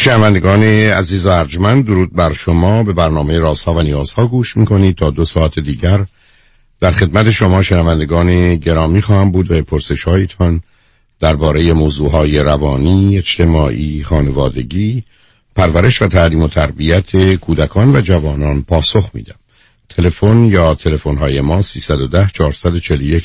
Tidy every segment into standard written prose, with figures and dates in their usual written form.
شنوندگان عزیز و ارجمند، درود بر شما. به برنامه رازها و نیازها گوش میکنید. تا 2 ساعت دیگر در خدمت شما شنوندگان گرامی خواهم بود و پرسش هایتان درباره موضوعهای روانی، اجتماعی، خانوادگی، پرورش و تعلیم و تربیت کودکان و جوانان پاسخ میدم. تلفن یا تلفن های ما 310 441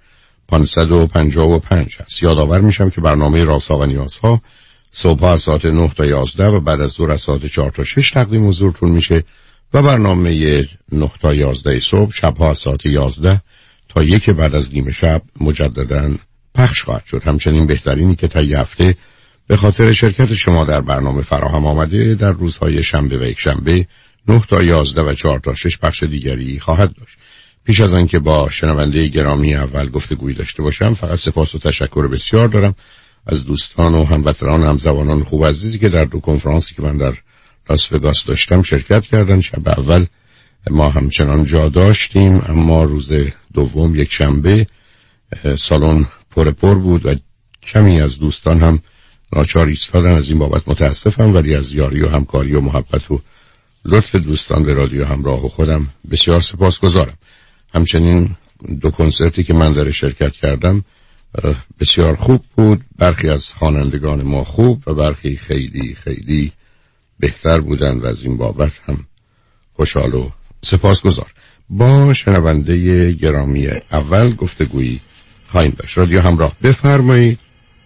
0555 است. یادآور میشم که برنامه رازها و نیازها صبح از ساعت 9 تا 11 و بعد از ظهر از ساعت 4 تا 6 تقدیم حضورتون میشه و برنامه 9 تا 11 صبح شبها از ساعت 11 تا 1 بعد از نیم شب مجدداً پخش خواهد شد. همچنین بهترینی که طی هفته به خاطر شرکت شما در برنامه فراهم آمده در روزهای شنبه و یک شنبه 9 تا 11 و 4 تا 6 پخش دیگری خواهد داشت. پیش از آنکه با شنونده گرامی اول گفتگویی داشته باشم، فقط سپاس و تشکر بسیار دارم از دوستان و هموطنان و همزبانان خوب عزیزی که در 2 کنفرانسی که من در لاس وگاس داشتم شرکت کردن. شب اول ما همچنان جا داشتیم، اما روز دوم یک شنبه سالن پر بود و کمی از دوستان هم ناچار ایستادن. از این بابت متاسفم، ولی از یاری و همکاری و محبت و لطف دوستان به رادیو همراه و خودم بسیار سپاسگزارم. همچنین 2 کنسرتی که من در شرکت کردم بسیار خوب بود. برخی از خوانندگان ما خوب و برخی خیلی خیلی بهتر بودن و از این بابت هم خوشحال و سپاسگزار. با شنونده گرامی اول گفتگویی خواهیم داشت. رادیو همراه، بفرمایید.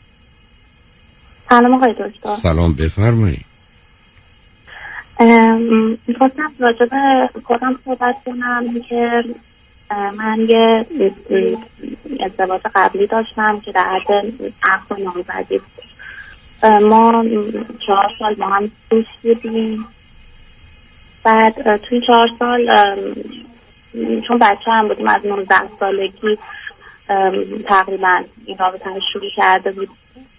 سلام آقای دکتر. سلام، بفرمایید. میخواستم راجع به خودم صحبت کنم که من یه ازدواج قبلی داشتم که در حد عقد و نامزدی بود. ما 4 سال با هم دوست بودیم. بعد توی 4 سال چون بچه هم بودیم، از 19 سالگی تقریبا این رابطه رو شروع کرده بود.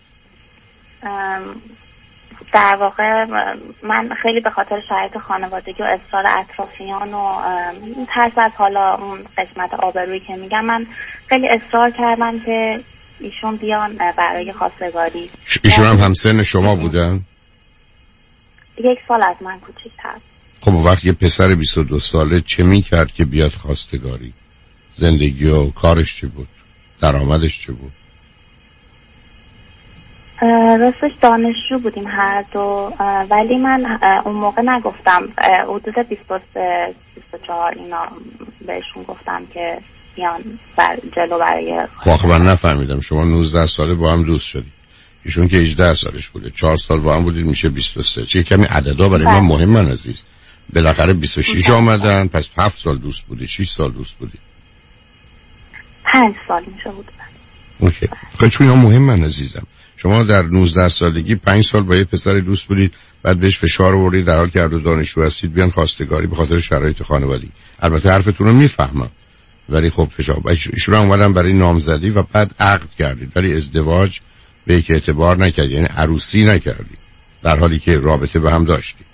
در واقع من خیلی به خاطر شرایط خانوادگی و اصرار اطرافیان و ترس از حالا اون قسمت آبرویی که میگم، من خیلی اصرار کردم که ایشون بیان برای خواستگاری. ایشون هم همسن شما بودن؟ 1 سال از من کوچیک‌تر. خب وقتی یه پسر 22 ساله چه میکرد که بیاد خواستگاری؟ زندگی و کارش چی بود؟ درآمدش چی بود؟ راستش دانشجو بودیم هر دو، ولی من اون موقع نگفتم. حدود 23-24 اینا بهشون گفتم که بیان جلو برای خب من نفهمیدم. شما 19 ساله با هم دوست شدید، ایشون که 18 سالش بوده، 4 سال با هم بودید، میشه 23. چه کمی عددا برای من مهم عزیز. بالاخره 26 آمدن، پس 7 سال دوست بودید، 6 سال دوست بودید، 5 سال میشه بود. اوکی. خب چون اینا مهم عزیزم. شما در 19 سالگی 5 سال با یه پسر دوست بودید، بعد بهش فشار آوردید در حالی که هر دو دانشجو هستید بیان خواستگاری به خاطر شرایط خانوادگی. البته حرفتون رو میفهمم، ولی خب فشار ایشون اومدن برای نامزدی و بعد عقد کردید، ولی ازدواج به یک اعتبار نکردید، یعنی عروسی نکردید در حالی که رابطه به هم داشتید.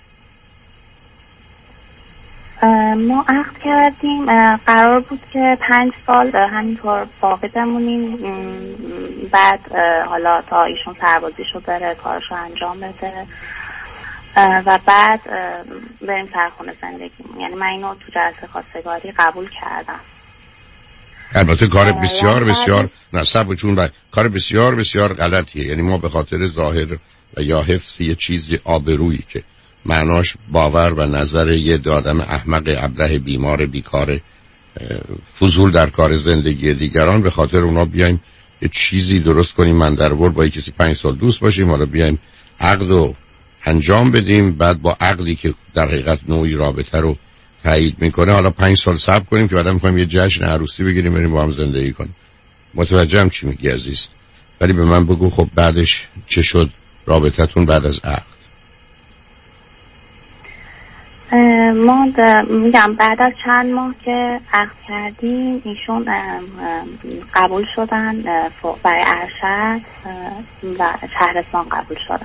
ما عقد کردیم، قرار بود که 5 سال همینطور باقی بمونیم، بعد حالا تا ایشون سربازیشو بره، کارشو انجام بده و بعد بریم سرخونه زندگیمون. یعنی من اینو تو جلسه خواستگاری قبول کردم. البته کار بسیار بسیار نصب چون کار بسیار بسیار غلطیه. یعنی ما به خاطر ظاهر و یا حفظ یه چیزی آبرویی که معناش باور و نظر یه آدم احمق ابله بیمار بیکار فضول در کار زندگی دیگران، به خاطر اونا بیایم یه چیزی درست کنیم من در ور با کسی 5 سال دوست باشیم، حالا بیایم عقد رو انجام بدیم، بعد با عقدی که در حقیقت نوعی رابطه رو تایید میکنه حالا 5 سال صبر کنیم که بعدا میخوایم یه جشن عروسی بگیریم بریم با هم زندگی کنیم. متوجهم چی میگی عزیز، ولی به من بگو خب بعدش چه شد رابطتون بعد از عقد؟ ما میگم بعد از چند ماه که عقد کردیم ایشون قبول شدن برای ارشد و شهرستان قبول شدن.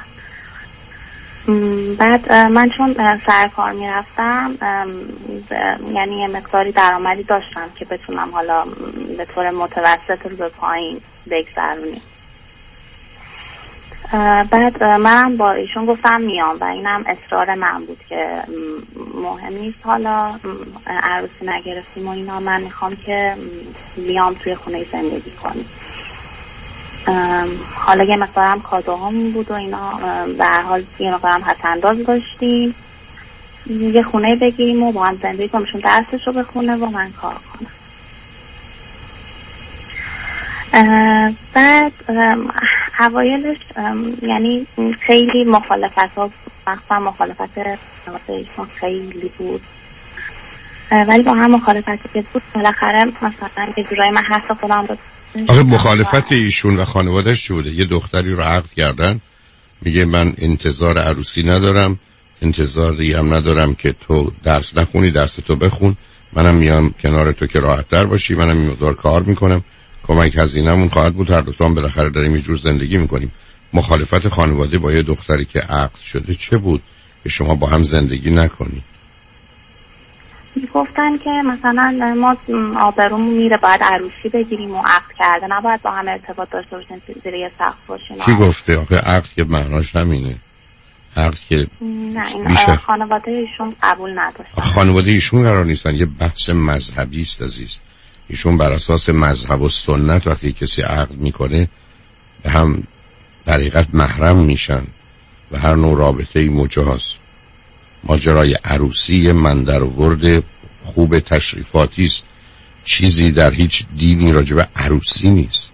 بعد من چون سر کار میرفتم، یعنی یه مقداری درآمدی داشتم که بتونم حالا به طور متوسط رو به پایین بگذرونیم. بعد من با ایشون گفتم میام و اینم اصرار من بود که مهم نیست حالا عروسی نگرفتیم و اینا، من میخوام که بیام توی خونه زندگی کنیم. حالا یه مقدارم کادوهامون بود و اینا، به هر حال یه مقدارم حد انداز داشتیم یه خونه بگیریم و با هم زندگی کنیم، ایشون درسش رو بخونه و من کار کنم. بعد اوایلش یعنی خیلی مخالفت ها، مخصوصا مخالفت ایشون خیلی بود، ولی با هم مخالفتی که بود بالاخره مثلا یه جورایی من حس خودم رو. آخه مخالفت ایشون و خانواده‌اش چی بوده؟ یه دختری رو عقد کردن، میگه من انتظار عروسی ندارم، انتظاری هم ندارم که تو درس نخونی، درس تو بخون، منم میام کنار تو که راحت تر باشی، منم این مقدار کار میکنم، کمک هزینه‌مون خواهد بود، هر دو تا هم بالاخره داریم یه جور زندگی میکنیم. مخالفت خانواده با یه دختری که عقد شده چه بود که شما با هم زندگی نکنی؟ گفتن که مثلا ما آبرومون میره، باید عروسی بگیریم و عقد کرده نباید با هم ارتباط داشته باشیم، زیر یه سقف باشیم. کی گفته؟ آخه عقد که معناش همینه. عقد که نه، این خانواده ایشون قبول نداشتن. خانواده ایشون قرار نیستن، یه بحث مذهبی است عزیز. ایشون بر اساس مذهب و سنت وقتی کسی عقد میکنه به هم در حقیقت محرم میشن و هر نوع رابطه‌ای مجاز. ماجرای عروسی من در ورد خوب تشریفاتی است، چیزی در هیچ دینی راجع به عروسی نیست.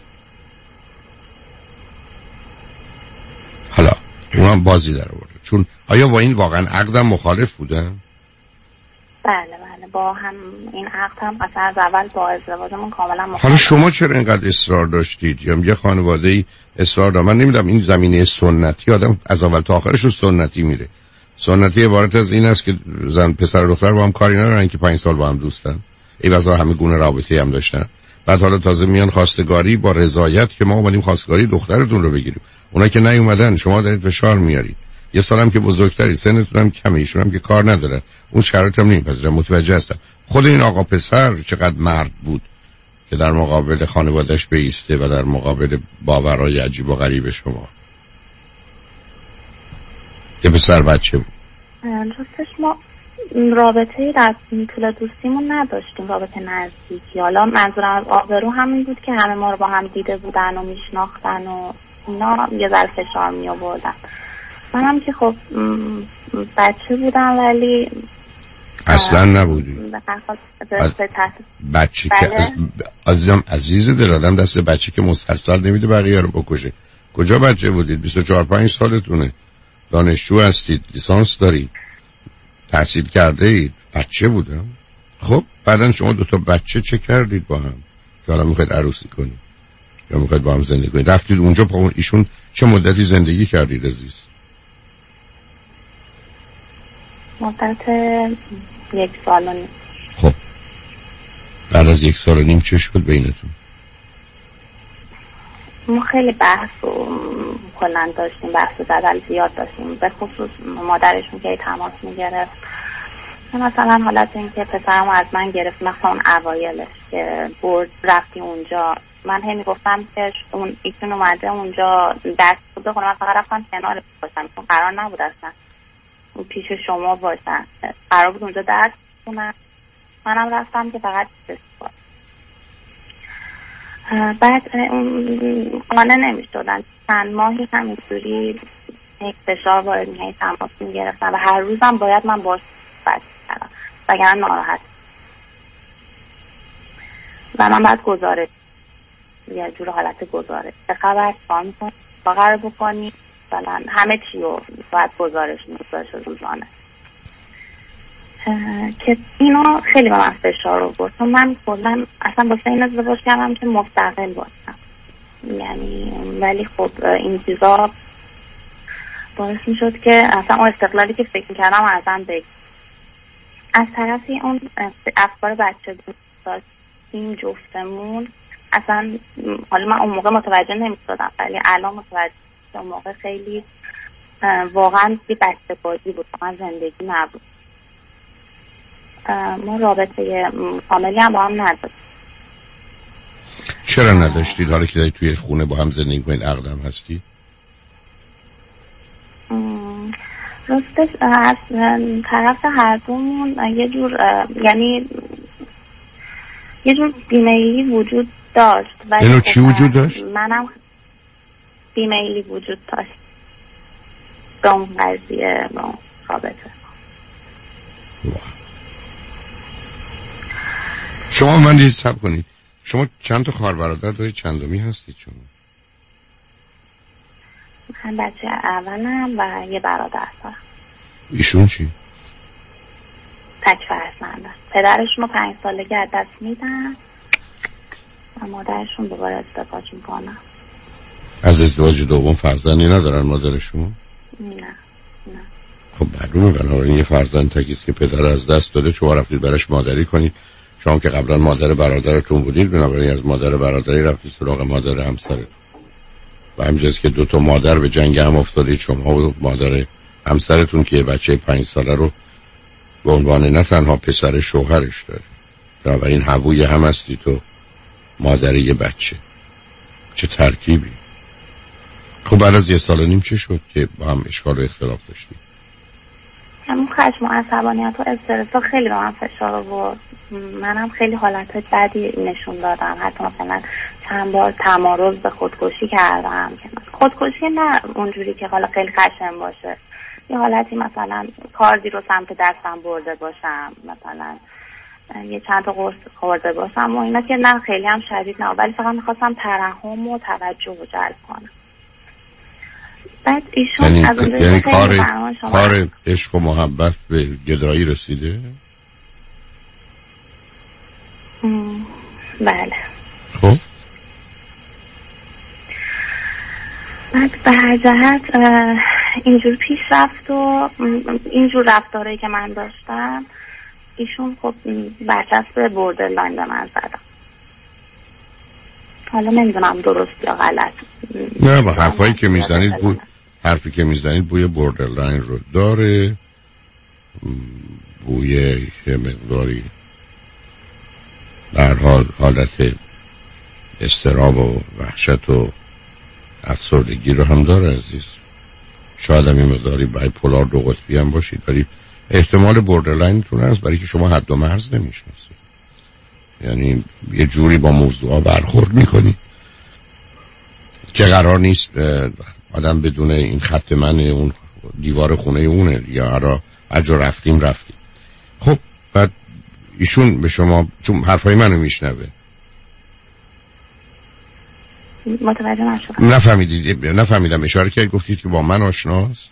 حالا اونم بازی در آورده. چون آیا با این واقعا عقدم مخالف بودن؟ بله با هم این عقد هم اصلا از اول با ازدواجمون کاملا مخالف. حالا شما چرا اینقدر اصرار داشتید؟ یا یه خانواده‌ای اصرار داشت؟ من نمیدونم، این زمینه سنتی آدم از اول تا آخرش رو سنتی میره. سنتی عبارت از این است که زن پسر و دختر با هم کاری ندارن که 5 سال با هم دوستن، ایوازا همه گونه رابطه هم داشتن، بعد حالا تازه میان خواستگاری با رضایت که ما اومدیم خواستگاری دخترتون رو بگیریم. اونا که نیومدن شما دارید فشار میارید. یه سالم که بزرگتری، سنتون هم کمه، ایشون هم که کار نداره، اون شرایط هم نمیپذیره. متوجه هستم. خود این آقا پسر چقدر مرد بود که در مقابل خانواده‌اش بایسته و در مقابل باورهای عجیب و غریب شما. یه پسر بچه بود. راستش ما رابطه‌ای در طول دوستیمون نداشتیم، رابطه نزدیکی. حالا منظورم از آبرو همین بود که همه ما رو با هم دیده بودن و میشناختن و اینا یه ذره فشار می آوردن. منم که خب بچه بودم ولی اصلا نبودی. بچه که عزیزم، عزیز دل آدم دست بچه که مسلسل نمیده بقیه رو بکشه. کجا بچه بودید؟ 24-25 سالتونه، دانشجو هستید، لیسانس دارید، تحصیل کرده اید، بچه بودم. خب بعدن شما 2 تا بچه چه کردید با هم که حالا میخواید عروسی کنید یا میخواید با هم زندگی کنید؟ رفتید اونجا با ایشون چه مدتی زندگی کردید عزیز؟ مدت 1 سال و نیم. خب بعد از 1 سال و نیم چه شد بینتون؟ ما خیلی بحث و کلن داشتیم، بحث و جدل زیاد داشتیم، به خصوص مادرشون که تماس میگرفت مثلا حالت این که پسرم از من گرفت، مثلا اون اوایلش که برد رفتی اونجا، من هی میگفتم که اون ایشون اومده اونجا درس بخونه، من فقط رفتم کنار باشم، چون قرار نبود اصلا اون پیش شما باشن، قرار بود اونجا درس بخونن، منم رفتم که فقط بسپار. بعد قانع نمی‌شدن، چند ماهی همینطوری یک فشار وارد می‌شد، تماس می‌گرفتن و هر روزم باید من باهاش صحبت کردم وگرنه ناراحت و من بعد گزارش، یه جور حالت گزارش، چه خبر، کار می‌کنی، با قرار بکنی، مثلا همه چی رو باید گزارش روزانه، که اینا خیلی به من فشار آورد. چون من کلا اصلا واسه این ازدواج کردم که مستقل باشم، یعنی ولی خب این چیزا باعث میشد که اصلا اون استقلالی که فکر میکردم ازم بگیر. از طرفی اون افکار بچه داشتیم جفتمون، اصلا حالا من اون موقع متوجه نمیشدم ولی الان متوجه شدم. اون موقع خیلی واقعا یه بچه بازی بود، واقعا زندگی نبود. ما رابطه کاملی هم با هم نداشتیم. چرا نداشتید؟ حالا که توی خونه با هم زندگی کنید عقدم هستی؟ راستش از طرف هر دومون یه جور یعنی یه جور بیمیلی وجود داشت. اینو چی وجود داشت؟ منم بیمیلی وجود داشت به اون قضیه، به اون رابطه. شما من دید سب کنید، شما چند تا خواهر برادر دارید؟ چندمی هستید شما؟ من بچه اولم و یه برادر دارم. ایشون چی؟ تک فرزندن. پدرشون رو 5 سالگی از دست میدن و مادرشون دوباره ازدواج میکنن. از ازدواج دوم فرزندی ندارن مادرشون؟ نه. خب معلومه بنابراین یه فرزند تکیست که پدر از دست داده، شما رفتید برش مادری کنید. شما که قبلا مادر برادرتون بودید، بنابراین از مادر برادری رفتید سراغ مادر همسرتون. و همینجاست که 2 تا مادر به جنگ هم افتادید، شما و مادر همسرتون که یه بچه 5 ساله رو به عنوان نه تنها پسر شوهرش داره، بنابراین حووی هم هستی تو مادر یه بچه. چه ترکیبی. خب بعد از 1.5 سال چه شد که با هم اشکال و اختلاف داشتید؟ همون خشم و عصبانیت و استرس خیلی به من فشار آورد. منم خیلی حالت بدی نشون دادم، حتی مثلا چند بار تمارض به خودکشی کردم. خودکشی نه اونجوری که حالا خیلی خشم باشه، یه حالتی مثلا کاردی رو سمت دستم برده باشم، مثلا یه چند تا قرص خورده باشم و اینا که نه خیلی هم شدید نه، ولی فقط میخواستم ترحم و توجه رو جلب کنم. بعد ایشون یعنی کار عشق و محبت به گدایی رسیده؟ بله. خب بعد به هر جهت اینجور پیش رفت و اینجور رفتارهایی که من داشتم ایشون خب برچسب بوردرلاین به من زدم. حالا نمیدونم درست یا غلط. نه با حرفایی که میزنید حرفی که میزنید بوی بوردرلاین رو داره، بوی یه مقداری در حالت اضطراب و وحشت و افسردگی رو هم داره عزیز. شاید هم این مقداری بایپولار 2 قطبی هم باشید، ولی احتمال بوردرلاینتون هست برای که شما حد و مرز نمیشناسید. یعنی یه جوری با موضوعا برخورد میکنید که قرار نیست آدم بدون این خط من اون دیوار خونه اونه یا هر جا رفتیم. خب بعد ایشون به شما چون حرفای منو میشنوه متوجه نشدم. نفهمیدم اشاره کرد گفتید که با من آشناست؟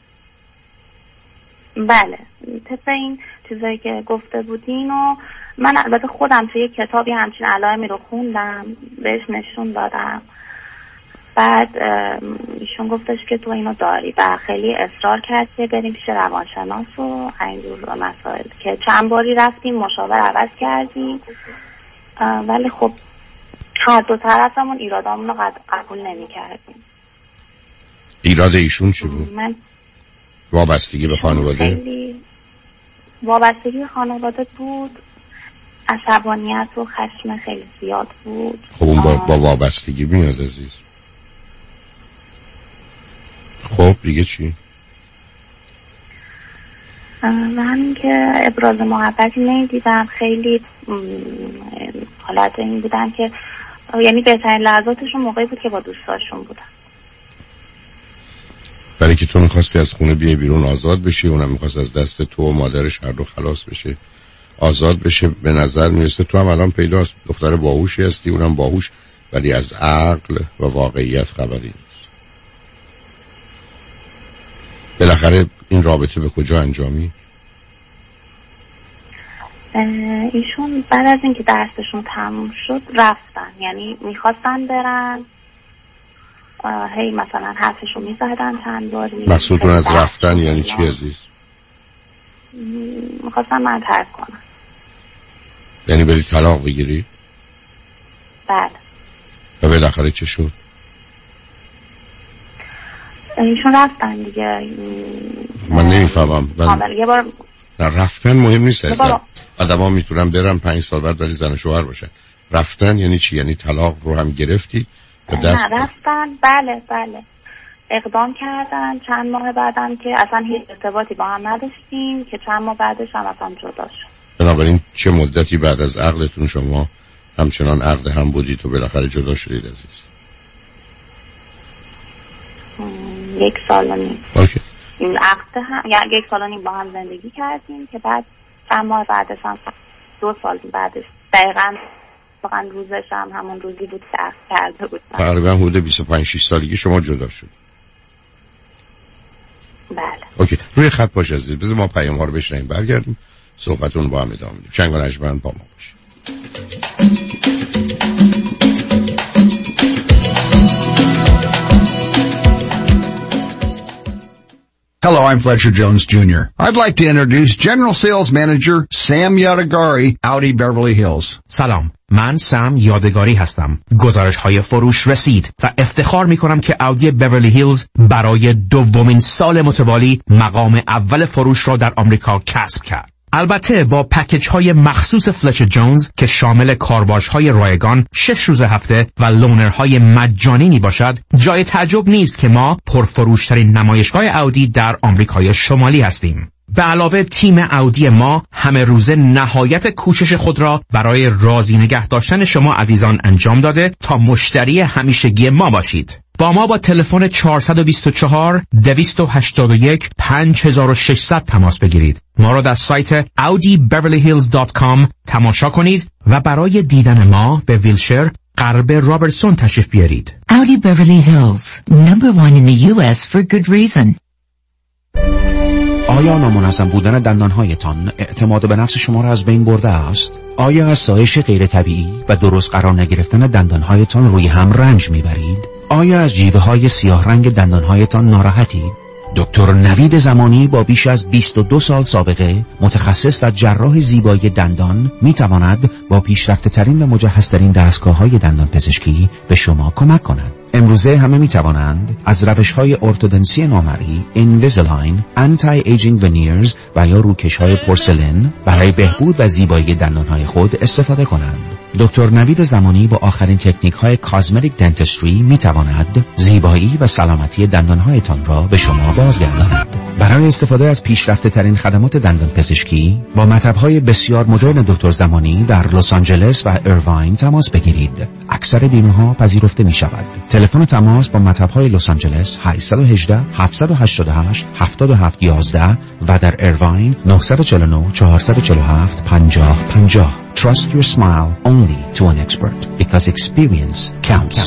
بله طبق این چیزایی که گفته بودین و من البته خودم توی یک کتابی همچین علائمی رو خوندم بهش نشون دادم. بعد ایشون گفتش که تو اینو داری و خیلی اصرار کرد که بریم پیش روانشناس و اینجور مسائل که چند باری رفتیم مشاور عوض کردیم ولی خب هر 2 طرفمون ایرادامون رو قبول نمی کردیم. ایراد ایشون چی بود؟ وابستگی به خانواده؟ وابستگی به خانواده بود، عصبانیت و خشم خیلی زیاد بود. خب اون با وابستگی میاد عزیز. خب دیگه چی؟ من که ابراز محبتی نمیدیدم، خیلی حالت این بودن که یعنی بهترین لحظاتشون موقعی بود که با دوستاشون بودن. برای که تو میخواستی از خونه بیای بیرون آزاد بشی، اونم میخواست از دست تو و مادرش هر دو خلاص بشه آزاد بشه. به نظر میرسه تو هم الان پیداست دختر باهوشی هستی، اونم باهوش، ولی از عقل و واقعیت خبری نیست. بالاخره این رابطه به کجا انجامی؟ ایشون بعد از اینکه درسشون تموم شد رفتن، یعنی میخواستن برن هی مثلا حرفشو میزدن چند بار. مقصودتون از رفتن یعنی چی عزیز؟ میخواستن من ترک کنم. یعنی بری طلاق بگیری؟ بله. و بالاخره چه شد؟ ایشون رفتن دیگه. من نمیفهمم. یه بار رفتن مهم نیست اصلا. آدم ها میتونن برن 5 سال بعد ولی زن و شوهر باشن. رفتن یعنی چی؟ یعنی طلاق رو هم گرفتی؟ نه رفتن. بله اقدام کردن چند ماه بعدم که اصلا هیچ ارتباطی با هم نداشتیم که چند ماه بعدش هم اصلا جدا شد. بنابراین چه مدتی بعد از عقدتون شما همچنان عقد هم بودید و بالاخره جدا شدید عزیز؟ 1 سال و نیم. اوکی. این عقد هم یعنی 1 سال و نیم با هم زندگی کردیم که بعد چند ماه بعدش هم 2 سال بعدش دقیقاً واقعا روزش هم همون روزی بود که عقد کرده بود. تقریبا حدود 25-6 سالگی شما جدا شد. بله. اوکی. روی خط باش عزیز. بذار ما پیام‌ها رو بشنویم برگردیم صحبتون با هم ادامه میدیم. چنگ و نجمن با ما باشید. Hello, I'm Fletcher Jones Jr. I'd like to introduce General Sales Manager Sam Yadagari, Audi Beverly Hills. سلام، من سم یادگاری هستم. گزارش‌های فروش رسید و افتخار می‌کنم که اودی بیورلی هیلز برای دومین سال متوالی مقام اول فروش را در آمریکا کسب کرد. البته با پکیج‌های مخصوص فلچر جونز که شامل کارواش‌های رایگان 6 روز هفته و لونرهای مجانی می باشد، جای تعجب نیست که ما پرفروشترین نمایشگاه اودی در آمریکای شمالی هستیم. به علاوه تیم اودی ما همه روزه نهایت کوشش خود را برای راضی نگه داشتن شما عزیزان انجام داده تا مشتری همیشگی ما باشید. با ما با تلفن 424-281-5600 تماس بگیرید. ما را در سایت audibeverlyhills.com تماشا کنید و برای دیدن ما به ویلشر غرب رابرتسون تشریف بیارید. Audi Beverly Hills, number 1 in the U.S. for good reason. آیا نامنظم بودن دندانهایتان اعتماد به نفس شما را از بین برده است؟ آیا از سایش غیر طبیعی و درست قرار نگرفتن دندانهایتان روی هم رنج میبرید؟ آیا از جیوه های سیاه رنگ دندانهایتان ناراحتید؟ دکتر نوید زمانی با بیش از 22 سال سابقه، متخصص و جراح زیبایی دندان، میتواند با پیشرفته ترین و مجهز ترین دستگاه‌های دندان پزشکی به شما کمک کند. امروزه همه میتوانند از روش‌های ارتودنسی نامرئی، اینویزیلاین، آنتی ایجینگ ونیرز و یا روکش‌های پورسلین برای بهبود و زیبایی دندان‌های خود استفاده کنند. دکتر نوید زمانی با آخرین تکنیک‌های کاسمتیک دنتستری میتواند زیبایی و سلامتی دندان‌هایتان را به شما بازگرداند. برای استفاده از پیشرفته ترین خدمات دندان پزشکی با مطب‌های بسیار مدرن دکتر زمانی در لس آنجلس و ایرواین تماس بگیرید. اکثر بیمه‌ها پذیرفته می‌شود. تلفن تماس با مطب‌های لس آنجلس 818 788 7711 و در ایرواین 949 447 5050. Trust your smile only to an expert because experience counts.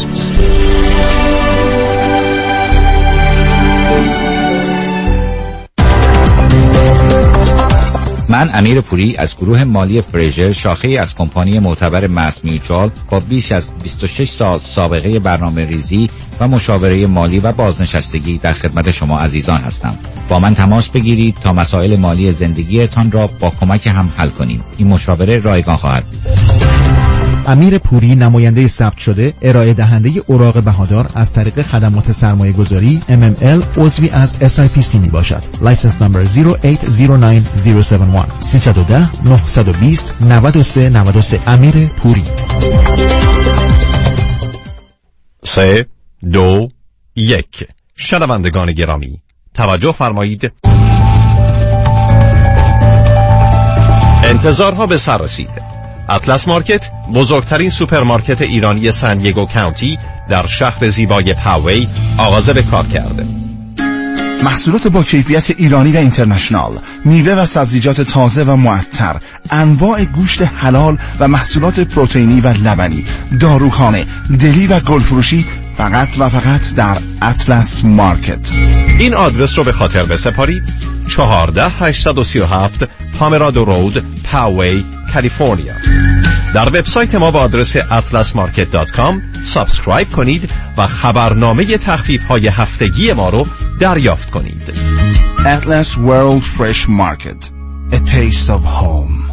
من امیر پوری از گروه مالی فریژر، شاخه از کمپانی معتبر ماس میوچوال با بیش از 26 سال سابقه برنامه ریزی و مشاوره مالی و بازنشستگی در خدمت شما عزیزان هستم. با من تماس بگیرید تا مسائل مالی زندگیتان را با کمک هم حل کنیم. این مشاوره رایگان خواهد. امیر پوری، نماینده ثبت شده، ارائه دهنده اوراق بهادار از طریق خدمات سرمایه گذاری MML عضوی از SIPC می باشد. لایسنس نمبر 0809071 310 920 9393. امیر پوری. 3 2 1. شنوندگان گرامی توجه فرمایید. انتظارها به سر رسید. اطلس مارکت، بزرگترین سوپرمارکت ایرانی سن دیگو کانتی در شهر زیبای پاوی آغاز به کار کرده. محصولات با کیفیت ایرانی و اینترنشنال، میوه و سبزیجات تازه و معطر، انواع گوشت حلال و محصولات پروتئینی و لبنی، داروخانه، دلی و گلفروشی فقط و فقط در اطلس مارکت. این آدرس رو به خاطر بسپارید: 14837 پامرادو رود، پاوی، کالیفرنیا. در وبسایت ما با آدرس atlasmarket.com سابسکرایب کنید و خبرنامه تخفیف‌های هفتگی ما رو دریافت کنید. Atlas World Fresh Market. A taste of home.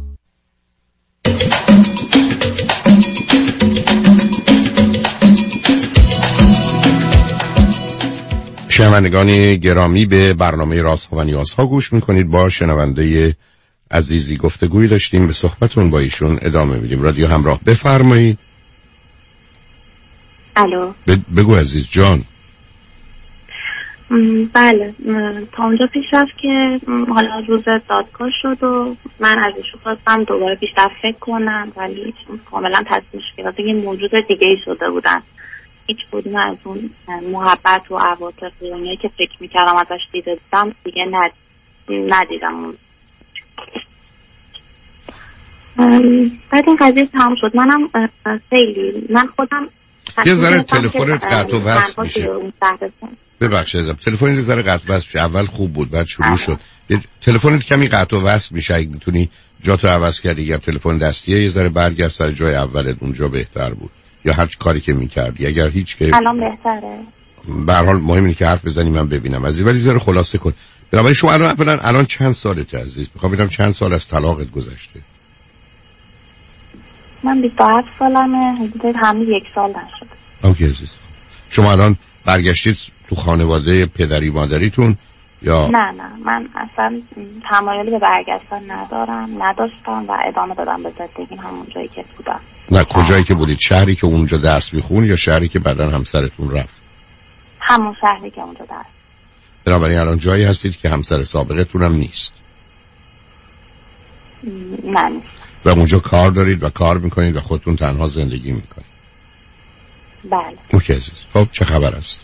شنوندگان گرامی، به برنامه رازها و نیازها گوش میکنید. با شنونده عزیزی گفتگوی داشتیم، به صحبتون با ایشون ادامه میدیم. رادیو همراه، بفرمایید. الو. بگو عزیز جان. بله تا اونجا پیش رفت که حالا روز دادگاه شد و من از ایشون خواستم دوباره بیشتر فکر کنم، ولی کاملا تصمیمش گرفت که موجود دیگه ای شده بودن. هیچ کدوم از اون محبت و عواطف اونایی که فکر میکردم ازش دیده بودم دیگه ندیدم. بعد این قضیه تمام شد. من خودم یه ذره تلفنت قطع و وصل میشه. ببخشید تلفن یه ذره قطع و وصل میشه. اول خوب بود بعد شروع شد. تلفنت کمی قطع و وصل میشه. اگه میتونی جاتو عوض کردی یا تلفن دستیه یه ذره برگرد سر جای اولت، اونجا بهتر بود. یا هر کاری که میکردی اگر هیچ که الان بهتره. به هر حال مهم اینه که حرف بزنی من ببینم عزیز، ولی ذره خلاصه کن. بنابراین شما الان چند سالته عزیز؟ میخوام ببینم چند سال از طلاقت گذشته. من 27 سالمه، حدود همین 1 سال نشد. اوکی عزیز. شما الان برگشتید تو خانواده پدری مادریتون یا نه من اصلا تمایلی به برگشتن نداشتم و ادامه دادم به زندگی همون جایی که بودم. نه کجایی که بودید؟ شهری که اونجا درس میخون یا شهری که بعداً همسرتون رفت؟ همون شهری که اونجا درس. بنابراین الان جایی هستید که همسر سابقتون هم نیست؟ نه نیست. و اونجا کار دارید و کار میکنید و خودتون تنها زندگی میکنید؟ بله. اوکی عزیز. خب چه خبر است؟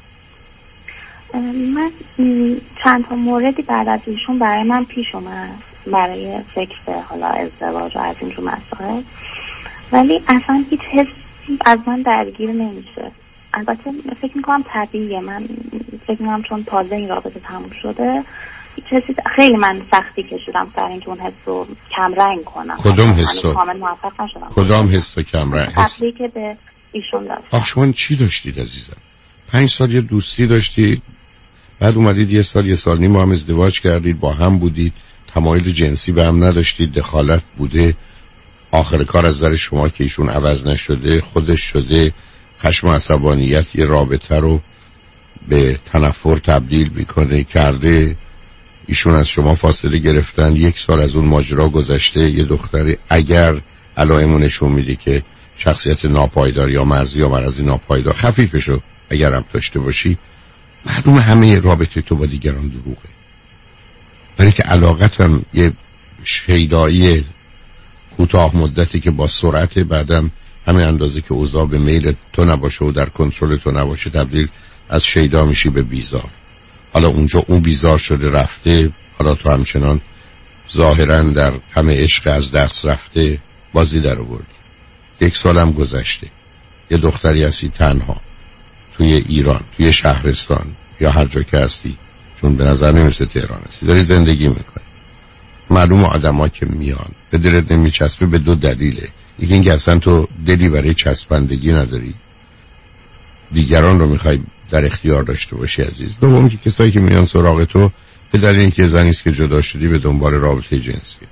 من چند تا موردی بعد از ایشون برای من پیش اومد برای فکر به حالا ازدواج و از اینجور مسائل، ولی اصلا هیچ حسی از من درگیر نمیشه. البته فکر میکنم طبیعیه، من فکر میکنم چون تازه این رابطه تموم شده هیچ حسی. خیلی من سختی کشیدم سر اینکه اون حس رو کم رنگ کنم. کدوم حسو؟ کامل موفق نشدم. کدام حس رو کم رنگ؟ حسی که به ایشون داشت. آخ شما چی داشتید عزیزم؟ 5 سال یه دوستی داشتید، بعد اومدید یه سال نیم با هم ازدواج کردید، با هم بودید، تمایل جنسی به هم نداشتید، دخالت بوده، آخر کار از نظر شما که ایشون عوض نشده خودش شده، خشم و عصبانیت یه رابطه رو به تنفر تبدیل میکنه کرده، ایشون از شما فاصله گرفتن، 1 سال از اون ماجرا گذشته، یه دختری اگر علائم نشون میده که شخصیت ناپایدار یا مرضی یا مرضی ناپایدار خفیفشو اگر هم داشته باشی، معلوم همه رابطه تو با دیگران دروغه، برای که علاقت هم یه شیدایی کوتاه مدتی که با سرعت بعدم همین اندازه که اوضاع به میل تو نباشه و در کنترل تو نباشه تبدیل از شیدا میشی به بیزار. حالا اونجا اون بیزار شده رفته، حالا تو همچنان ظاهرا در همه عشق از دست رفته بازی در آوردی. 1 سالم گذشته، یه دختری هستی تنها توی ایران، توی شهرستان یا هر جا که هستی، چون به نظر نمیرسه تهران هستی، داری زندگی میکنی. معلوم آدم‌ها که میان به دلت نمیچسبه به 2 دلیله. یکی اینکه اصلا تو دلی برای چسبندگی نداری، دیگران رو میخوای در اختیار داشته باشی عزیز. دوم که کسایی که میان سراغ تو به دلیل اینکه زنی است که جدا شدی به دنبال رابطه جنسی.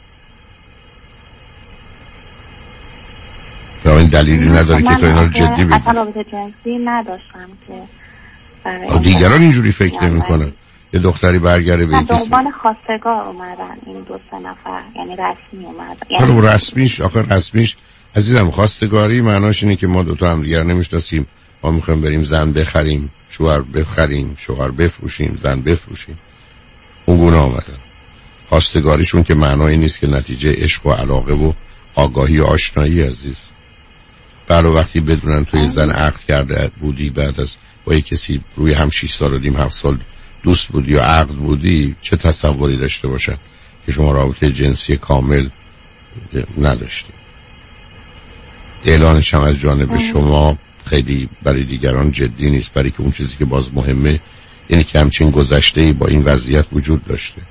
این دلیلی نداره که تو اینا رو جدی بگیری. اصلا رابطه جنسی نداشتم که دیگران اینجوری فکر نمی‌کنن. یه دختری برگره به به عنوان خواستگار اومدن این 2-3 نفر، یعنی رسمی اومدن. حالا رسمیش آخر رسمیش عزیزم خواستگاری معناش اینه که ما دوتا هم دیگر نمیشناسیم، ما میخوایم بریم زن بخریم، شوهر بخریم، شوهر بفروشیم، زن بفروشیم. اون گونه آمدن. خواستگاریشون که معنایی نیست که نتیجه عشق و علاقه و آگاهی و آشنایی عزیز. بله وقتی بدونن توی زن عقد کرده بودی، بعد از با یک کسی روی هم 6 سال و نیم 7 سال دوست بودی یا عقد بودی، چه تصوری داشته باشن که شما رابطه جنسی کامل نداشتی. اعلانش هم از جانب شما خیلی برای دیگران جدی نیست، برای که اون چیزی که باز مهمه اینه که همچین گذشته‌ای با این وضعیت وجود داشته.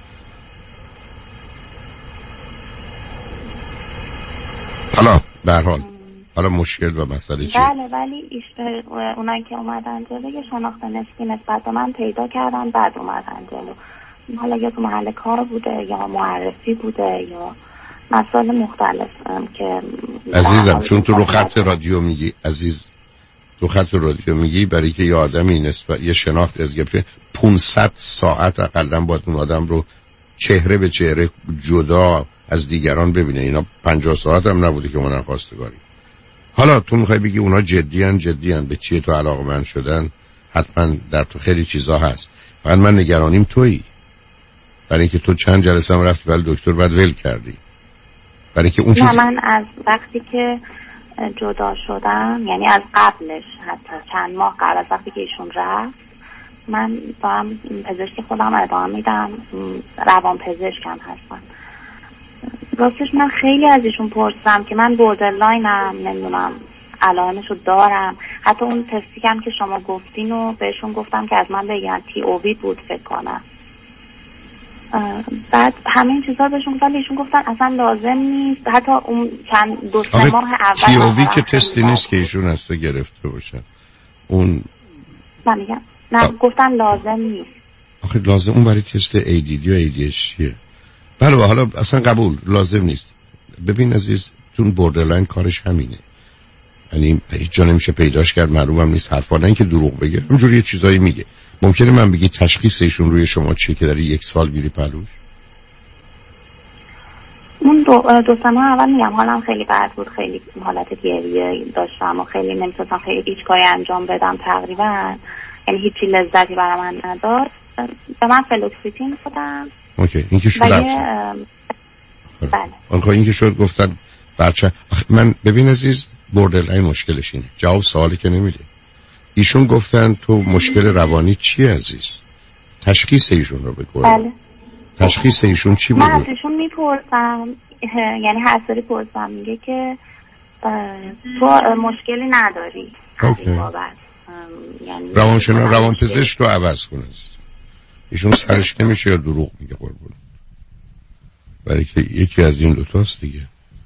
حالا به هر حال حالا مشکل و مسئله چیه؟ بله ولی اونایی که اومدن جلو یه شناخت نسبی نسبت به من پیدا کردن، بعد اومدن جلو. حالا یا تو محل کار بوده یا معرفی بوده یا مسائل مختلف که عزیزم چون تو رو خط رادیو میگی عزیز، تو خط رادیو میگی برای که یه آدمی نسبت یه شناخت از گفته 500 ساعت اقلا باید اون آدم رو چهره به چهره جدا از دیگران ببینه. اینا 50 ساعت هم نبوده که اونها خواستگاری. حالا تو میخوای بگی اونا جدیان به چیه تو علاقمند شدن؟ حتما در تو خیلی چیزا هست، فقط من نگرانیم تویی، برای اینکه تو چند جلسه هم رفتی ولی دکتر بعد ول کردی. برای اینکه اون چیز من از وقتی که جدا شدم، یعنی از قبلش، حتی چند ماه قبل از وقتی که ایشون رفت، من با هم پزشک خودم ادامه میدم، روان پزشکم هستم. راستش من خیلی از ایشون پرسیدم که من بوردرلاینم، نمیدونم علائمشو دارم. حتی اون تستی هم که شما گفتین و بهشون گفتم که از من بگن TOV بود فکر کنم. بعد همه این چیزا بهشون گفتم، ایشون گفتن اصلا لازم نیست. حتی اون چند 2-3 ماه اول TOV که تستی نیست که ایشون از تو گرفته باشن. اون نه گفتن لازم نیست. آخه لازم اون برای تست ADD و ADHD چیه؟ بله حالا اصلا قبول، لازم نیست. ببین عزیز، تون بوردرلاین کارش همینه، یعنی هیچ جا نمیشه پیداش کرد، معلومم نیست حرفا، نه اینکه دروغ بگه، همینجوری یه چیزایی میگه. ممکنه من بگی تشخیص ایشون روی شما چیه که داری 1 سال میری پلوش؟ اون 2-3 ماه اول میگم حالم خیلی بد بود، خیلی حالت گریه داشتم و خیلی نمیتونستم خیلی هیچ کاری انجام بدم تقریبا، یعنی هیچی لذتی برای من نداشت. به من فلوکسیتین دادم. اوکی، این که شد بله. آنها این که شد گفتن بچه من ببین عزیز، بوردرلاین مشکلش اینه، جواب سوالی که نمیده. ایشون گفتن تو مشکل روانی چیه عزیز؟ تشخیص ایشون رو بگو. بله. تشخیص ایشون چی بود؟ من از ایشون میپرسم، یعنی هر سری پرسم، میگه که تو مشکلی نداری. اوکی. یعنی روان پزشک رو عوض کنه. ایشون سرش نمیشه یا دروغ میگه قربون؟ برای که یکی از این دوتاست دیگه.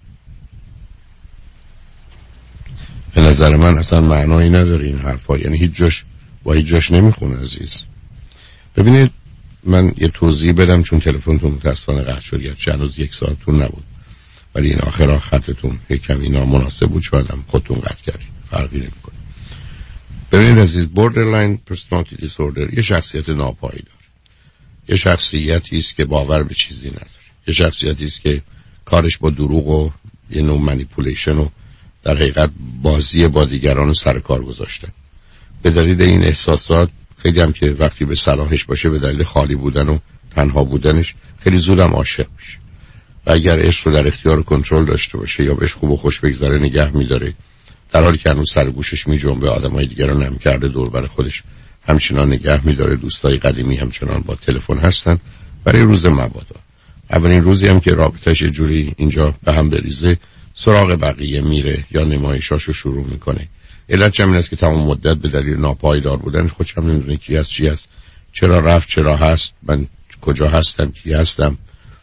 به نظر من اصلا معنایی نداره این حرفا، یعنی هیچ جاش نمیخونه عزیز. ببینید من یه توضیح بدم، چون تلفنتون متاسفانه قطع شد، گرچه هنوز 1 ساعتتون نبود، ولی این آخر خطتون یکم اینا مناسب بود، شاید هم خودتون قطع کردید، فرقی نمیکنه. ببینید عزیز، بوردرلاین پرسونالیتی دیسوردر یه شخصیت ناپایدار، یه شخصیتی است که باور به چیزی نداره، یه شخصیتی است که کارش با دروغ و یه نوع مانیپولیشن و در حقیقت بازی با دیگران سر کار گذاشته. به دلیل این احساسات خیلی هم که وقتی به صلاحش باشه، به دلیل خالی بودن و تنها بودنش خیلی زودم عاشق میشه و اگر عشق رو در اختیار کنترل داشته باشه یا بهش خوب و خوش بگذره نگه میداره، در حالی که هنوز سر گوشش میجنبه، آدمای دیگر رو نمی کرده دور بر خودش همچنان نگه میداره، دوستای قدیمی همچنان با تلفن هستن برای روز مبادا. اولین روزی هم که رابطه‌اش یه جوری اینجا به هم بریزه، سراغ بقیه میره یا نمایشاشو شروع میکنه. علت همین است که تمام مدت به دلیل ناپایدار بودنش خودش هم نمیدونه کی هست، چی هست، چرا رفت، چرا هست، من کجا هستم، کی هستم،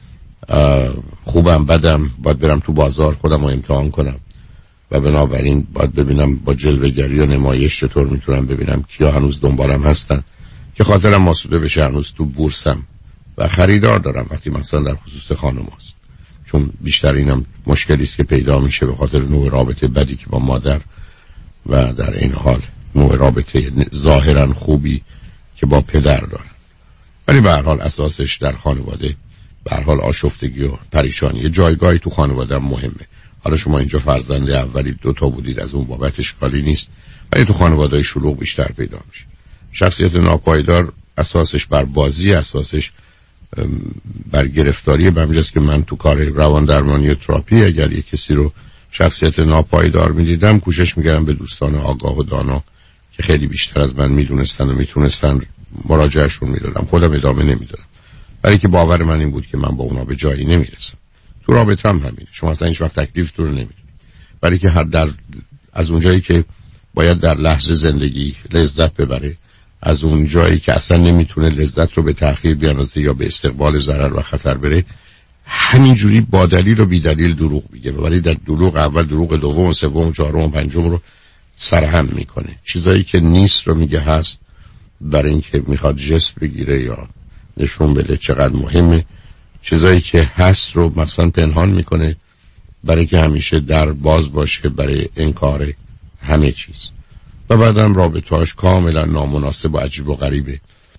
خوبم بدم، باید برم تو بازار خودم رو امتحان کنم و بنابراین باید ببینم با جلوه‌گری و نمایش چطور میتونم ببینم کیا هنوز دنبالم هستن که خاطرم ماسوده بشه هنوز تو بورسم و خریدار دارم وقتی مثلا در خصوص خانم هست. چون بیشتر اینم مشکلی است که پیدا میشه به خاطر نوع رابطه بدی که با مادر و در این حال نوع رابطه ظاهرا خوبی که با پدر دارن، ولی به هر حال اساسش در خانواده به هر حال آشفتگی و پریشانی. جایگاهی تو خانواده مهمه. حالا شما اینجا فرزند اولی 2 بودید، از اون بابت اشکالی نیست، ولی تو خانواده‌های شلوغ بیشتر پیدا میشه. شخصیت ناپایدار اساسش بر بازی، اساسش بر گرفتاری. به همینجاست که من تو کار روان درمانی و تراپی اگر یک کسی رو شخصیت ناپایدار میدیدم، کوشش میکردم به دوستان آگاه و دانا که خیلی بیشتر از من میدونستن و میتونستن مراجعهشون میدادم، خودم ادامه نمیدادم، برای که باور من این بود که من با اونا به جایی نمیرسم. تو رابطه هم همینه، شما اصلا هیچ وقت تکلیفتون رو نمیدونید، برای که از اونجایی که باید در لحظه زندگی لذت ببره، از اون جایی که اصلا نمیتونه لذت رو به تأخیر بیاندازه یا به استقبال ضرر و خطر بره، همینجوری با دلیل و بی دلیل دروغ میگه، ولی در دروغ اول، دروغ دوم، سوم، چهارم، پنجم رو سرهم میکنه. چیزایی که نیست رو میگه هست، برای اینکه میخواد جست بگیره یا نشون بده چقدر مهمه. چیزایی که هست رو مثلا پنهان میکنه برای که همیشه در باز باشه برای انکار همه چیز. و بعدم رابطه‌اش کاملا نامناسب و عجیب و غریبه.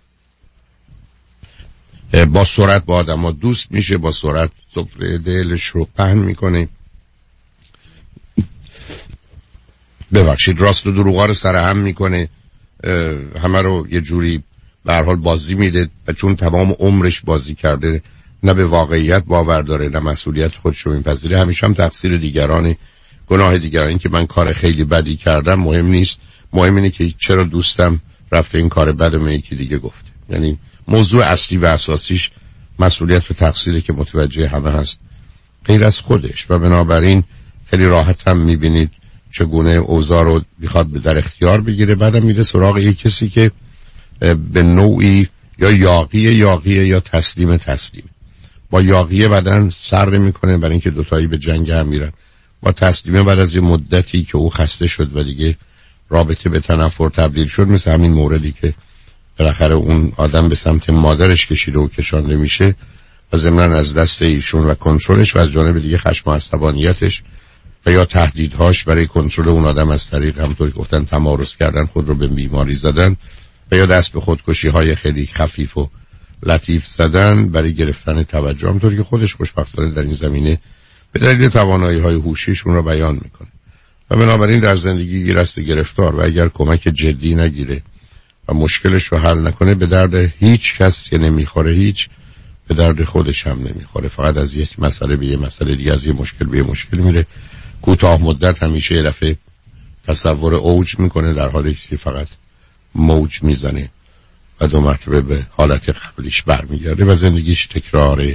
با سرعت با آدم ها دوست میشه، با سرعت سفره دلش رو پهن میکنه. ببخشید، راست و دروغا رو سرهم میکنه، همه رو یه جوری به هر حال بازی میده و چون تمام عمرش بازی کرده نه به واقعیت باور داره نه مسئولیت خودش رو میپذیره، همیشه هم تقصیر دیگرانه، گناه دیگران. که من کار خیلی بدی کردم مهم نیست، مهم اینه که چرا دوستم رفته این کار بد و یکی دیگه گفته. یعنی موضوع اصلی و اساسیش مسئولیت و تقصیری که متوجه همه هست غیر از خودش و بنابراین خیلی راحت هم میبینید چگونه اوضاع رو میخواد در اختیار بگیره، بعدم میره سراغ یک کسی که به نوعی یا یاغیه یا تسلیم. با یاغیه بعدن سر میکنه برای اینکه دوتایی به جنگ هم میرن، با تسلیمه بعد از یه مدتی که او خسته شد و دیگه رابطه به تنفر تبدیل شد، مثل همین موردی که بالاخره اون آدم به سمت مادرش کشیده و کشانده میشه و ضمناً از دست ایشون و کنترلش و از جانب دیگه خشم و عصبانیتش و یا تهدیدهاش برای کنترل اون آدم از طریق همونطوری که گفتن تمارض کردن، خود رو به بیماری زدن و یا دست به خودکشی های خیلی خفیف و لطیف زدن برای گرفتن توجه، همونطوری که خودش خوشبختانه در این زمینه به دلیل توانایی های هوشیش اون رو بیان میکنه و بنابراین در زندگی گیر است و گرفتار و اگر کمک جدی نگیره و مشکلش رو حل نکنه به درد هیچ کس که نمیخوره، هیچ به درد خودش هم نمیخوره، فقط از یک مسئله به یه مسئله دیگه، از یه مشکل به یه مشکل میره. کوتاه مدت همیشه یه دفعه تصور اوج میکنه در حالی که فقط موج میزنه و دو مرتبه به حالت قبلیش برمیگرده و زندگیش تکرار.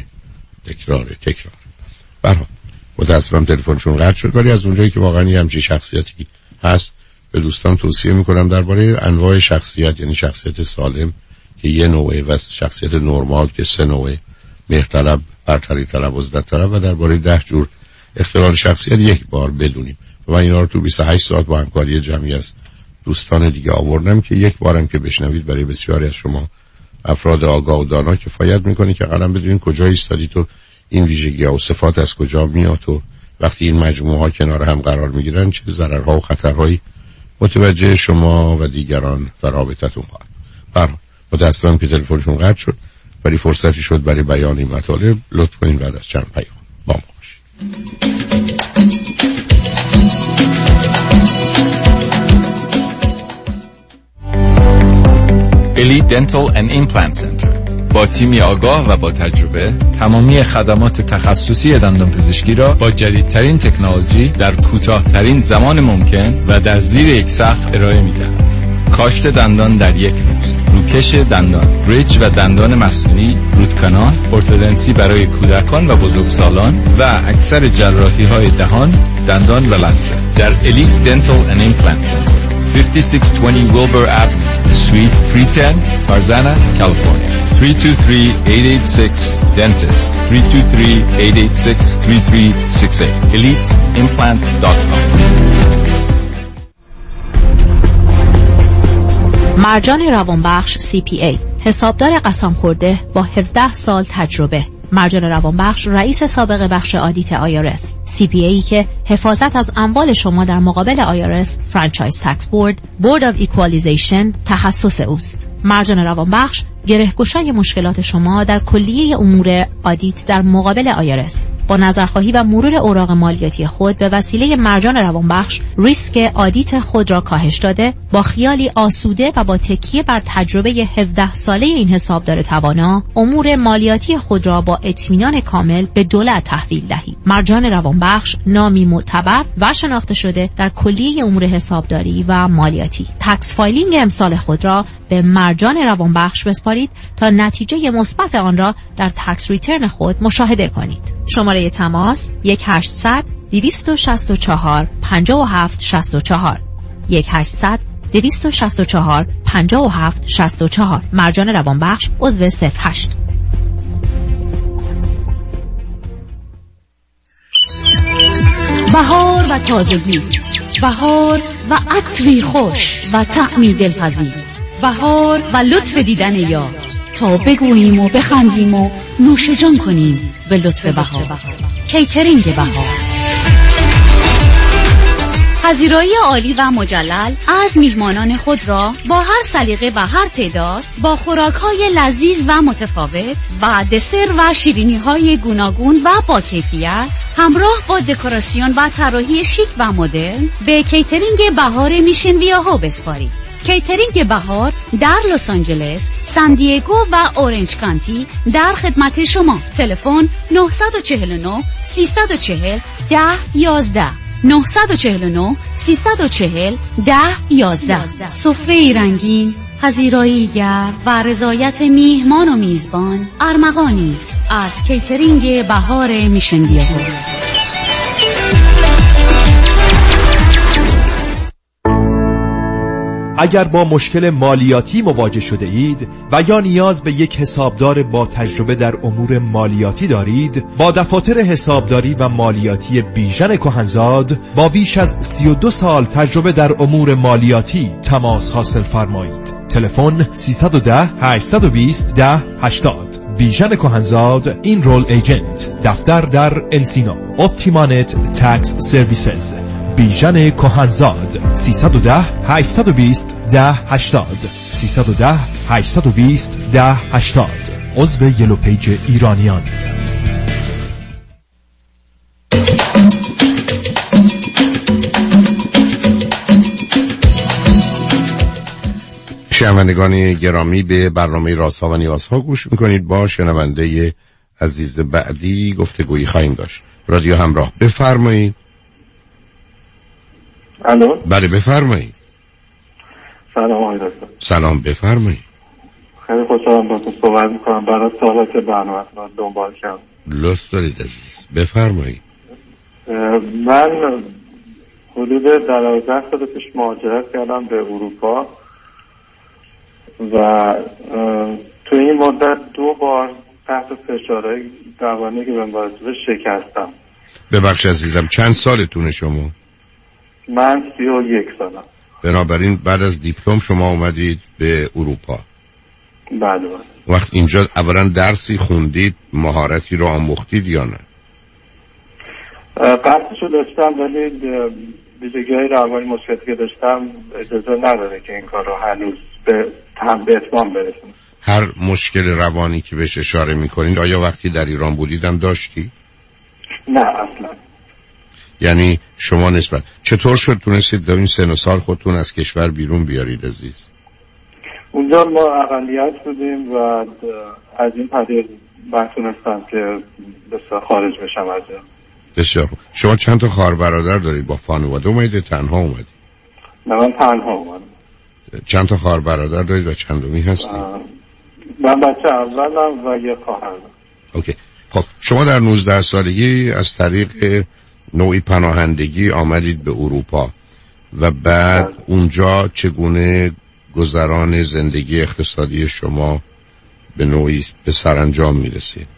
برها متاسفم تلفنشون قطع شد، ولی از اونجایی که واقعا یه همچین شخصیتی هست به دوستان توصیه میکنم درباره انواع شخصیت، یعنی شخصیت سالم که یه نوعه و شخصیت نرمال که 3 نوعه، مهرطلب، برتری طلب، عزلت طلب و درباره 10 جور اختلال شخصیت یک بار بدونیم و من اینا رو تو 28 ساعت با همکاری جمعی از دوستان دیگه آوردم که یک بارم که بشنوید برای بسیاری از شما افراد آگاه و دانا کفایت میکنه که قلم بدونید کجا ایستادید و این ویژگی ها و صفات از کجا میاد و وقتی این مجموعه ها کنار هم قرار میگیرن چه ضررها و خطرهایی متوجه شما و دیگران در رابطتون خواهد. متاسفم که تلفنشون قطع شد، ولی فرصتی شد برای بیان این مطالب. لطف کنید بعد از چند پیام با ما باشید. Elite Dental and Implant Center با تیمی آگاه و با تجربه تمامی خدمات تخصصی دندانپزشکی را با جدیدترین تکنولوژی در کوتاه‌ترین زمان ممکن و در زیر یک سقف ارائه می‌دهند. کاشت دندان در یک روز، روکش دندان، بریج و دندان مصنوعی، روت کانال، ارتودنسی برای کودکان و بزرگسالان و اکثر جراحی‌های دهان، دندان و لثه در Elite Dental and Implant Center 5620 Wilbur Avenue, Suite 310, Tarzana, California. 323-886-DENTIST. 323-886-3368. EliteImplant.com. مرجان روانبخش CPA، حسابدار قسم خورده با 17 سال تجربه. مرجان روانبخش رئیس سابق بخش آدیت IRS، CPAی که حفاظت از اموال شما در مقابل IRS، فرانچایز تکس بورد، بورد آف ایکوالیزیشن تخصص اوست. مرجان روانبخش گره‌گشای مشکلات شما در کلیه امور آدیت در مقابل IRS. با نظرخواهی و مرور اوراق مالیاتی خود به وسیله مرجان روانبخش ریسک آدیت خود را کاهش داده، با خیالی آسوده و با تکیه بر تجربه 17 ساله این حسابدار توانا امور مالیاتی خود را با اطمینان کامل به دولت تحویل دهید. مرجان روانبخش نامی معتبر و شناخته شده در کلیه امور حسابداری و مالیاتی. تکس فایلینگ امسال خود را به مرجان روانبخش بسپارید تا نتیجه مثبت آن را در تکس ریترن خود مشاهده کنید. شماره تماس 1-800-264-5764 1-800-264-5764. مرجان روانبخش عضو 08. بهار و تازگی، بهار و عطری خوش و طعمی دلپذیر، بهار و لطف دیدن یار، تا بگوییم و بخندیم و نوش جان کنیم به لطف بهار. کیترینگ بهار، پذیرایی عالی و مجلل از میهمانان خود را با هر سلیقه و هر تعداد، با خوراک‌های لذیذ و متفاوت و دسر و شیرینی‌های گوناگون و با کیفیت، همراه با دکوراسیون و طراحی شیک و مدرن، به کیترینگ بهار میشن ویاها بسپارید. کیترینگ بهار در لس آنجلس، سان دیگو و اورنج کانتی در خدمت شما. تلفن 949 340 1011 949 340 1011. سفره رنگین، پذیرایی گرم و رضایت میهمان و میزبان ارمغانی است از کیترینگ بهار میشن دیگو. اگر با مشکل مالیاتی مواجه شده اید و یا نیاز به یک حسابدار با تجربه در امور مالیاتی دارید، با دفاتر حسابداری و مالیاتی بیژن کهنزاد با بیش از 32 سال تجربه در امور مالیاتی تماس حاصل فرمایید. تلفن 310 820 1080. بیژن کهنزاد این رول ایجنت، دفتر در انسینو. اپتیمانت تکس سرویسز. بیژن کهنزاد 310 820 1080 310 820 1080. عضو یلو پیج ایرانیان. شنوندگان گرامی، به برنامه رازها و نیازها گوش میکنید. با شنونده عزیز بعدی گفتگویی خواهیم داشت. رادیو همراه، بفرمایید. الو. بله بفرمایید. سلام آقای دکتر. سلام بفرمایید. خیلی خوشحالم باهاتون صحبت میکنم. برای سوالات برنامه رو دنبال کردم. لطف دارید عزیز، بفرمایید. من حدود 12 سال پیش مهاجرت کردم به اروپا و تو این مدت 2 بار تحت فشارهای روانی که بهم وارد شده شکستم. ببخش عزیزم، چند سالتونه شما؟ من 31 سالم. بنابراین بعد از دیپلم شما اومدید به اروپا. بله. وقت اینجا اولا درسی خوندید، مهارتی رو آموختید یا نه؟ قصدشو داشتم ولی ویژگی‌های روانی مشکلی که داشتم اجازه نداره که این کار رو هنوز به اتمام برسونم. هر مشکل روانی که بهش اشاره میکنید آیا وقتی در ایران بودیدم داشتی؟ نه اصلا. یعنی شما نسبت چطور شد تونستید در این سن و سال خودتون از کشور بیرون بیارید عزیز؟ اونجا ما اقلیت بودیم و از این طریق تونستم که بسیار خارج بشم از جا. بسیار. شما چند تا خواهر برادر دارید؟ با خانواده اومدید تنها اومدید؟ نه من تنها اومدم. چند تا خواهر برادر دارید و چندمی هستید؟ من بچه اولم و یه خواهر. اوکی. خب شما در 19 سالگی از طریق نوعی پناهندگی آمدید به اروپا و بعد اونجا چگونه گذران زندگی اقتصادی شما به نوعی به سرانجام میرسید؟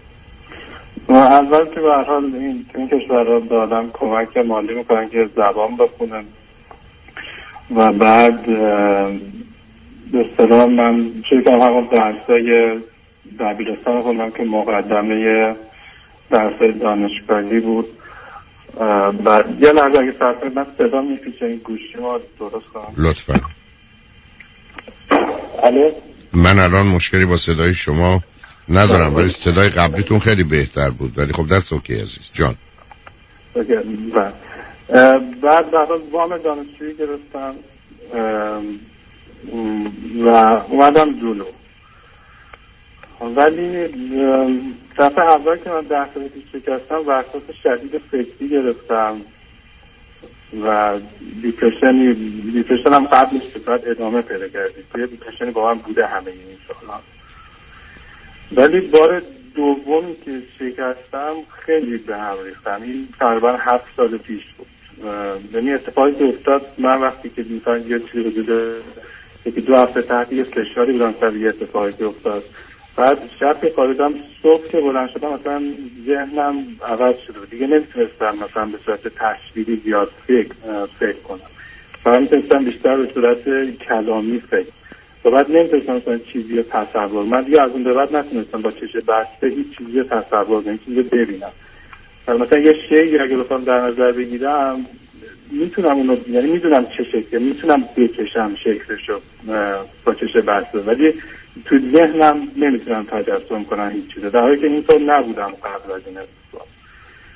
اول که به هر حال این کشورها به آدم کمک مالی میکنن که زبان بخونن و بعد به اصطلاح من شروع کردم همون درسای دبیرستان خوندم که مقدمه درسای دانشگاهی بود. بعد یه لحظه اگه صرف کنید من صدا میپیچه این گوشی ما درست کنم لطفا. الو. من الان مشکلی با صدای شما ندارم ولی صدای قبلیتون خیلی بهتر بود ولی خب دست اوکی عزیز جان. بعد وام دانشجویی گرفتم و اومدم جلو، ولی دفعه اول که من 10 سال پیش شکستم وسواس شدید فکری گرفتم و دیپرشن هم قبلش که بعد ادامه پیدا کردید. توی دیپرشنی با من بوده همه این سالها، ولی بار دومی که شکستم خیلی به هم ریختم. این تقریبا 7 سال پیش بود. یعنی اتفاقی که افتاد من وقتی که مثلا یه چیزی بوده یکی 2 هفته تحت یه فشاری بودم سر یه اتفاقی که افتاد، بعد شب که خوابیدم صبح که بلند شدم مثلا ذهنم عوض شده دیگه نمیتونستم مثلا به صورت تصویری زیاد فکر کنم، فقط میتونستم بیشتر به صورت کلامی فکر و بعد نمیتونستم مثلا چیزی رو تصور. من دیگه از اون به بعد نتونستم با چش بسته هیچ چیزی رو تصور کنم، چیزی رو ببینم. مثلا یه شیء اگه بخوام در نظر بگیرم میتونم اونو، یعنی میدونم چه شکلی میتونم بکشم شکلشو با چش بسته، ولی تو ذهنم نمیتونم تجسم کنم هیچ چیزی، در حالی که اینطور نبودم قبل از این اتفاق.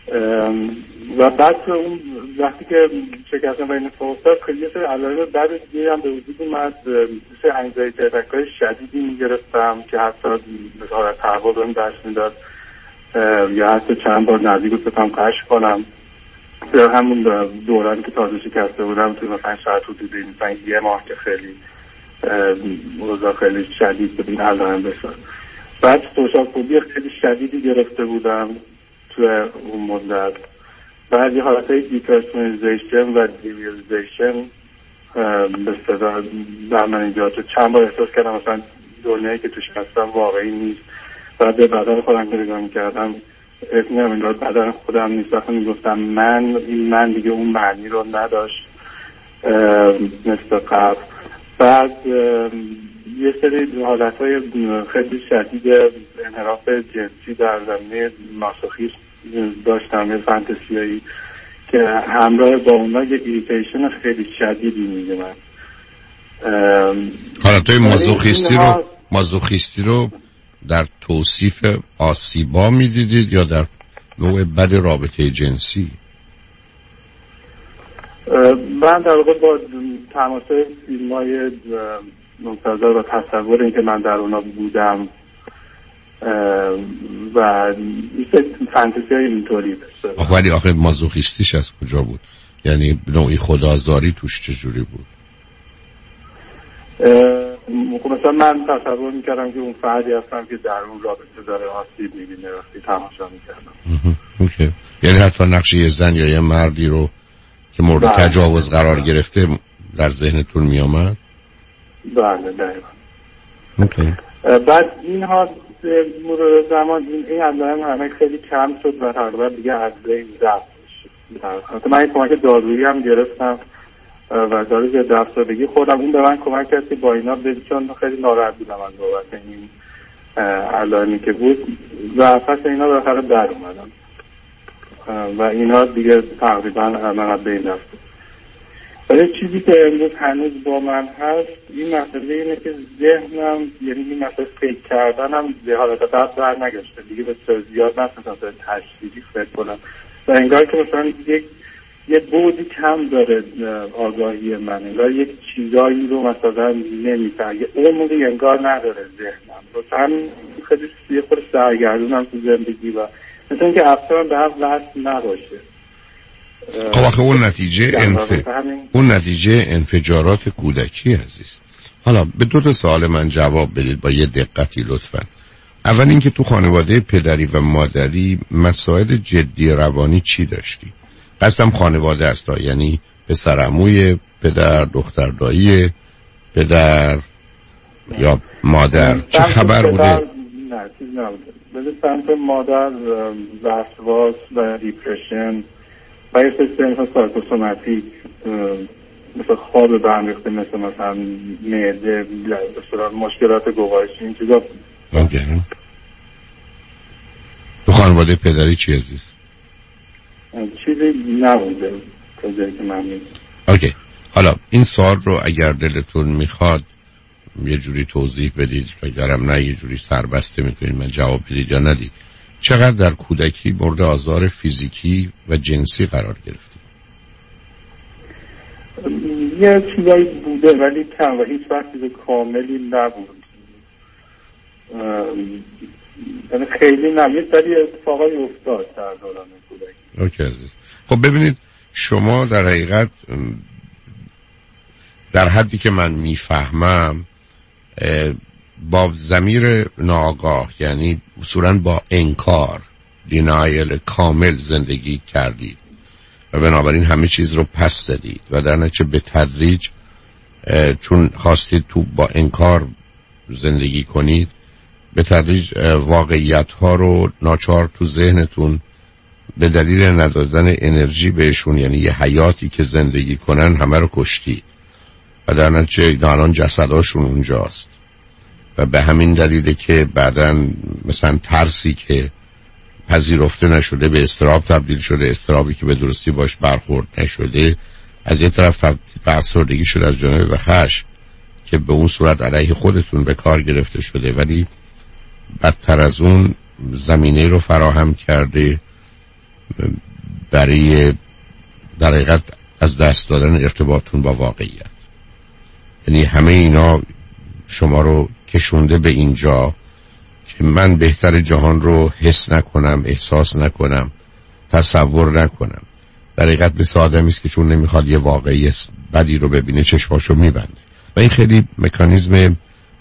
و بعد اون وقتی که شکستم و این اتفاق افتاد خیلی سری علائم بعد دیگه هم به وجود اومد، مثل انگزایتی اتک‌های شدیدی میگرفتم که حتی حالت تهوع بهم دست میداد یا حتی چند بار نزدیک بود بتونم قش کنم. در همون دورانی که تازه شکسته بودم توی مثلا شاید حدود مثلا یه ماه که خیلی اوضاع خیلی شدید بود این علائم بشد. بعد سوشال فوبی خیلی شدیدی گرفته بودم توی اون مدت. بعد یه حالتهای دیپرسونیزیشن و دیویلیزیشن به صدا در من اینجا تو چند بار احساس کردم مثلا دنیایی که توش هستم واقعی نیست. بعد به بدن خودم که نگاه می‌کردم اسمم این بدن خودم نیست. وقتی میگفتم من دیگه اون معنی رو نداشت مثل قبل. بعد یه سری حالتهای خیلی شدید انحراف جنسی در زمینه ماسوخیسم داشتم، یه فانتزیایی که همراه با اونا یه ایریتیشن خیلی شدیدی میگم. حالتهای مازوخیستی رو در توصیف آسیبا میدیدید یا در نوع بد رابطه جنسی؟ من در واقع با تماشای فیلم‌های منتظر و تصور این که من در اونا بودم و این فانتزی های اینطوری بسید. ولی آخر مازوخیستیش از کجا بود؟ یعنی نوعی خدازاری توش چجوری بود؟ مثلا من تصور میکردم که اون فردی هستم که در اون رابطه داره آسیب میبینه وقتی تماشا میکردم. اوکی. یعنی حتی نقش یه زن یا یه مردی رو که مورد تجاوز قرار گرفته در ذهنتون میامد؟ بله دقیقا. اوکی. بعد اینها مرور زمان این علائم همه خیلی کم شد و تقریبا دیگه از بین رفت. من این کمک دارویی هم گرفتم و داروی ضد افسردگی خودم اون به من کمک کرد که با اینا چون خیلی ناراحت بودم از بابت این علائمی که بود و پس اینا بالاخره در اومدم و اینا دیگه تقریبا من از بین رفت. ولی چیزی که امروز هنوز با من هست این مسئله اینه که ذهنم، یعنی این مسئله فکر کردنم به حالت قبل بر نگشته دیگه، به زیاد نفتم به تشریفی فکر کنم و انگار که مثلا یه بودی کم داره آگاهی من، انگار یک چیزایی رو مثلا نمیفهم، یه عمقی انگار نداره ذهنم. مثلا خیلی یه خود سرگردونم تو زندگی و مثلا اینکه افکارم به هم وصل نباشه. خب آخه اون نتیجه انفجارات کودکی عزیز. حالا به دو تا سوال من جواب بدید با یه دقتی لطفا. اول اینکه تو خانواده پدری و مادری مسائل جدی روانی چی داشتی؟ قصدم خانواده است، یعنی پسر عموی پدر، دختر دایی پدر یا مادر، چه خبر بوده؟ نه چیز نبوده. بده سمت مادر وسواس و دیپرشن و یه سیستم سایکوسوماتیک مثل خواب برمیخته، مثلا معده، مشکلات گوارشی، این چیزا. تو خانواده پدری چی عزیز؟ چیزی نبوده تا جایی که من میدونم. اوکی. حالا این سوال رو اگر دلتون میخواد یه جوری توضیح بدید، اگرم نه یه جوری سربسته میتونید من جواب بدید یا ندید. چقدر در کودکی مورد آزار فیزیکی و جنسی قرار گرفتید؟ یه چیزایی بوده ولی کم و هیچ وقت چیز کاملی نبود. یعنی خیلی نه، یه سری اتفاقایی افتاد در دوران کودکی. اوکی عزیز. خب ببینید شما در حقیقت در حدی که من میفهمم با ضمیر ناآگاه، یعنی اصولاً با انکار، دینایل کامل زندگی کردید و بنابراین همه چیز رو پس زدید و در نتیجه به تدریج چون خواستید تو با انکار زندگی کنید به تدریج واقعیت ها رو ناچار تو ذهنتون به دلیل ندادن انرژی بهشون، یعنی یه حیاتی که زندگی کنن، همه رو کشتید و در نتیجه الان جسداشون اونجاست و به همین دلیله که بعداً مثلا ترسی که پذیرفته نشده به اضطراب تبدیل شده، اضطرابی که به درستی باش برخورد نشده از یه طرف به افسردگی شده از جانب و خشم که به اون صورت علیه خودتون به کار گرفته شده، ولی بدتر از اون زمینه رو فراهم کرده برای در حقیقت از دست دادن ارتباطتون با واقعیت. یعنی همه اینا شما رو کشونده به اینجا که من بهتر جهان رو حس نکنم، احساس نکنم، تصور نکنم. در حقیقت مثل آدمی است که چون نمیخواد یه واقعی بدی رو ببینه چشماشو میبنده و این خیلی مکانیزم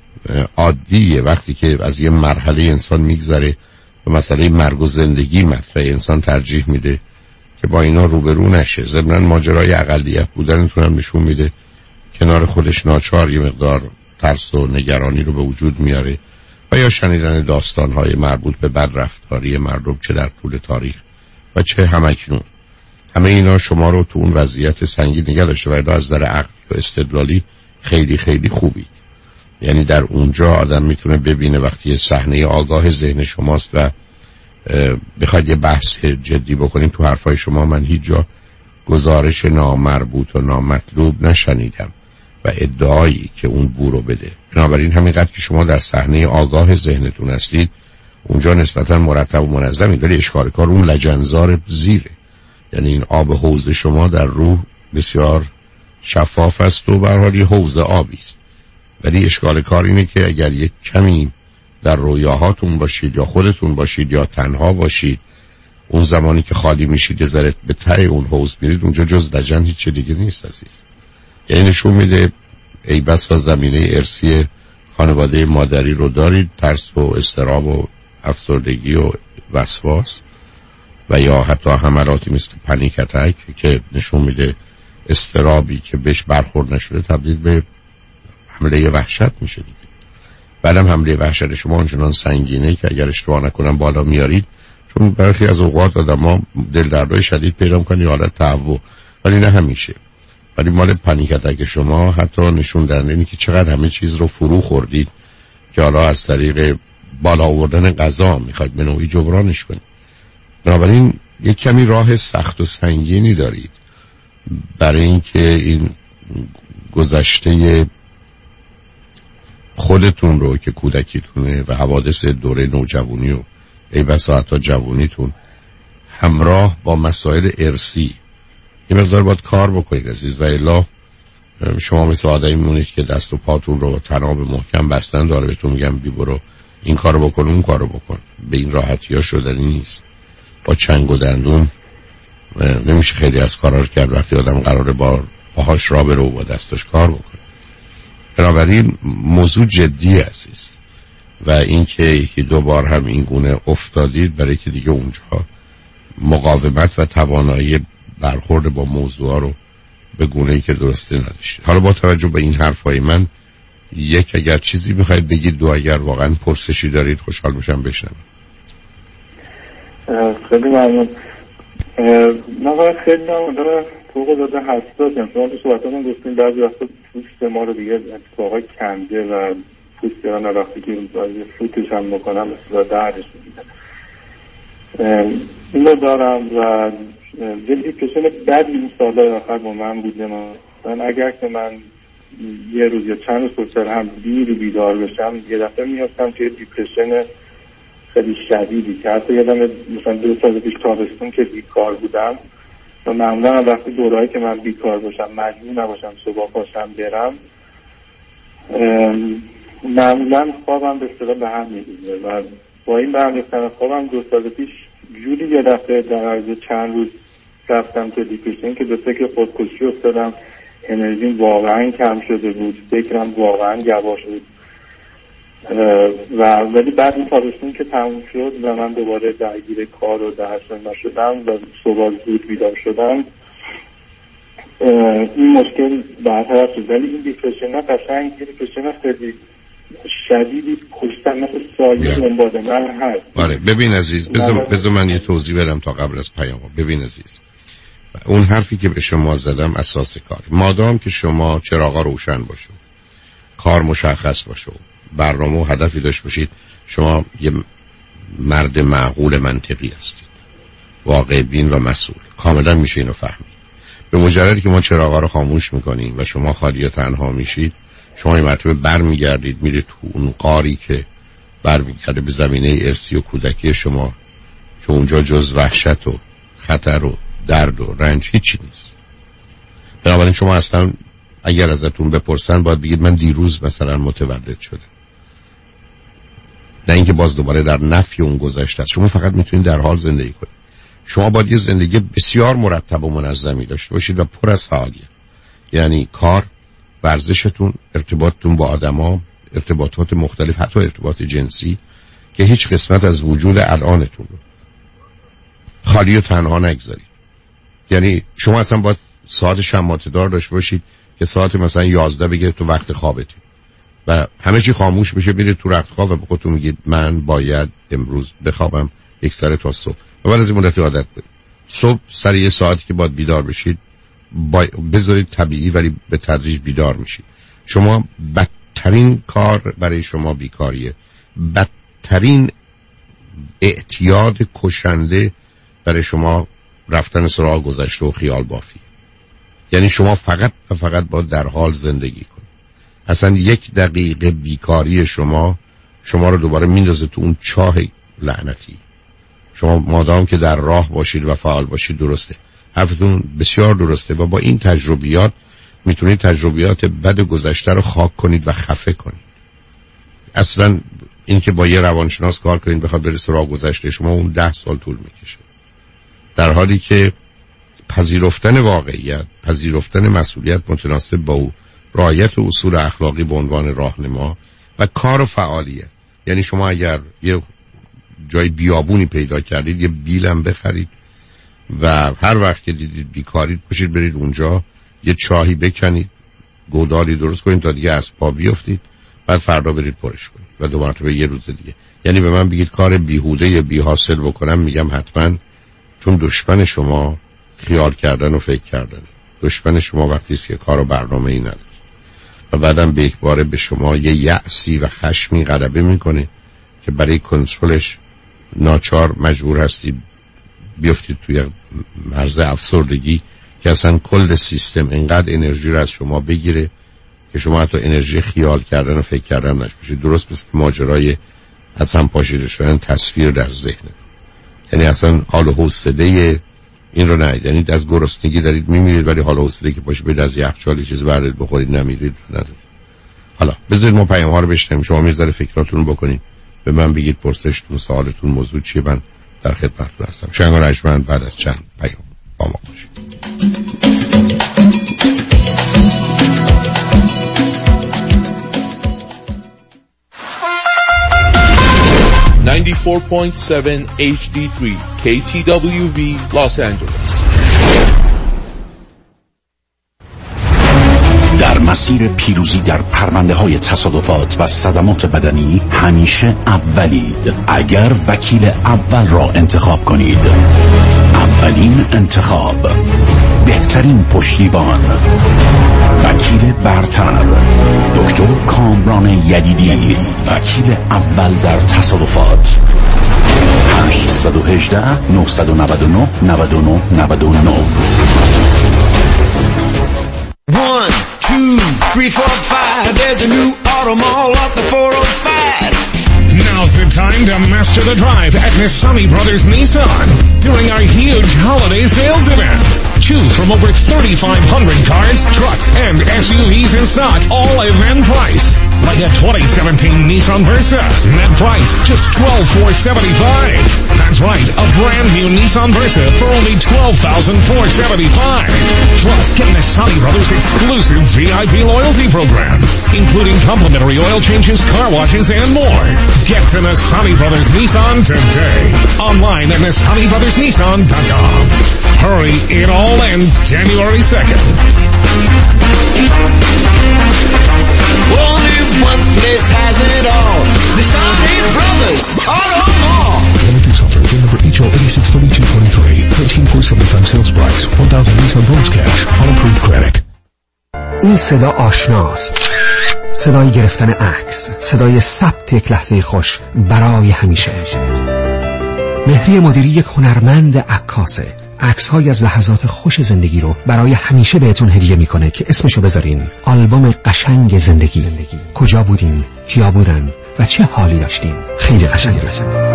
عادیه. وقتی که از یه مرحله انسان میگذره و مسئله مرگ و زندگی مطرح، انسان ترجیح میده که با اینا روبرو نشه. ضمن ماجرای اقلیت بودنتون هم نشون میده کنار خودش ناچار یه مقدار ترس و نگرانی رو به وجود میاره و یا شنیدن داستانهای مربوط به بدرفتاری مردم چه در طول تاریخ و چه همکنون. همه اینا شما رو تو اون وضعیت سنگین نگه داشته و از در عقلی و استدلالی خیلی خیلی خوبی. یعنی در اونجا آدم میتونه ببینه وقتی صحنه آگاه ذهن شماست و بخواید یه بحث جدی بکنیم تو حرفای شما من هیچ جا گزارش نامربوط و نامطلوب نشنیدم و ادعایی که اون بو رو بده. بنابراین همینقدر که شما در صحنه آگاه ذهنتون هستید اونجا نسبتا مرتب و منظمید، ولی اشکال کار اون لجنزار زیره. یعنی این آب حوض شما در روح بسیار شفاف است و به هر حال یه حوض آبی است، ولی اشکال کار اینه که اگر یک کمی در رویاهاتون باشید یا خودتون باشید یا تنها باشید، اون زمانی که خالی میشید ذره به ته اون حوض میرید، اونجا جز لجن هیچ دیگه نیست عزیز. یعنی نشون میده ای بس و زمینه ارثی خانواده مادری رو دارید، ترس و اضطراب و افسردگی و وسواس و یا حتی حملاتی مثل پنیک اتک که نشون میده اضطرابی که بهش برخورد نشده تبدیل به حمله وحشت میشه دیگه. بعدم حمله وحشت شما اونچنان سنگینه که اگر اشتباه نکنم بالا میارید، چون برخی از اوقات آدم‌ها دل دردای شدید پیدا می‌کنن یا حالت تهوع، ولی نه همیشه. ولی مال پنیک اتک شما حتی نشون دهنده اینه که چقدر همه چیز رو فرو خوردید که حالا از طریق بالا آوردن غذا میخواید به نوعی جبرانش کنید. بنابراین یک کمی راه سخت و سنگینی دارید برای اینکه این گذشته خودتون رو که کودکیتونه و حوادث دوره نوجوانی و ای بسا حتی جوانیتون همراه با مسائل ارثی یه مقدار باید کار بکنید عزیز، و الا شما مثل آدمی مونید که دست و پاتون رو تناب محکم بستن داره بهتون میگم بی برو این کارو بکن اون کارو بکن. به این راحتی ها شدنی نیست. با چنگ و دندون نمیشه خیلی از کارا رو کرد وقتی آدم قراره با پاهاش را بره و با دستش کار بکنه. بنابراین موضوع جدی عزیز و اینکه یکی دو بار هم این گونه افتادید برای که دیگه اونجا مقاومت و توانایی برخورد با موضوع رو به گونه‌ای که درسته نداشتید. حالا با توجه به این حرفای من یک اگر چیزی میخواید بگید، دو اگر واقعا پرسشی دارید خوشحال میشم بشنوم. خیلی ممنون. من باید خیلی داره فوق العاده حساسم. شما تو صحبتاتون گفتین بعضی وقتا پوست ما رو دیگه اتفاقا کنده و پوست گران وقتی که فوتش هم میکنم مثلا دردش میگیره. این رو دارم و دیپرشن بدی این سالهای آخر با من بوده. من اگر که من یه روز یا چند روز پشتر هم دیر بیدار بشم یه دفعه میافتم توی دیپرشن خیلی شدیدی که حتی یادم مثلا 2 سال پیش تابستون که بیکار بودم و معمولا وقتی دورهایی که من بیکار باشم مجبور نباشم صبح پاشم برم معمولا خوابم به اصطلاح به هم می‌ریزه و با این به هم ریختن خوابم 2 سال پیش جوری یه دفعه در عرض چند روز رفتم تو دیپرشن که به فکر خودکشی افتادم. انرژیم واقعا کم شده بود، فکرم واقعا یواش بود و ولی بعد این تابستون که تموم شد و من دوباره درگیر کار و درس نشدم و صبح زود بیدار شدم این مشکل برطرف شد. ولی این دیپرشن قشنگ دیپرشن خیلی شدیدی پشتم مثل سایه دنبال من هست. آره ببین عزیز بذار من یه توضیح بدم تا قبل از پیام. ببین عزیز اون حرفی که به شما زدم اساس کار مادام که شما چراغا روشن باشه، کار مشخص باشه، برنامه و هدفی داشت باشید، شما یه مرد معقول منطقی هستید، واقع بین و مسئول، کاملا میشه اینو فهمید. به مجردی که ما چراغا رو خاموش میکنیم و شما خالی و تنها میشید، شما این مرتبه برمیگردید میرید تو اون قاری که برمیگرده به زمینه ارثی و کودکی شما، چون اونجا جز وحشت و خطر و درد و رنج هیچی نیست. بنابراین شما اصلا اگر ازتون بپرسن باید بگید من دیروز مثلا متولد شده، نه اینکه باز دوباره در نفی اون گذشته است. شما فقط میتونید در حال زندگی کنید. شما باید یه زندگی بسیار مرتب و منظمی داشته باشید و پر از فعالیت، یعنی کار، ورزشتون، ارتباطتون با آدما، ارتباطات مختلف، حتی ارتباط جنسی که هیچ قسمت از وجود الانتون رو خالی و تنها نگذارید. یعنی شما اصلا باید ساعت شماته دار داشته باشید که ساعت مثلا 11 بگه تو وقت خوابتی و همه چی خاموش میشه، میرید تو رخت خواب و به خودتون میگید من باید امروز بخوابم یک سر تا صبح و بعد از این مدتی عادت کنید. صبح سر یه ساعتی که باید بیدار بشید بذارید طبیعی، ولی به تدریج بیدار میشید. شما بدترین کار برای شما بیکاریه، بدترین اعتیاد کشنده برای شما رفتن سراغ گذشته و خیال بافی. یعنی شما فقط و فقط باید در حال زندگی کنید. اصلا یک دقیقه بیکاری شما رو دوباره میندازه تو اون چاه لعنتی. شما مادام که در راه باشید و فعال باشید، درسته، حرفتون بسیار درسته و با این تجربیات میتونید تجربیات بد گذشته رو خاک کنید و خفه کنید. اصلا این که با یه روانشناس کار کنید بخواد بره سراغ گذشته شما، اون 10 سال طول میکشه، در حالی که پذیرفتن واقعیت، پذیرفتن مسئولیت متناسب با او، رعایت اصول اخلاقی به عنوان راهنما و کار و فعالیت. یعنی شما اگر یه جای بیابونی پیدا کردید، یه بیلم بخرید و هر وقت که دیدید بیکارید باشید برید اونجا یه چاهی بکنید، گودالی درست کنید تا دیگه از پا بیافتید، بعد فردا برید پرش کنید و دو مرتبه یه روز دیگه. یعنی به من بگید کار بیهوده یا بی حاصل بکنم، میگم حتما، چون دشمن شما خیال کردن و فکر کردن. دشمن شما وقتی است که کار و برنامه ای نداره و بعدم به یک باره به شما یه یأسی و خشمی غلبه میکنه که برای کنترلش ناچار مجبور هستید بیافتید توی مرز افسردگی که اصلا کل سیستم اینقدر انرژی رو از شما بگیره که شما حتی انرژی خیال کردن و فکر کردن نشید. درست مثل ماجرای از هم پاشیده شدن تصویر در ذهن. یعنی اصلا حال و حوصله این رو ندارید. یعنی از گرسنگی دارید میمیرید ولی حال و حوصله که پاشید برید از یخچال چیز بردارید بخورید نمیرید ندارید. حالا بذارید ما پیام ها رو بشنویم، شما میذاره فکراتون رو بکنید، به من بگید پرسشتون، سوالتون، موضوع چیه، من در خدمتتون هستم. شنگ رجمن بعد از چند پیام با ما باشید. 94.7 HD3 KTWV Los Angeles. در مسیر پیروزی در پرونده‌های تصادفات و صدمات بدنی همیشه اولید. اگر وکیل اول را انتخاب کنید، اولین انتخاب، بهترین پشتیبان، وکیل برتر، دکتر کامران یدیدی، وکیل اول در تصادفات. 818 999 99 99. 1, 2, 3, 4, 5. There's a new auto mall off the 405. Now's the time to master the drive at Nisani Brothers Nissan during our huge holiday sales event. Choose from over 3,500 cars, trucks, and SUVs in stock, all event price. Like a 2017 Nissan Versa. Net price just $12,475. That's right, a brand new Nissan Versa for only $12,475. Plus, get Nisani Brothers' exclusive VIP loyalty program, including complimentary oil changes, car washes, and more. Get to Nisani Brothers Nissan today. Online at NisaniBrothersNissan.com. Hurry, it all ends January 2nd. Only one place has it all. Nisani Brothers Auto Mall. Limited offer. Bill number HO 863223. 13,475 sales price. 1,000 Nissan bonus cash. On approved credit. این صدا آشناست. صدای گرفتن عکس، صدای ثبت یک لحظه خوش برای همیشه. مهری مدیری یک هنرمند عکاسه. عکس‌های از لحظات خوش زندگی رو برای همیشه بهتون هدیه میکنه که اسمشو بذارین آلبوم قشنگ زندگی. کجا بودین، کیا بودن و چه حالی داشتین. خیلی قشنگه.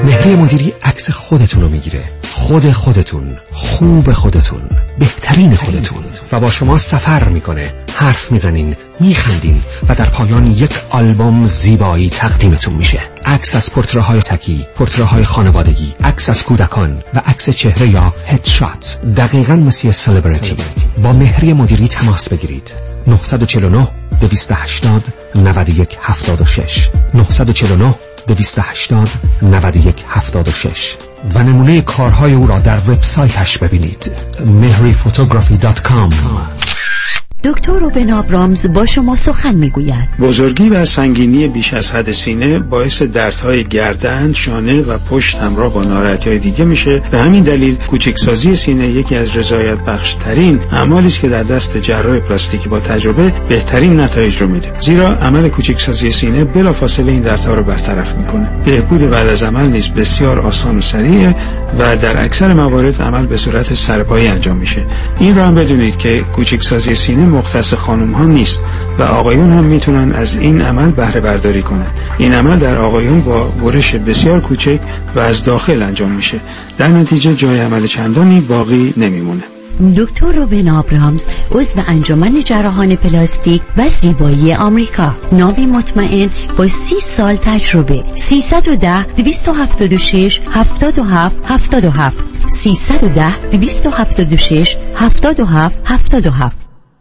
مهری مدیری عکس خودتون رو میگیره. خودتون، خوب خودتون، بهترین خودتون و با شما سفر میکنه. حرف میزنین، میخندین و در پایان یک آلبوم زیبایی تقدیمتون میشه. عکس از پورتره‌های تکی، پورتره‌های خانوادگی، عکس از کودکان و عکس چهره یا هدشات. دقیقاً مثل سلبریتی. با مهری مدیری تماس بگیرید. 949 280 9176 949 280 9176 و نمونه کارهای او را در وبسایتش ببینید mehriphotography.com. دکتر روبن آبرامز با شما سخن میگوید. بزرگی و سنگینی بیش از حد سینه باعث دردهای گردن، شانه و پشت همراه با ناراحتی‌های دیگه میشه. به همین دلیل کوچکسازی سینه یکی از رضایت بخش ترین اعمالی است که در دست جراح پلاستیکی با تجربه بهترین نتایج رو میده. زیرا عمل کوچکسازی سینه بلافاصله این دردها رو برطرف میکنه. بهبود بعد از عمل نیز بسیار آسان و سریع و در اکثر موارد عمل به صورت سرپایی انجام میشه. این رو هم بدونید که کوچکسازی سینه مختص خانم ها نیست و آقایون هم میتونن از این عمل بهره برداری کنن. این عمل در آقایون با برش بسیار کوچک و از داخل انجام میشه. در نتیجه جای عمل چندانی باقی نمیمونه. دکتر روبن آبرامز عضو انجمن جراحان پلاستیک و زیبایی آمریکا، نامی مطمئن با 30 سال تجربه. 310 276 77 77 310 276 77 77.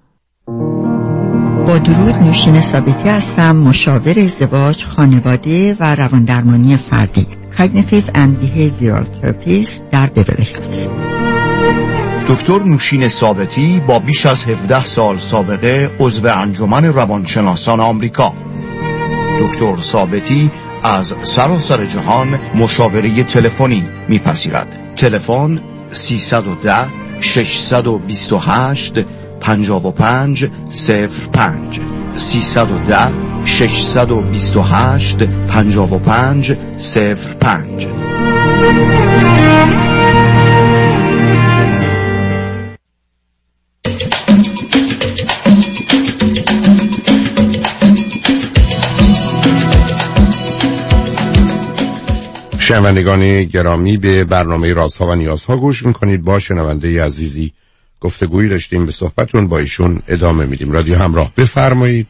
با درود، نوشین ثابتی هستم، مشاور ازدواج، خانواده و رواندرمانی فردی، Cognitive and Behavioral Therapist در بیورلی هیلز. دکتر نوشین ثابتی با بیش از 17 سال سابقه عضو انجمن روانشناسان آمریکا. دکتر ثابتی از سراسر جهان مشاوره تلفنی میپذیرد. تلفن 310 628 55 05 310 628 55 05. شنوندگان گرامی، به برنامه رازها و نیازها گوش میکنید. با شنونده عزیزی گفتگویی داشتیم، به صحبتون با ایشون ادامه میدیم. رادیو همراه، بفرمایید.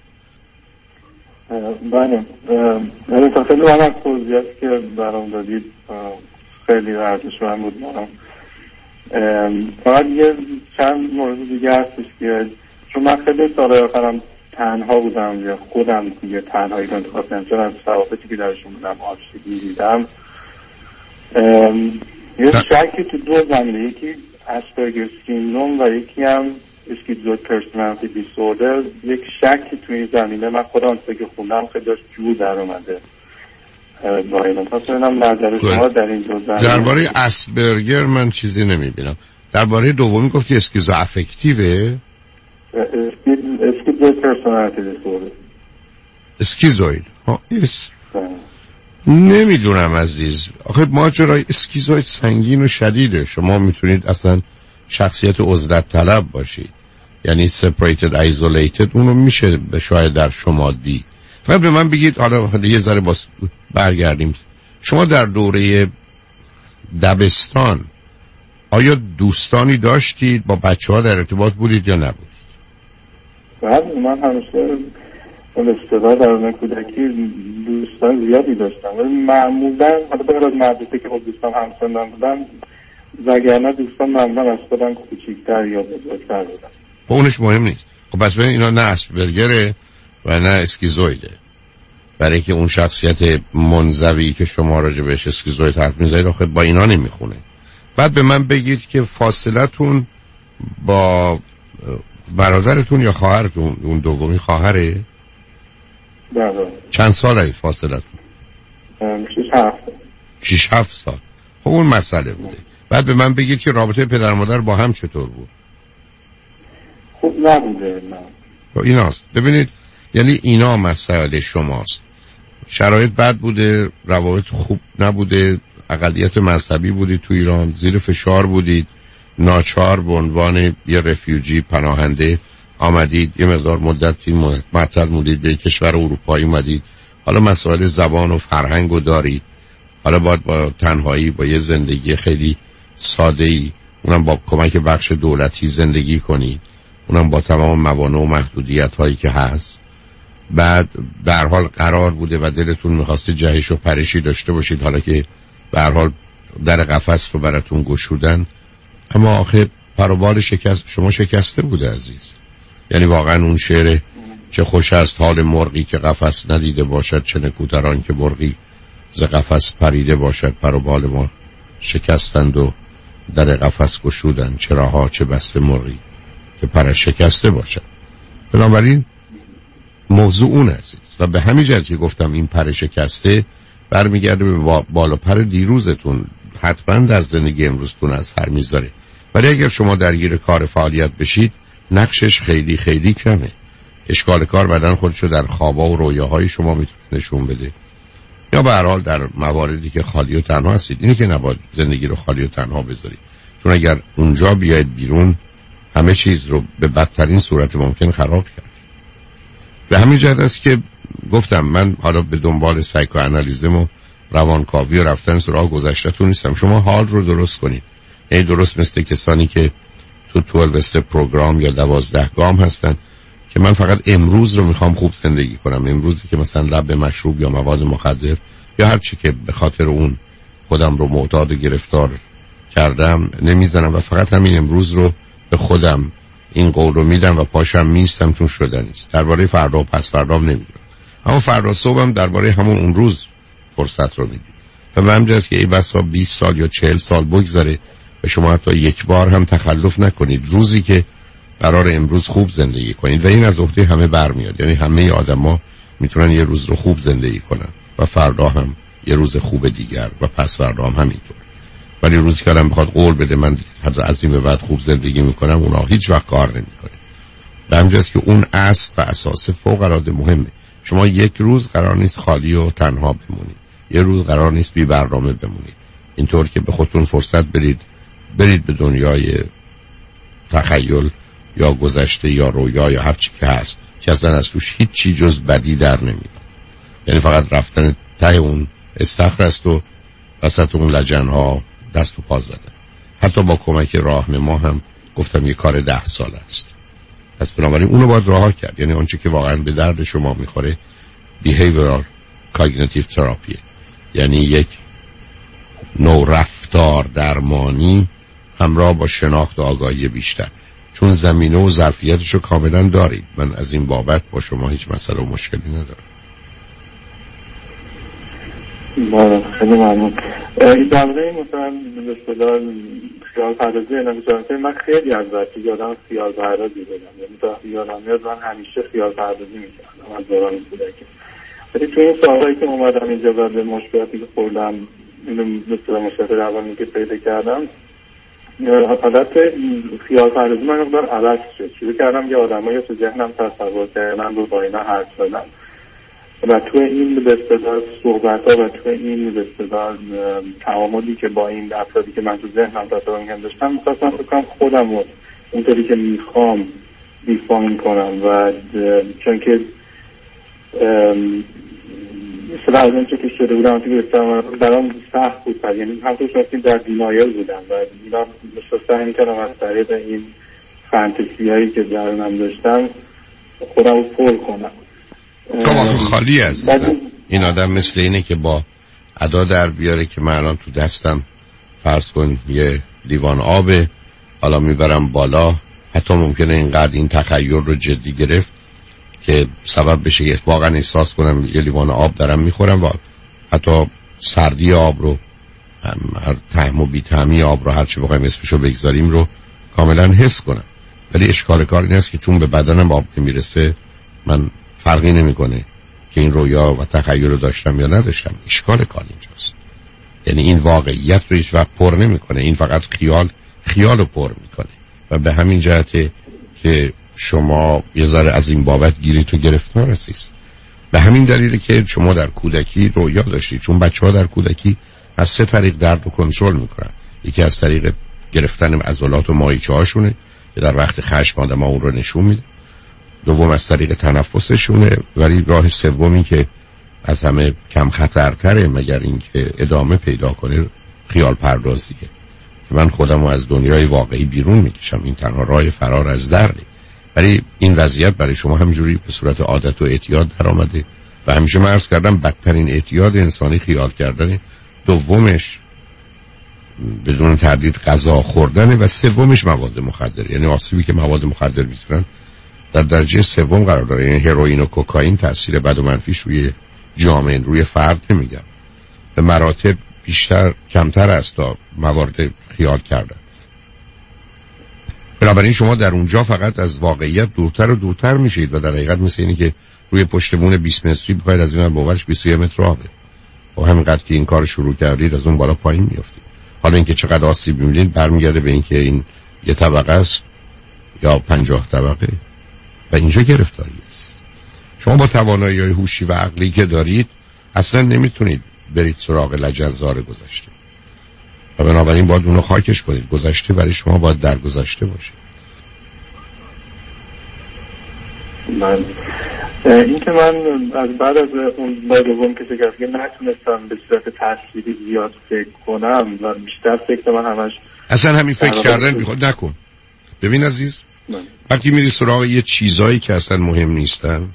بله، یعنی تا خیلی من از توضیحاتی که برام دادید خیلی ارزشمند بود برام. فقط یه چند مورد دیگه هستش که چون من خیلی سال آخرم تنها بودم یا خودم دیگه تنهایی رو انتخاب کردم، چون از روابطی که درشون بودم آشتی دیدم. یه شکی تو دو زمینه، یکی اسپرگر سیندروم و یکی هم اسکیزوفرنی پرسونالیتی دیسوردر. یک شکی تو این زمینه من خودم که خوندم خیلی داشت جور در اومده با اینا. پس ببینم نظر شما در این دو زمینه. درباره اسپرگر من چیزی نمیبینم. درباره دومی گفتی اسکیزو افکتیوه؟ اسکیزوفرنی پرسونالیتی دیسوردر. اسکیزوید نمیدونم عزیز. آخه ماجرای اسکیزوید سنگین و شدیده. شما میتونید اصلا شخصیت عزلت طلب باشید، یعنی separated isolated، اونو میشه به شاید در شما دید. فقط به من بگید، حالا یه ذره برگردیم، شما در دوره دبستان آیا دوستانی داشتید؟ با بچه ها در ارتباط بودید یا نبودید؟ بله، من همیشه اون استعداد در اون کودکی دوستان زیادی داشتم، ولی معمولا حالا به غیر از مدرسه که با دوستان همسنم بودم، وگرنه دوستان معمولا از خودم کوچیک‌تر یا بزرگتر بودن. اونش مهم نیست. خب پس ببین اینا نه اسپرگره و نه اسکیزویده، برای که اون شخصیت منزوی که شما راجع بهش اسکیزوید حرف می‌زنید آخه با اینا نمیخونه. بعد به من بگید که فاصلتون با برادرتون یا خواهرتون، اون دومی خواهره؟ بله. چند ساله فاصلتون؟ 6-7 سال. خب اون مسئله بوده. بعد به من بگید که رابطه پدر و مادر با هم چطور بود؟ خوب نبوده. نه ایناست. ببینید، یعنی اینا مسئله شماست. شرایط بد بوده، روابط خوب نبوده، اقلیت مذهبی بودید تو ایران، زیر فشار بودید، ناچار به عنوان یه رفیوجی پناهنده آمدید، یه مقدار مدتی معطل موندید، به کشور اروپایی اومدید، حالا مسائل زبان و فرهنگ رو دارید، حالا باید با تنهایی با یه زندگی خیلی ساده‌ای، اونم با کمک بخش دولتی زندگی کنید، اونم با تمام موانع و محدودیت‌هایی که هست. بعد به هر حال قرار بوده و دلتون می‌خواسته جهش و پرشی داشته باشید، حالا که به هر حال در قفس رو براتون گشودن، اما آخه پروبال شما شکسته بوده عزیز. یعنی واقعا اون شعر چه خوش است حال مرغی که قفس ندیده باشد، چه نکوتران که مرغی ز قفس پریده باشد. پروبال ما شکستند و در قفس گشودند، چراها چه بسته مرغی که پرش شکسته باشد. بنابراین موضوع اون عزیز و به همین جهت که گفتم این پر شکسته برمیگرده به بالا پر دیروزتون، حتما در زندگی امروزتون اثر میذاره. ولی اگر شما درگیر کار فعالیت بشید نقشش خیلی خیلی کمه. اشکال کار بعدن خودشو در خوابا و رویاهای شما میتونه نشون بده، یا به هر حال در مواردی که خالی و تنها هستید. اینه که نباید زندگی رو خالی و تنها بذارید، چون اگر اونجا بیاید بیرون همه چیز رو به بدترین صورت ممکن خراب کرد. به همین جهت است که گفتم من حالا به دنبال سایکوآنالیزم و روانکاوی و رفتن سراغ گذشته‌تون نیستم. شما حال رو درست کنید. یعنی درست مثل کسانی که تو 12 استپ پروگرام یا 12 گام هستن که من فقط امروز رو میخوام خوب زندگی کنم، امروزی که مثلا لب به مشروب یا مواد مخدر یا هر چی که به خاطر اون خودم رو معتاد و گرفتار کردم نمیزنم و فقط همین امروز رو به خودم این قول رو میدم و پاشم میستم چون شده نیست. درباره فردا و پس فردا نمیدونم، اما فردا صبحم درباره همون اون روز فرصت رو میدیم. و به همین جاست که ای بسا 20 سال یا 40 سال بگذره و شما حتی یک بار هم تخلف نکنید روزی که قرار امروز خوب زندگی کنید. و این از عهده همه برمیاد. یعنی همه آدما میتونن یه روز رو خوب زندگی کنن و فردا هم یه روز خوب دیگر و پس فردا هم همینطور. ولی روزی که آدم بخواد قول بده من حتی از این به بعد خوب زندگی میکنم، اونا هیچ وقت کار نمیکنه. به همین جاست که اون اصل و اساس فوق العاده مهمه. شما یک روز قرار نیست خالی و تنها بمونید، یه روز قرار نیست بی برنامه بمونید. اینطور که به خودتون فرصت برید به دنیای تخیل یا گذشته یا رویا یا هر چی که هست که اصلا از توش هیچ چی جز بدی در نمیاد. یعنی فقط رفتن ته اون استخر است و وسط اون لجنها دست و پا زدن. حتی با کمک راهنما هم گفتم یه کار 10 سال است. پس بنابراین اونو باید رها کرد. یعنی اون چی که واقعا به درد شما میخوره behavioral cognitive therapy، یعنی یک نوع رفتار درمانی همراه با شناخت و آگاهی بیشتر، چون زمینه و ظرفیتشو کاملا دارید. من از این بابت با شما هیچ مسئله و مشکلی ندارم. خیلی ممنون. این درباره مثلا به اصطلاح خیال پردازی من خیلی از وقتی یادم خیال پردازی بودم، یعنی تا یادم میاد من همیشه خیال پردازی میکردم از دوران کودکی. ولی تو این سالهایی که اومدم اینجا و به مشکلاتی که خوردم، اینو مثلا مشکلات روانی که پیدا کردم، حالت خیال پردازی من مقدار عوض شد. شروع کردم یه آدمایی تو ذهنم تصور کردم رو با اینا حرف زدم و تو این به اصطلاح صحبت‌ها و تو این به اصطلاح تعاملی که با این افرادی که من تو ذهنم تصور می‌کردم داشتم، می‌خواستم بکنم خودم رو اونطوری که می‌خوام دیفاین کنم و چون که مثلا از اون چه که شده بودم تو گفتم برام سخت بود. یعنی همطور شدیم در دینایل بودم و اینا سعی می‌کردم از طریق این فانتزی‌هایی که درونم داشتم خودم رو پر کنم. خالی از این آدم مثل اینه که با ادا در بیاره که من الان تو دستم فرض کن یه لیوان آبه، حالا میبرم بالا، حتی ممکنه اینقدر این تخیل رو جدی گرفت که سبب بشه که واقعا احساس کنم یه لیوان آب دارم میخورم و حتی سردی آب رو، طعم و بی‌طعمی آب رو، هر چی بخوایم اسمشو بگذاریم، رو کاملا حس کنم. ولی اشکال کار این است که چون به بدنم آب نمیرسه من فرقی نمیکنه که این رویا و تخیل رو داشتم یا نداشتم. اشکال کار اینجاست. یعنی این واقعیت رو هیچ وقت پر نمیکنه، این فقط خیال رو پر میکنه و به همین جهته که شما یه ذره از این بابت گیری تو گرفتار هستید. به همین دلیله که شما در کودکی رویا داشتید، چون بچه‌ها در کودکی از 3 طریق درد رو کنترل میکنن. یکی از طریق گرفتن عضلات و ماهیچه‌هاشونه که در وقت خشم آدم اون رو نشون میده. دوم از طریق تنفسشونه. ولی راه سومی که از همه کم خطرتره مگر اینکه ادامه پیدا کنه خیال پردازیه که من خودم رو از دنیای واقعی بیرون میکشم. این تنها راه فرار از درده. ولی این وضعیت برای شما همجوری به صورت عادت و اعتیاد در آمده و همیشه من عرض کردم بدترین اعتیاد انسانی خیال کردنه، دومش بدون تردید غذا خوردنه و سومش مواد مخدر. یعنی آسیبی که مواد مخدر میزنن در درجه سوم قرار داره. یعنی هروئین و کوکائین تاثیر بد و منفیش روی جامعه، روی فرد نمیگم، به مراتب بیشتر کمتر است تا موارد خیال کردن. بنابراین شما در اونجا فقط از واقعیت دورتر و دورتر میشید و در حقیقت مثل اینی که روی پشت بون 20 متری بخواید از این باورش 21 متر راه برید. و همینقدر که این کار شروع کردید از اون بالا پایین میافتید. حالا اینکه چقدر آسیب می‌بینید برمیگرده به اینکه این یه طبقه است یا 50 طبقه و اینجا گرفتاری است. شما با توانایی‌های هوشی و عقلی که دارید اصلا نمیتونید برید سراغ لجنزار گذشته و بنابراین باید اونو خاکش کنید. گذشته برای شما باید در گذشته باشه. این که من از بعد از اون بار دوم که شکست نتونستم به صورت تصویری زیاد فکر کنم و بیشتر فکر من همش اصلا همین فکر کردن بیخود نکن. ببین عزیز، وقتی میری سراغ یه چیزایی که اصلا مهم نیستن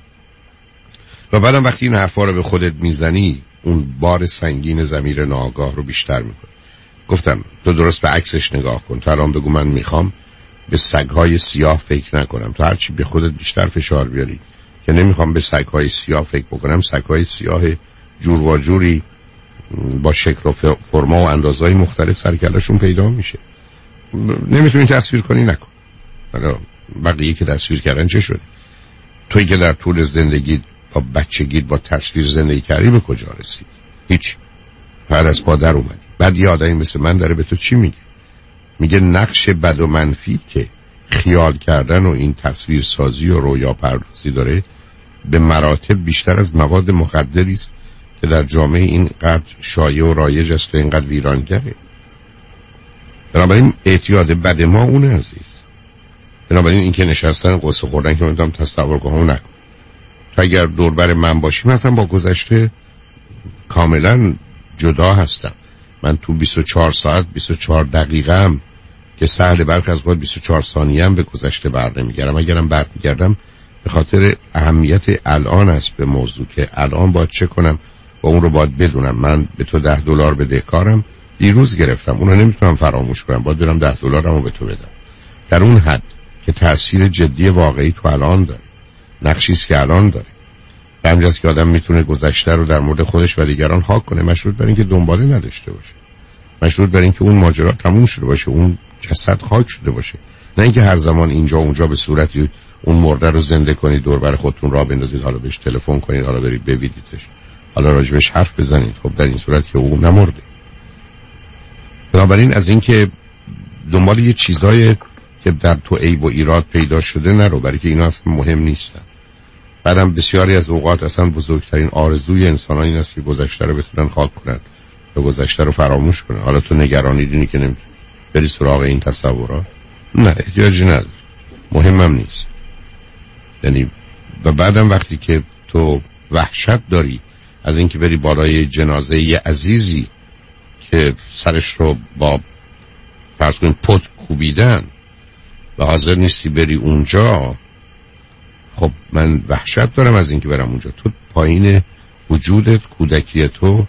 و بعدم وقتی این حرفا رو به خودت میزنی اون بار سنگین ضمیر ناآگاه رو بیشتر میکنه. گفتم تو درست به عکسش نگاه کن. تو الان بگو من میخوام به سگ‌های سیاه فکر نکنم. تو هرچی به خودت بیشتر فشار بیاری که نمیخوام به سگ‌های سیاه فکر بکنم، سگ‌های سیاه جور و جوری با شکل و فرما و اندازه‌های مختلف سر کله‌شون پیدا میشه. نمیتونی تصویر کنی، نکن. حالا بقیه که تصویر کردن چه شد؟ تویی که در طول زندگی با بچگیت با تصویر زندگی کردی به کجا رسید؟ هیچ. بعد از پا در اومدی. بعد یه آدمی مثل من داره به تو چی میگه؟ میگه نقش بد و منفی که خیال کردن و این تصویر سازی و رویا پردازی داره به مراتب بیشتر از مواد مخدری است که در جامعه اینقدر شایع و رایج است و اینقدر ویرانگره. بنابراین اعتیاد بد ما اونه عزیز. بنابراین این که نشستن قصه خوردن که من تصور کنم نکن. تا اگر دوربر من باشی مثلا با گذشته کاملا جدا هستم. من تو 24 ساعت 24 دقیقه هم که سهل برخی از وقت 24 ثانیه هم به گذشته بر نمیگردم. اگرم بر میگردم به خاطر اهمیت الان است به موضوع که الان باید چه کنم و اون رو باید بدونم. من به تو $10 بدهکارم، دیروز گرفتم، اونو نمیتونم فراموش کنم، باید برم $10 رو به تو بدم. در اون حد که تأثیر جدی واقعی تو الان داره، نقشیست که الان داره. به همینجاست که آدم میتونه گذشته رو در مورد خودش و دیگران حاک کنه، مشروط بر اینکه دنباله نداشته باشه، مشروط بر اینکه اون ماجرا تموم شده باشه، اون جسد خاک شده باشه، نه اینکه هر زمان اینجا اونجا به صورتی اون مرده رو زنده کنید، دور بر خودتون راه بندازید، حالا بهش تلفن کنید، حالا برید ببینیدش، حالا راجبش حرف بزنید. خب در این صورت که اون نمرده. بنابراین از اینکه دنبال یه چیزای که در تو عیب و ایراد پیدا شده نرو، برای که اینا اصلا مهم نیستن. بعدم بسیاری از اوقات اصلا بزرگترین آرزوی انسان‌ها این است که گذشته رو بتونن خاک کنن و گذشته رو فراموش کنن. حالا تو نگرانی دینی که نمیتونی بری سراغ این تصورات، نه احتیاجی نداره، مهمم نیست. یعنی و بعدم وقتی که تو وحشت داری از اینکه بری بالای جنازه یه عزیزی که سرش رو با فرض کن پت کوبیدن و حاضر نیستی بری اونجا، خب من وحشت دارم از اینکه برم اونجا. تو پایین وجودت، کودکی تو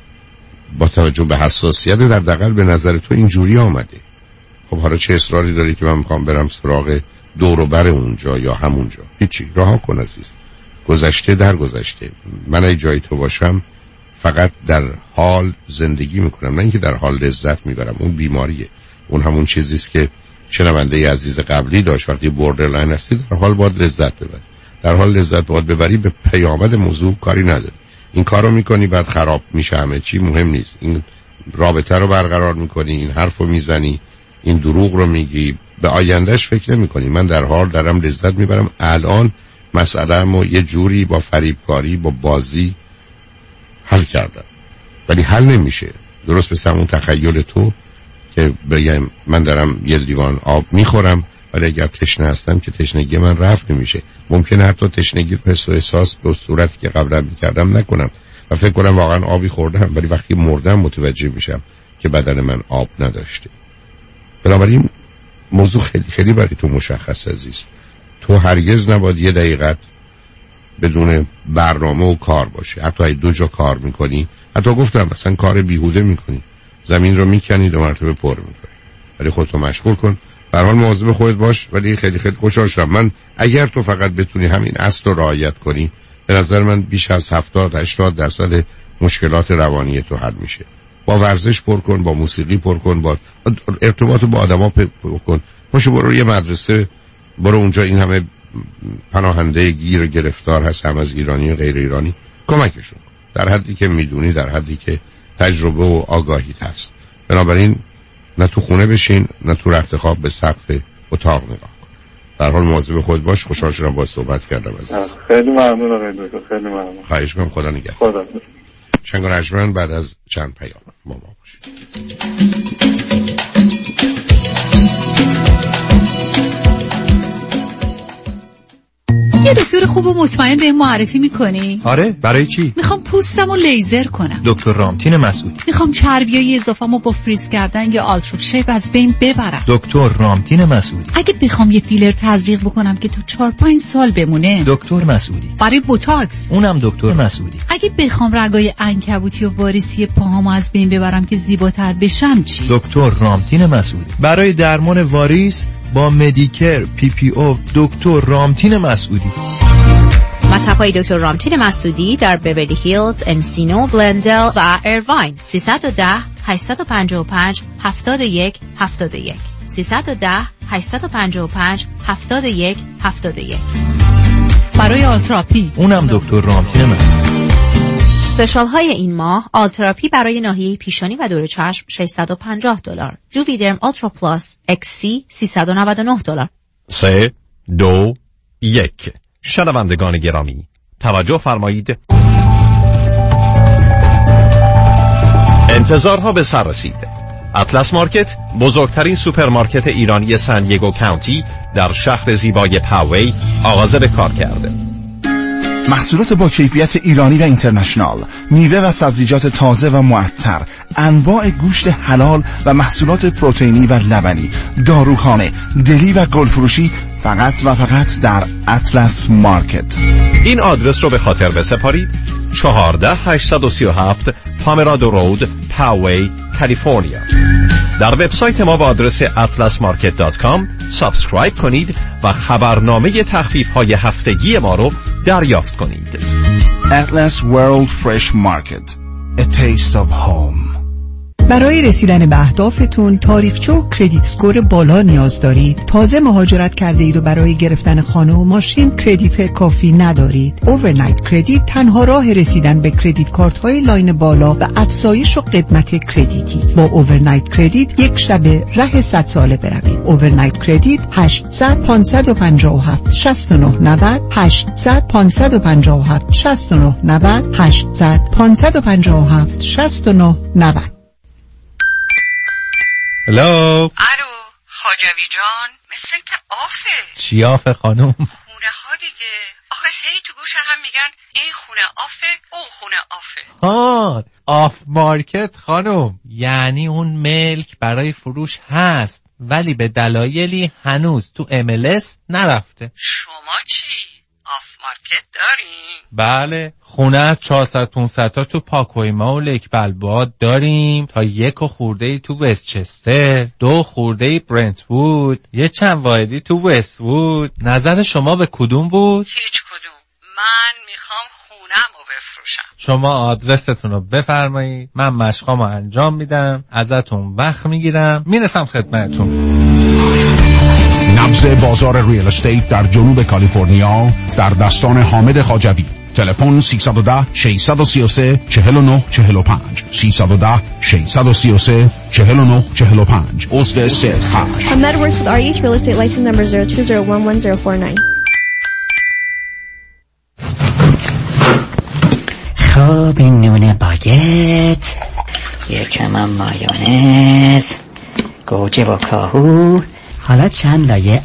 با توجه به حساسیت در دقل به نظر تو اینجوری آمده. خب حالا چه اصراری داری که من میخوام برم سراغ دور و بر اونجا یا همونجا؟ هیچی، رها کن عزیز. گذشته در گذشته. من اگه جای تو باشم فقط در حال زندگی میکنم، نه اینکه در حال لذت میبرم. اون بیماریه. اون همون چیزیست که شنونده عزیز قبلی داشت. وقتی بوردرلاین هستی در حال باید لذت ببری، در حال لذت باید ببری، به پیامد موضوع کاری نداری. این کارو میکنی بعد خراب میشه همه چی، مهم نیست. این رابطه رو برقرار میکنی، این حرفو میزنی، این دروغ رو میگی، به آیندهش فکر نمیکنی. من در حال دارم لذت میبرم. الان مسئله‌مو یه جوری با فریبکاری، با بازی حل کردم، ولی حل نمیشه. درست به همون تخیل تو که بگم من دارم یه لیوان آب میخورم، ولی اگر تشنه هستم که تشنگی من رفت نمیشه. ممکنه حتی تشنگی رو حس و احساس به صورتی که قبلا میکردم نکنم، و فکر کنم واقعا آبی خوردم، ولی وقتی مردم متوجه میشم که بدن من آب نداشته. بنابراین موضوع خیلی خیلی برای تو مشخص عزیز. تو هرگز نباید یه دقیقت بدون برنامه و کار باشه. حتی اگه 2 جا کار میکنی، حتی گفتم مثلا کار بیهوده میکنی، زمین رو میکنی 2 مرتبه پر میکنی، ولی خودتو مشغول کن. به هر حال مواظب خودت باش. ولی خیلی خیلی خوشحال شدم. من اگر تو فقط بتونی همین اصل رو رعایت کنی، به نظر من بیش از 70-80% مشکلات روانی تو حل میشه. با ورزش پر کن، با موسیقی پر کن، با ارتباط با آدما پر کن. باشه برو یه مدرسه، برو اونجا این همه پناهنده گیر گرفتار هست، هم از ایرانی و غیر ایرانی، کمکشون در حدی که میدونی، در حدی که تجربه و آگاهیت هست. بنابراین نه تو خونه بشین، نه تو رخت خواب به سقف اتاق نگاه کن. در حال مواظب خود باش. خوشحال شدم باهات صحبت کردم عزیز. خیلی ممنون آقای دکتر، خیلی ممنون. خواهش می‌کنم. خدا نگهدار. خدا. شنگ و رجمن بعد از چند پیام با ما باشید. یه دکتر خوب و مطمئن به معرفی میکنی؟ آره، برای چی؟ میخوام پوستمو لیزر کنم. دکتر رامتین مسعودی. میخوام چربیای اضافه‌مو با فریز کردن یا آلترا شیپ از بین ببرم. دکتر رامتین مسعودی. اگه بخوام یه فیلر تزریق بکنم که تو 4-5 سال بمونه. دکتر مسعودی. برای بوتاکس. اونم دکتر مسعودی. اگه بخوام رگای عنکبوتی و واریسی پاهامو از بین ببرم که زیباتر بشم چی؟ دکتر رامتین مسعودی. برای درمان واریس با مدیکر PPO دکتر رامتین مسعودی. مطب‌های دکتر رامتین مسعودی در بیولی هیلز، انسینو، گلندل و ایرواین. 310-855-71-71 310-855-71-71. برای آلتراپی اونم دکتر رامتین مسعودی. اسپشیال های این ماه: آلتراپی برای ناحیه پیشانی و دور چشم $650، جوویدرم آلترا پلاس XC $399. 3 2 1. شنوندگان گرامی توجه فرمایید. انتظارها به سر رسید. اطلس مارکت، بزرگترین سوپرمارکت ایرانی سن دیگو کانتی در شهر زیبای پاوی آغاز به کار کرده. محصولات با کیفیت ایرانی و اینترنشنال، میوه و سبزیجات تازه و معطر، انواع گوشت حلال و محصولات پروتئینی و لبنی، داروخانه، دلی و گلفروشی، فقط و فقط در اطلس مارکت. این آدرس رو به خاطر بسپارید: 14837 پامرادو رود، پاوی، کالیفرنیا. در وبسایت ما با آدرس atlasmarket.com سابسکرایب کنید و خبرنامه تخفیف‌های هفتگی ما رو دریافت کنید. Atlas World Fresh Market. A taste of home. برای رسیدن به اهدافتون تاریخچه و کردیت اسکور بالا نیاز دارید. تازه مهاجرت کرده اید و برای گرفتن خانه و ماشین کردیت کافی ندارید. اوورنایت کردیت تنها راه رسیدن به کردیت کارت های لاین بالا و افزایش و قدمت کردیتی. با اوورنایت کردیت یک شب ره 100 ساله بروید. اوورنایت کردیت 800 557 69 90 800 557 69 90 800 557 69 90. هلو. الو خواجوی جان، مثل که آفه. چی آفه خانم؟ خونه ها دیگه. آخه هی تو گوش هم میگن این خونه آفه، اون خونه آفه. ها، آف مارکت خانم، یعنی اون ملک برای فروش هست ولی به دلایلی هنوز تو MLS نرفته. شما چی؟ آف مارکت داریم؟ بله، خونه از 400-500 تا تو پاکویما و لیک بلباد داریم، تا 1 خورده تو وستچستر، 2 خورده برنت‌وود، یه چند واحدی تو وست‌وود. نظر شما به کدوم بود؟ هیچ کدوم. من میخوام خونه‌مو بفروشم. شما آدرستون رو بفرمایید، من مشقامو انجام میدم، ازتون وقت میگیرم، میرسم خدمتتون. نبض بازار ریل استیت در جنوب کالیفرنیا در دستان حامد خواجوی. تلفن 310 633 49 45 310 633 49 45. عضو سیت هاش. Ahmed works with RH Real Estate license number 02011049. خب این نون باگت، یکم هم مایونز، گوجه و کاهو، حالا چند لایه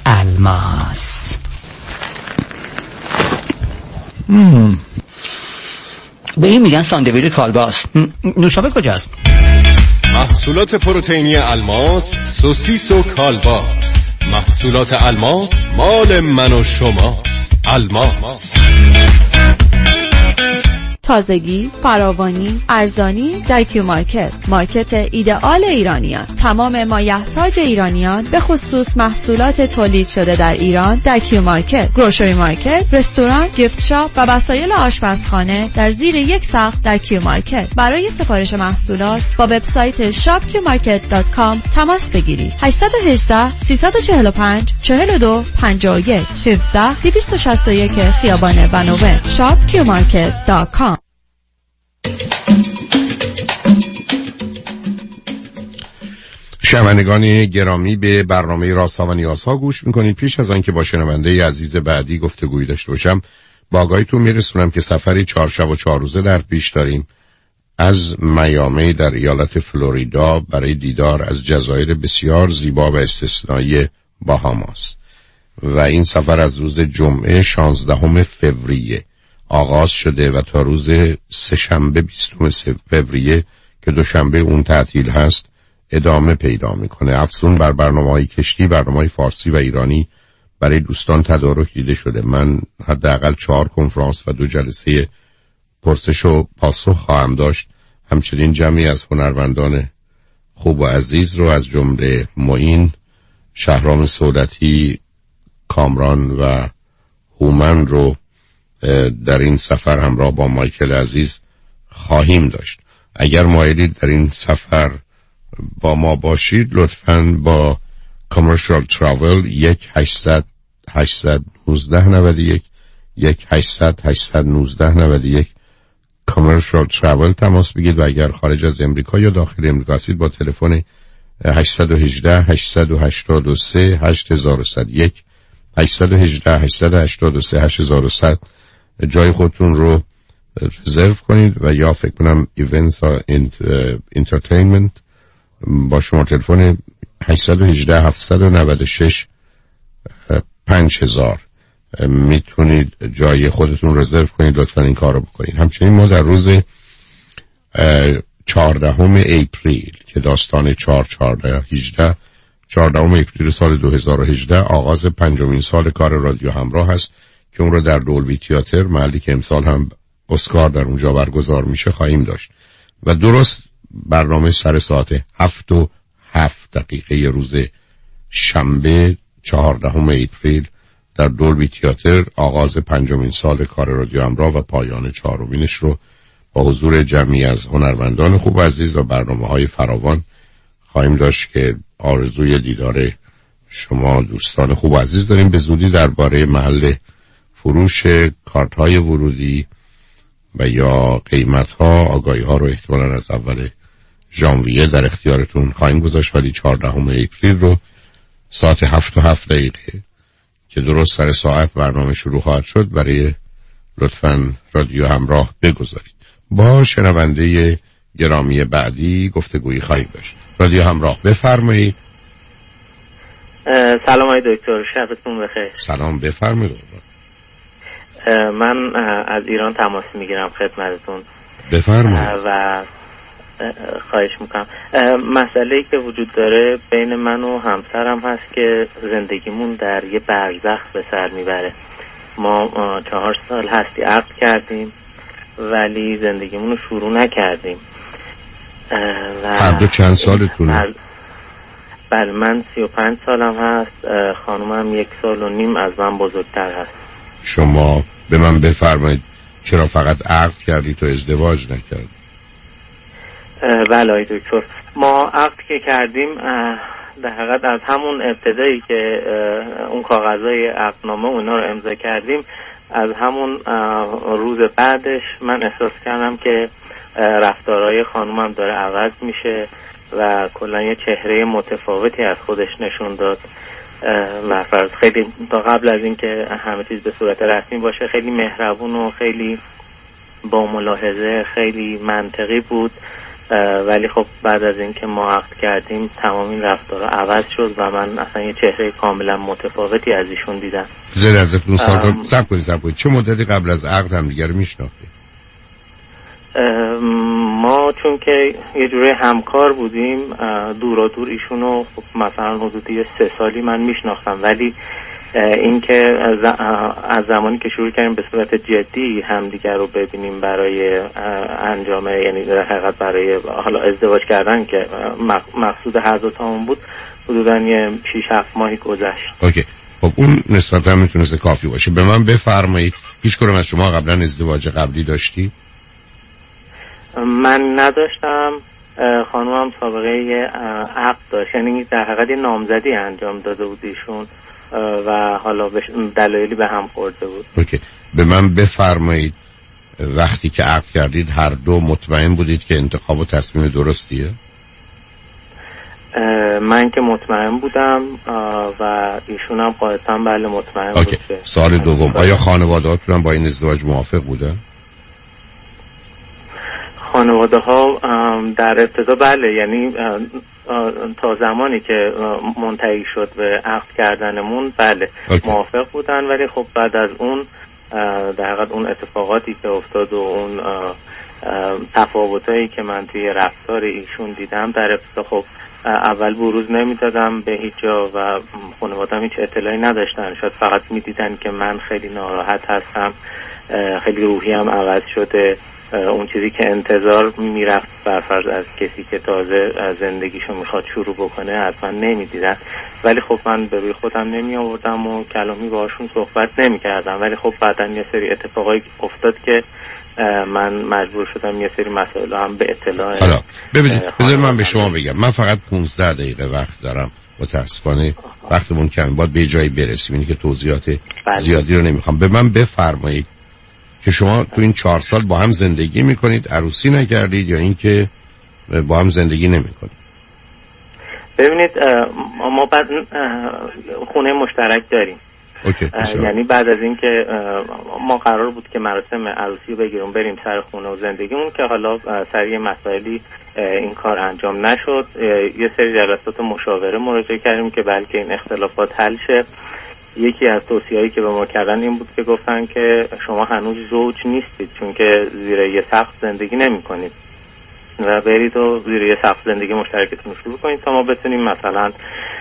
الماس. به این میگن ساندویچ کالباس. نوشابه کجاست؟ محصولات پروتئینی الماس، سوسیس و کالباس. محصولات الماس مال من و شماست. الماس. تازگی، فراوانی، ارزانی در کیو مارکت. مارکت ایدئال ایرانیان. تمام مایحتاج ایرانیان به خصوص محصولات تولید شده در ایران در کیو مارکت. گروشری مارکت، رستوران، گیفت شاپ و وسایل آشپزخانه در زیر یک سقف در کیو مارکت. برای سفارش محصولات با وبسایت shopqmarket.com تماس بگیرید. 818 345 42 51 17 261 خیابان بنوه. shopqmarket.com. شنوندگان گرامی، به برنامه رازها و نیازها گوش میکنید. پیش از آن که با شنونده عزیز بعدی گفتگویی داشته باشم، با آگاهیتون میرسونم که سفری 4 شب و 4 روزه در پیش داریم از میامی در ایالت فلوریدا برای دیدار از جزایر بسیار زیبا و استثنایی باهاماس و این سفر از روز جمعه 16 فوریه آغاز شده و تا روز سه‌شنبه 20 فوریه که دوشنبه اون تعطیل هست ادامه پیدا میکنه. افزون بر برنامه‌های کشتی، برنامه‌های فارسی و ایرانی برای دوستان تدارک دیده شده. من حداقل 4 کنفرانس و 2 جلسه پرسش و پاسخ خواهم داشت. همچنین جمعی از هنرمندان خوب و عزیز رو از جمله معین، شهرام سعودتی، کامران و هومن رو در این سفر همراه با مایکل عزیز خواهیم داشت. اگر مایلید در این سفر با ما باشید، لطفاً با کامرشال تراول 1-800-819-91 1-800-819-91 کامرشال تراول تماس بگیرید و اگر خارج از امریکا یا داخل امریکا هستید با تلفن 818 883 8101 818 883 8100 جای خودتون رو رزرو کنید و یا فکر کنم ایونتس و انترتینمنت با شما تلفن 818 796 5000 میتونید جای خودتون رزرو کنید. لطفا این کار رو بکنید. همچنین ما در روز 14 اپریل که داستان 4-14-18 14 اپریل سال 2018 آغاز 5مین سال کار رادیو همراه هست که اون رو در دولبی تئاتر، محلی که امسال هم اسکار در اونجا برگزار میشه، خواهیم داشت و درست برنامه سر ساعت 7:07 روز شنبه 14 اپریل در دولبی تئاتر آغاز 5مین سال کار رادیو همراه و پایان 4مینش رو با حضور جمعی از هنرمندان خوب عزیز و برنامه‌های فراوان خواهیم داشت که آرزوی دیدار شما دوستان خوب عزیز داریم. به زودی درباره محل فروش کارت‌های ورودی و یا قیمت‌ها آگاهی‌ها رو احتمالاً از اول ژانویه در اختیارتون خواهیم گذاشت، ولی 14 اپریل رو ساعت 7:07 که درست سر ساعت برنامه شروع خواهد شد برای لطفاً رادیو همراه بگذارید. با شنونده گرامی بعدی گفتگویی خواهیم داشت. رادیو همراه، بفرمایید. سلام آقای دکتر، شبتون بخیر. سلام، بفرمایید. من از ایران تماس میگیرم خدمتتون. بفرمایید. و خواهش میکنم. مسئله‌ای که وجود داره بین من و همسرم هست که زندگیمون در یه برزخ به سر میبره. ما 4 سال هستی عقد کردیم ولی زندگیمون رو شروع نکردیم. هر دو چند سالتونه؟ بله، من 35 سالم هست، خانومم 1.5 سال از من بزرگتر هست. شما به من بفرمایید چرا فقط عقد کردی تو ازدواج نکردی؟ بله آقای دکتر، ما عقد که کردیم در حقیقت از همون ابتدایی که اون کاغذهای عقدنامه اونا رو امضا کردیم، از همون روز بعدش من احساس کردم که رفتارهای خانومم داره عوض میشه و کلا یه چهره متفاوتی از خودش نشون داد و خیلی تا قبل از این که همه چیز به صورت رسمی باشه خیلی مهربون و خیلی با ملاحظه، خیلی منطقی بود، ولی خب بعد از این که ما عقد کردیم تمام این رفتارها عوض شد و من اصلا یه چهره کاملا متفاوتی از ایشون دیدم. زیر ازتون سوال کنم، صبر کنید چه مدتی قبل از عقد هم دیگر میشناختید؟ ما چون که یه جوری همکار بودیم دورا دور ایشونو مثلا حدودی 3 سالی من میشناختم، ولی این که از زمانی که شروع کردیم به صورت جدی همدیگر رو ببینیم برای انجام، یعنی در حقیقت برای حالا ازدواج کردن که مقصود هر دو تامون بود، حدوداً یه 6-7 ماهی گذشت. اوکی. خب اون نسبتا میتونسته کافی باشه. به من بفرمایید هیچ کدوم از شما قبلا ازدواج قبلی داشتی؟ من نداشتم. خانومم سابقه عقد داشت، یعنی در حقیقت نامزدی انجام داده بود ایشون و حالا دلایلی به هم خورده بود. اوکی. به من بفرمایید وقتی که عقد کردید هر دو مطمئن بودید که انتخاب و تصمیم درستیه؟ من که مطمئن بودم و ایشون هم قاعدتاً بله مطمئن بود. سوال دوم، آیا خانواده‌هاتون هم با این ازدواج موافق بودن؟ خانواده ها در ابتدا بله، یعنی تا زمانی که منتهی شد به عقد کردنمون بله موافق بودن، ولی خب بعد از اون در حقیقت اون اتفاقاتی که افتاد و اون تفاوتایی که من توی رفتار ایشون دیدم در ابتدا خب اول بروز نمیدادم به هیچ جا و خانواده‌ام هیچ اطلاعی نداشتن، شاید فقط میدیدن که من خیلی ناراحت هستم، خیلی روحیم عوض شده، اون چیزی که انتظار میرفت برفرض از کسی که تازه زندگیشو میخواد شروع بکنه حتما نمیدیدن، ولی خب من به روی خودم نمی آوردم و کلامی باشون صحبت نمی کردم، ولی خب بعداً یه سری اتفاقایی افتاد که من مجبور شدم یه سری مسائل هم به اطلاع. حالا ببینید بذار من به شما بگم، من فقط 15 دقیقه وقت دارم، متاسفانه وقتمون کم، باید به جایی برسیم، اینی که توضیحات زیادی رو نمیخوام. به من بفرمایید که شما تو این 4 سال با هم زندگی میکنید، عروسی نکردید یا اینکه با هم زندگی نمیکنید؟ ببینید ما بعد خونه مشترک داریم. یعنی بعد از اینکه ما قرار بود که مراسم عروسی رو بگیریم بریم سر خونه و زندگیمون، که حالا سر یه مسائلی این کار انجام نشد، یه سری جلسات مشاوره مراجعه کردیم که بلکه این اختلافات حل شه. یکی از توصیه‌هایی که به ما کردن این بود که گفتن که شما هنوز زوج نیستید، چون که زیر یه سقف زندگی نمی‌کنید و برید و زیر یه سقف زندگی مشترکتون شروع کنید تا ما بتونیم مثلا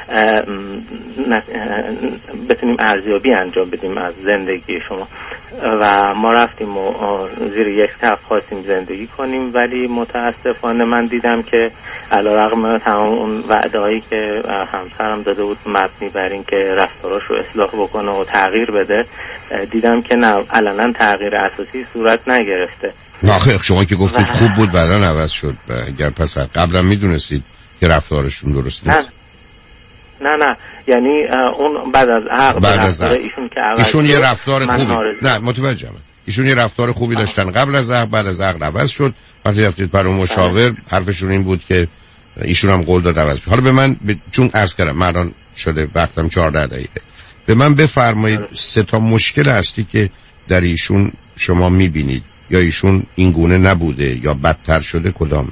بتونیم ارزیابی انجام بدیم از زندگی شما. و ما رفتیم و زیر یک سقف خواستیم زندگی کنیم، ولی متاسفانه من دیدم که علیرغم تمام اون وعده‌هایی که همسرم داده بود مبنی بر این که رفتاراش رو اصلاح بکنه و تغییر بده، دیدم که نه، علنا تغییر اساسی صورت نگرفته. آخه شما که گفتید خوب بود بعدا عوض شد، اگر پس قبلا میدونستید که رفتارشون درست نیست؟ نه یعنی اون بعد از ایشون که ایشون یه رفتار خوبی، نه متوجهم، ایشون یه رفتار خوبی داشتن قبل از عقد، بعد از عقد عوض شد. وقتی رفتید برای مشاور حرفشون این بود که ایشون هم قول داد عوض. حالا به من چون عرض کردم من شده وقتم 14 دقیقه، به من بفرمایید 3 تا مشکل اصلی که در ایشون شما میبینید یا ایشون این گونه نبوده یا بدتر شده کدامه؟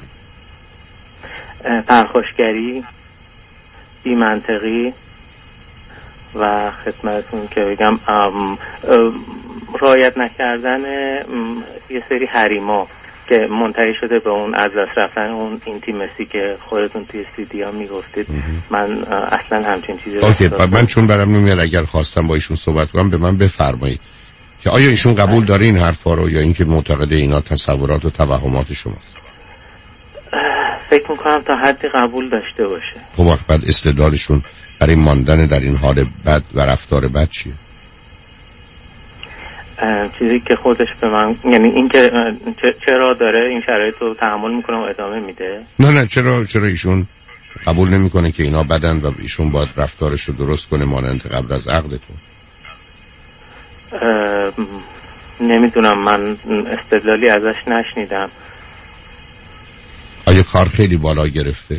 پرخاشگری، بی‌منطقی و خدمتتون که بگم رعایت نکردن یه سری حریما که منتهی شده به اون از دست رفتن اون اینتیمسی که خودتون توی استودیو میگفتید. من اصلا همچین چیزی اوکی. من چون برام نمیاد اگر خواستم با ایشون صحبت کنم به من بفرمایید که آیا ایشون قبول داره این حرفا رو یا اینکه معتقد اینا تصورات و توهمات شماست؟ فکر میکنم تا حدی قبول داشته باشه. خب وقت بعد استدلالشون برای ماندن در این حال بد و رفتار بد چیه؟ چیزی که خودش به من، یعنی این که چرا داره این شرایط رو تحمل میکنه و ادامه میده. نه چرا ایشون قبول نمیکنه که اینا بدن و ایشون باید رفتارش رو درست کنه مانند قبل از عقدتون؟ نمیدونم، من استدلالی ازش نشنیدم. آیا کار خیلی بالا گرفته؟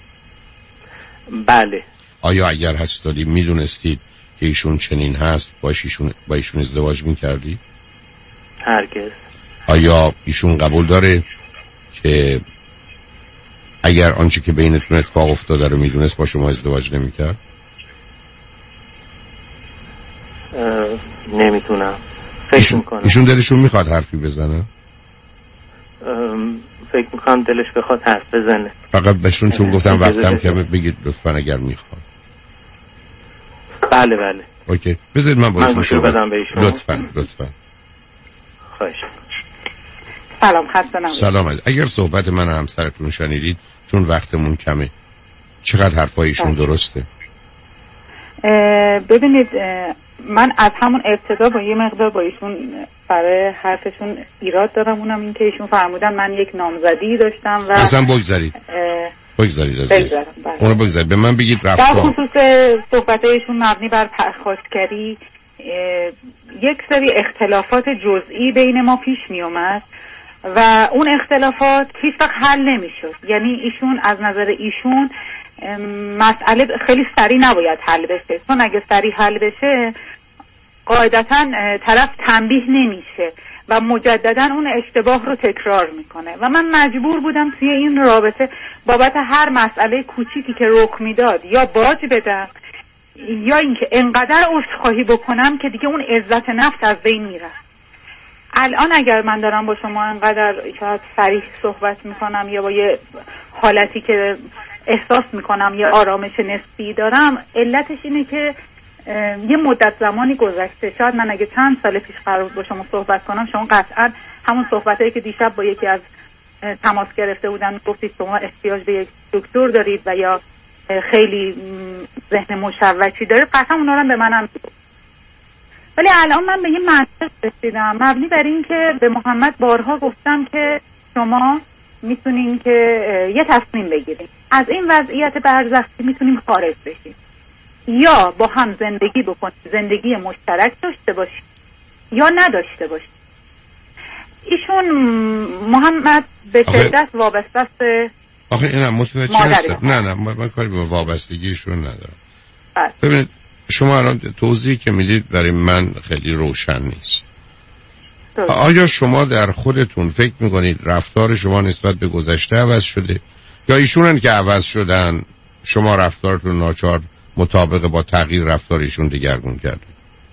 بله. آیا اگر هستادی میدونستید که ایشون چنین هست با ایشون ازدواج میکردی؟ هرگز. آیا ایشون قبول داره که اگر آنچه که بینتون اتفاق افتاده رو میدونست با شما ازدواج نمیکرد؟ نمیتونم، فکر میکنم. ایشون دلشون میخواد حرفی بزنه؟ فکر میکنم دلش بخواد حرف بزنه. فقط بهشون چون گفتم وقتم کمه بگید لطفا اگر میخواد. بله بله اوکی بذارید من با ایشون صحبت لطفا. خواهش. سلام خسته نباشید. سلام. اگر صحبت من همسرتون شنیدید چون وقتمون کمه چقدر حرفایشون درسته؟ ببینید من از همون ابتدا با یه مقدار با ایشون برای حرفشون ایراد دارم، اونم این که ایشون فرمودن من یک نامزدی داشتم و اصلا بگذارید اونو بگذارید به من بگید رفتار در خصوص صحبتایشون مبنی بر پرخاشگری یک سری اختلافات جزئی بین ما پیش می اومد و اون اختلافات هیچ وقت حل نمی شد. یعنی ایشون از نظر ایشون مسئله خیلی سریع نباید حل بشه، چون اگه سریع حل بشه قاعدتا طرف تنبیه نمیشه و مجددا اون اشتباه رو تکرار میکنه و من مجبور بودم توی این رابطه بابت هر مسئله کوچیکی که رخ میداد یا باج بدم یا اینکه انقدر عذرخواهی بکنم که دیگه اون عزت نفس از بین میره. الان اگر من دارم با شما انقدر شاید صریح صحبت میکنم یا با یه حالتی که احساس میکنم یه آرامش نسبی دارم، علتش اینه که یه مدت زمانی گذشته. شاید من اگه چند سال پیش قرار بود با شما صحبت کنم، شما قطعا همون صحبتایی که دیشب با یکی از تماس گرفته بودن گفتید شما احتیاج به یک دکتر دارید و یا خیلی ذهن مشوشی دارید، قطعا اونا رو به منم. ولی الان من به یه منطق رسیدم مبنی بر این که به محمد بارها گفتم که شما میتونین که یه تصمیم بگیرید، از این وضعیت برزخی میتونیم خارج بشیم، یا با هم زندگی بکنید، زندگی مشترک داشته باشید یا نداشته باشید. ایشون محمد به شدت وابسته است. آخه اینم متوجه هستم. نه من کاری به وابستگیشون ندارم. ببینید شما الان توضیحی که میدید برای من خیلی روشن نیست. آیا شما در خودتون فکر میکنید رفتار شما نسبت به گذشته عوض شده یا ایشونن که عوض شدن شما رفتارتون ناچار مطابق با تغییر رفتارشون دگرگون کرده؟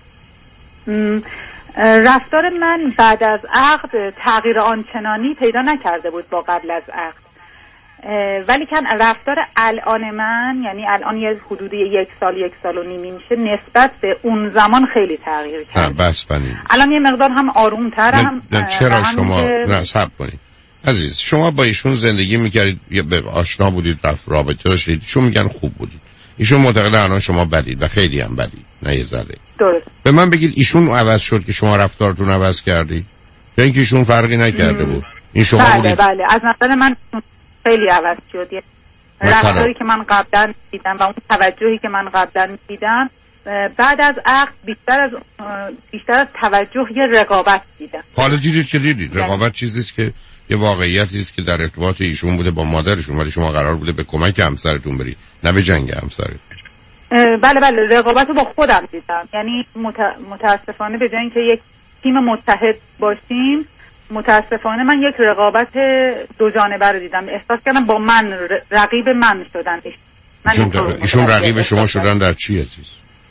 رفتار من بعد از عقد تغییر آنچنانی پیدا نکرده بود با قبل از عقد، ولی که رفتار الان من، یعنی الان یه حدود 1 سال و نیمی میشه، نسبت به اون زمان خیلی تغییر کرد. بس بنید الان یه مقدار هم آروم‌ترم. چرا شما نه صبر کنید عزیز، شما با ایشون زندگی میکردید، به آشنا بودید، رابطه داشتید، ایشون میگن خوب بودید، ایشون معتقد الان شما بدید و خیلی هم بدید، نه یه ذره. درست. به من بگید ایشون عوض شد که شما رفتارتون عوض کردی یا اینکه ایشون فرقی نکرده بود؟ این شما بودید؟ بله از نظر من خیلی عوض شد. رفتاری که من قبلا دیدم و اون توجهی که من قبلا دیدم بعد از عقد بیشتر از توجه یه رقابت دیدم. حالا دیدید که دیدید رقابت چیزیست که یه واقعیتی است که در ارتباط ایشون بوده با مادرشون، ولی شما قرار بوده به کمک همسرتون برید نه به جنگ همسرتون. بله رقابت رو با خودم دیدم. یعنی متاسفانه به جای اینکه یک تیم متحد باشیم، متاسفانه من یک رقابت دو جانبه رو دیدم. احساس کردم با من رقیب من شدن. ایشون رقیب شما شدن در چی عزیز؟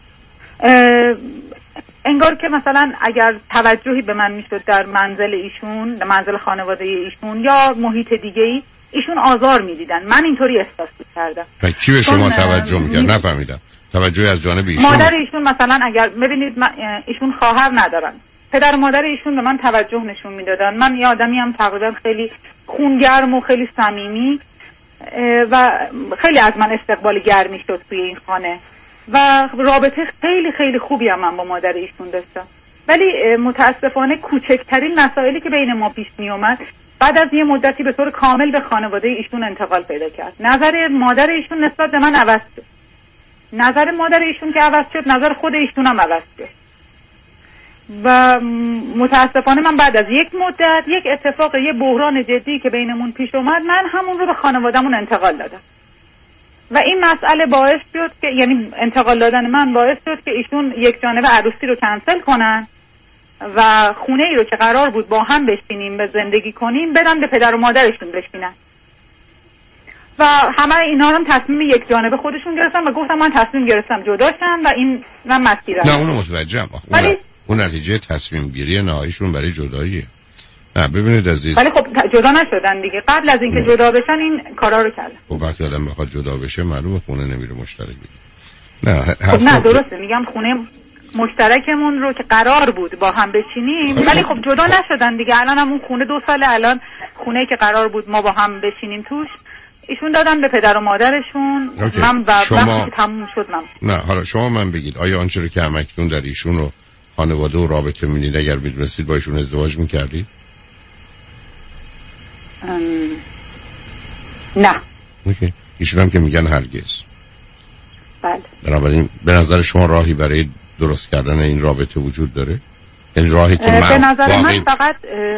انگار که مثلا اگر توجهی به من میشد در منزل ایشون، در منزل خانواده ایشون یا محیط دیگه ای، ایشون آزار میدیدن. من اینطوری احساس کردم. کی به شما توجه میکرد؟ نفهمیدم. توجهی از جانب ایشون؟ مادر ایشون مثلا اگر ببینید ایشون خواهر ندارن، پدر و مادر ایشون به من توجه نشون میدادن. من یه آدمی هم تقریبا خیلی خونگرم و خیلی صمیمی و خیلی از من استقبال گرمی شد توی این خانه و رابطه خیلی خیلی خوبی هم من با مادر ایشون داشتم. ولی متاسفانه کوچکترین مسائلی که بین ما پیش می اومد بعد از یه مدتی به طور کامل به خانواده ایشون انتقال پیدا کرد. نظر مادر ایشون نسبت به من عوض شد. نظر مادر ایشون که عوض شد، نظر خود ایشون هم عوض شد. و متاسفانه من بعد از یک مدت، یک اتفاق، یه بحران جدی که بینمون پیش اومد، من همون رو به خانواده‌مون انتقال دادم. و این مسئله باعث شد که، یعنی انتقال دادن من باعث شد که ایشون یک جانبه عروسی رو کنسل کنن و خونه ای رو که قرار بود با هم بشینیم به زندگی کنیم بدن به پدر و مادرشون بشینن. و همه اینا هم تصمیم یک جانبه خودشون گرفتن و گفتم من تصمیم گرفتم جدا شم و این من مسیرم. نه اونو متوجهم. اون نتیجه تصمیم گیری نهاییشون برای جداییه. نه ببینید عزیز، ولی خب جدا نشدن دیگه. قبل از اینکه جدا بشن این کارا رو کردن. خب وقتی آدم بخواد جدا بشه معلومه خونه نمیره مشترک بگیره. نه خب نه درسته، میگم خونه مشترکمون رو که قرار بود با هم بشینیم ولی خب جدا نشدن دیگه. الان هم اون خونه 2 ساله، الان خونه که قرار بود ما با هم بشینیم توش ایشون دادن به پدر و مادرشون. من وقتی که تموم شد نه حالا شما من بگید آیا آنچه رو که همکنون در ایشون و خانواده و رابطه می‌بینید اگر می‌دونستید با ایشون ازدواج می‌کردید؟ نه. اوکی. ایشون هم که میگن هرگز. بله. بنابراین به نظر شما راهی برای درست کردن این رابطه وجود داره؟ این راهی که به نظر من فقط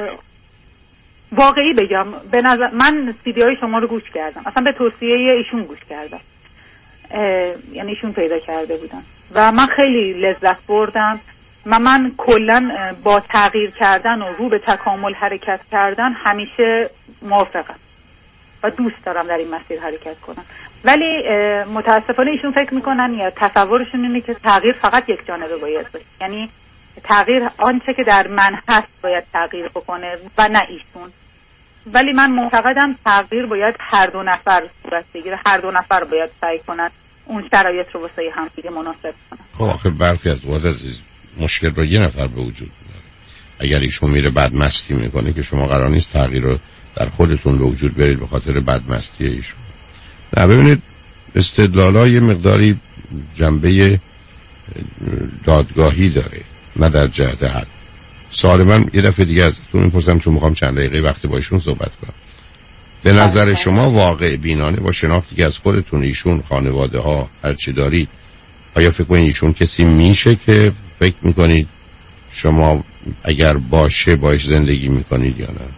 واقعی بگم، به نظر من ویدیوهای شما رو گوش کردم، اصلا به توصیه ایشون گوش کردم، یعنی ایشون پیدا کرده بودن و من خیلی لذت بردم. من کلا با تغییر کردن و رو به تکامل حرکت کردن همیشه موافقم و دوست دارم در این مسیر حرکت کنم، ولی متاسفانه ایشون فکر میکنن یا تصورشون اینه که تغییر فقط یک جانبه باید باشه، یعنی تغییر آنچه که در من هست باید تغییر بکنه و نه ایشون. ولی من معتقدم تغییر باید هر دو نفر صورت بگیره، هر دو نفر باید سعی کنن اون شرایط رو واسه هم دیگه مناسب کنن. خب آخه برخی از وقت عزیز مشکل رو یه نفر به وجود میاره. اگر ایشون میره بعد مستی میکنه که شما قرار نیست تغییر رو در خودتون به وجود بیارید به خاطر بدمستی ایشون. نه ببینید استدلال‌ها یه مقداری جنبه دادگاهی داره، نه در جهت حل. سوال من یه دفعه دیگه ازتون میپرسم چون میخوام چند دقیقه وقتی با ایشون صحبت کنم. به نظر شما واقع بینانه با شناختی که از خودتون، ایشون، خانواده ها، هر چی دارید، آیا فکر کنید ایشون کسی میشه که فکر میکنید شما اگر باشه باش زندگی میکنید یا نه؟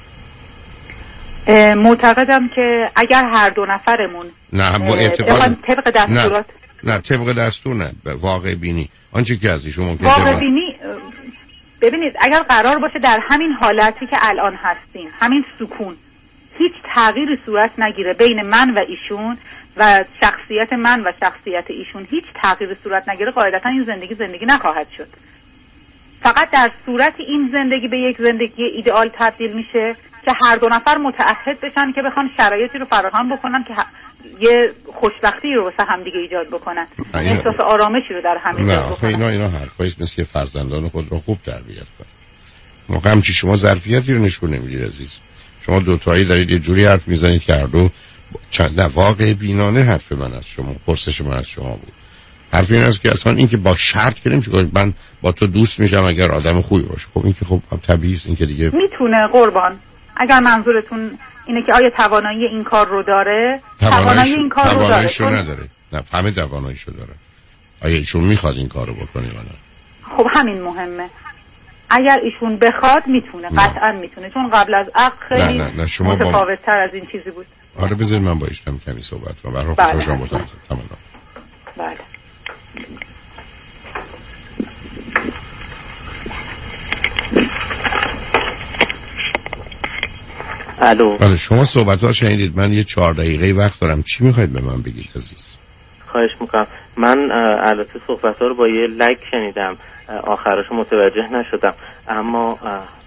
معتقدم که اگر هر دو نفرمون نه با اعتقاد طبق دستورات نه طبق دستور نه واقع بینی آنچه که از ایشون ممکنه واقع بینی. ببینید اگر قرار باشه در همین حالتی که الان هستیم، همین سکون، هیچ تغییری صورت نگیره بین من و ایشون و شخصیت من و شخصیت ایشون، هیچ تغییری صورت نگیره، قاعدتا این زندگی نخواهد شد. فقط در صورت این زندگی به یک زندگی ایدئال تبدیل میشه که هر دو نفر متعهد بشن که بخوان شرایطی رو فراهم بکنن که یه خوشبختی رو واسه هم دیگه ایجاد بکنن، احساس آرامشی رو در هم ایجاد بکنن. نه اینا حرفایی است مثل که فرزندان خود رو خوب تربیت کنن. موقع همچی شما ظرفیتی رو نشون نمیدید عزیز. شما دوتایی دارید یه جوری حرف میزنید که هر دو نه واقع بینانه حرف من از شما، پرسش من از شما بود. حرف این است که اصلا این که با شرط که نمیشه من با تو دوست میشم اگر آدم خوبی باشه. خب این که خب طبیعیه، این که دیگه میتونه قربان. اگر منظورتون اینه که آیا توانایی این کار رو داره، توانایی این کار رو داره. نداره. نه همه تواناییشو داره. آیا ایشون میخواد این کارو بکنه یا نه؟ خب همین مهمه. اگر ایشون بخواد میتونه، قطعا میتونه، چون قبل از عقد خیلی متفاوت‌تر از این چیزی بود. آره بذارید من با ایشون کمی صحبت کنم. برای خوشحال بودم. تمام. بله. الو. بله شما صحبت‌ها شنیدید. من یه 4 دقیقه وقت دارم. چی می‌خواید به من بگید عزیز؟ خواهش میکنم. من البته صحبت‌ها رو با یه لایک شنیدم، آخرش متوجه نشدم، اما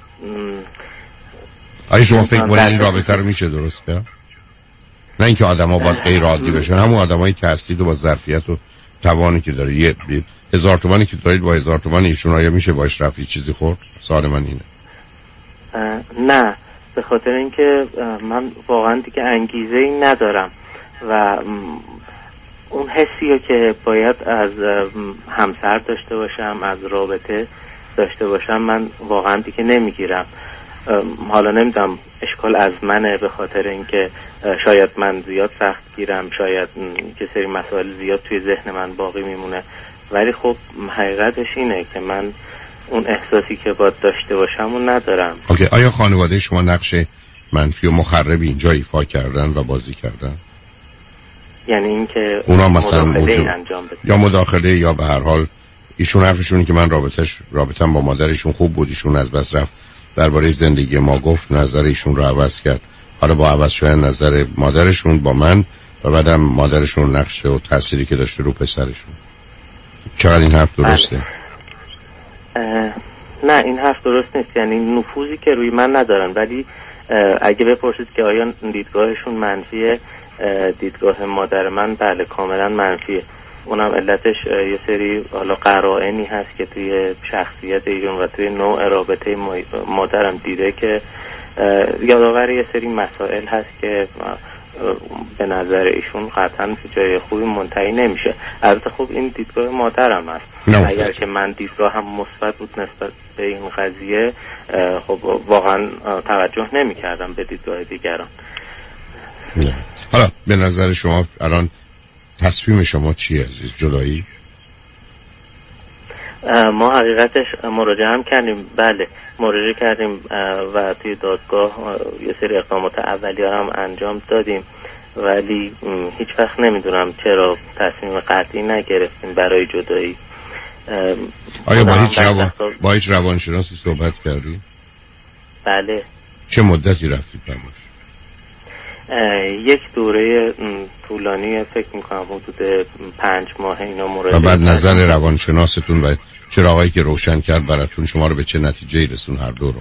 آیا شما فکر کنید این رابطه رو میشه درست کرد؟ نه اینکه آدم‌ها باید غیر عادی بشن، همون آدمایی که هستید و با ظرفیت و توانی که دارید، یه 1000 تومانی که دارید با 1000 تومان ایشون آیا میشه باش رفت چیزی خورد؟ سوال من اینه. نه، به خاطر اینکه من واقعا دیگه انگیزه‌ای ندارم و اون حسیه که باید از همسر داشته باشم، از رابطه داشته باشم، من واقعا دیگه نمیگیرم. حالا نمیدونم اشکال از منه، به خاطر اینکه شاید من زیاد سخت گیرم، شاید یه سری مسائل زیاد توی ذهن من باقی میمونه، ولی خب حقیقتش اینه که من اون احساسی که باید داشته باشم اون ندارم. اوکی. آیا خانواده شما نقش منفی و مخربی اینجا ایفا کردن و بازی کردن؟ یعنی اینکه اونا مثلا انجام بده یا مداخله یا به هر حال ایشون حرفشون که من رابطم با مادرشون خوب بود، ایشون از بس رفت درباره زندگی ما گفت، نظر ایشون رو عوض کرد، حالا با عوض شدن نظر مادرشون با من و بعدم مادرشون نقش و تأثیری که داشته رو پسرشون، چقدر این حرف درسته؟ نه این حرف درست نیست، یعنی نفوذی که روی من ندارن، ولی اگه بپرسید که آیا دیدگاهشون منفیه، دیدگاه مادر من بله کاملا منفیه. اونم علتش یه سری حالا قرائنی هست که توی شخصیت ایشون و توی نوع رابطه مادرم دیده که یادآور یه سری مسائل هست که به نظر ایشون قطعا جای خوبی منتهی نمیشه. البته خب این دیدگاه مادرم هست. اگر که من دیدگاه هم مثبت بود نسبت به این قضیه، خب واقعا توجه نمی کردم به دیدگاه دیگران. حالا به نظر شما الان تصمیم شما چیه عزیز؟ جدایی؟ ما حقیقتش مراجعه هم کردیم، بله مراجعه کردیم و توی دادگاه یه سری اقدامات اولیه هم انجام دادیم، ولی هیچ وقت نمیدونم چرا تصمیم قطعی نگرفتیم برای جدایی. آیا با هیچ روانشناسی صحبت کردی؟ بله. چه مدتی رفتید باش؟ یک دوره طولانی، فکر میکنم حدود 5 ماه اینا مراجعه. و بعد نظر روانشناستون و چراغایی که روشن کرد براتون شما رو به چه نتیجه‌ای رسون هر دو رو؟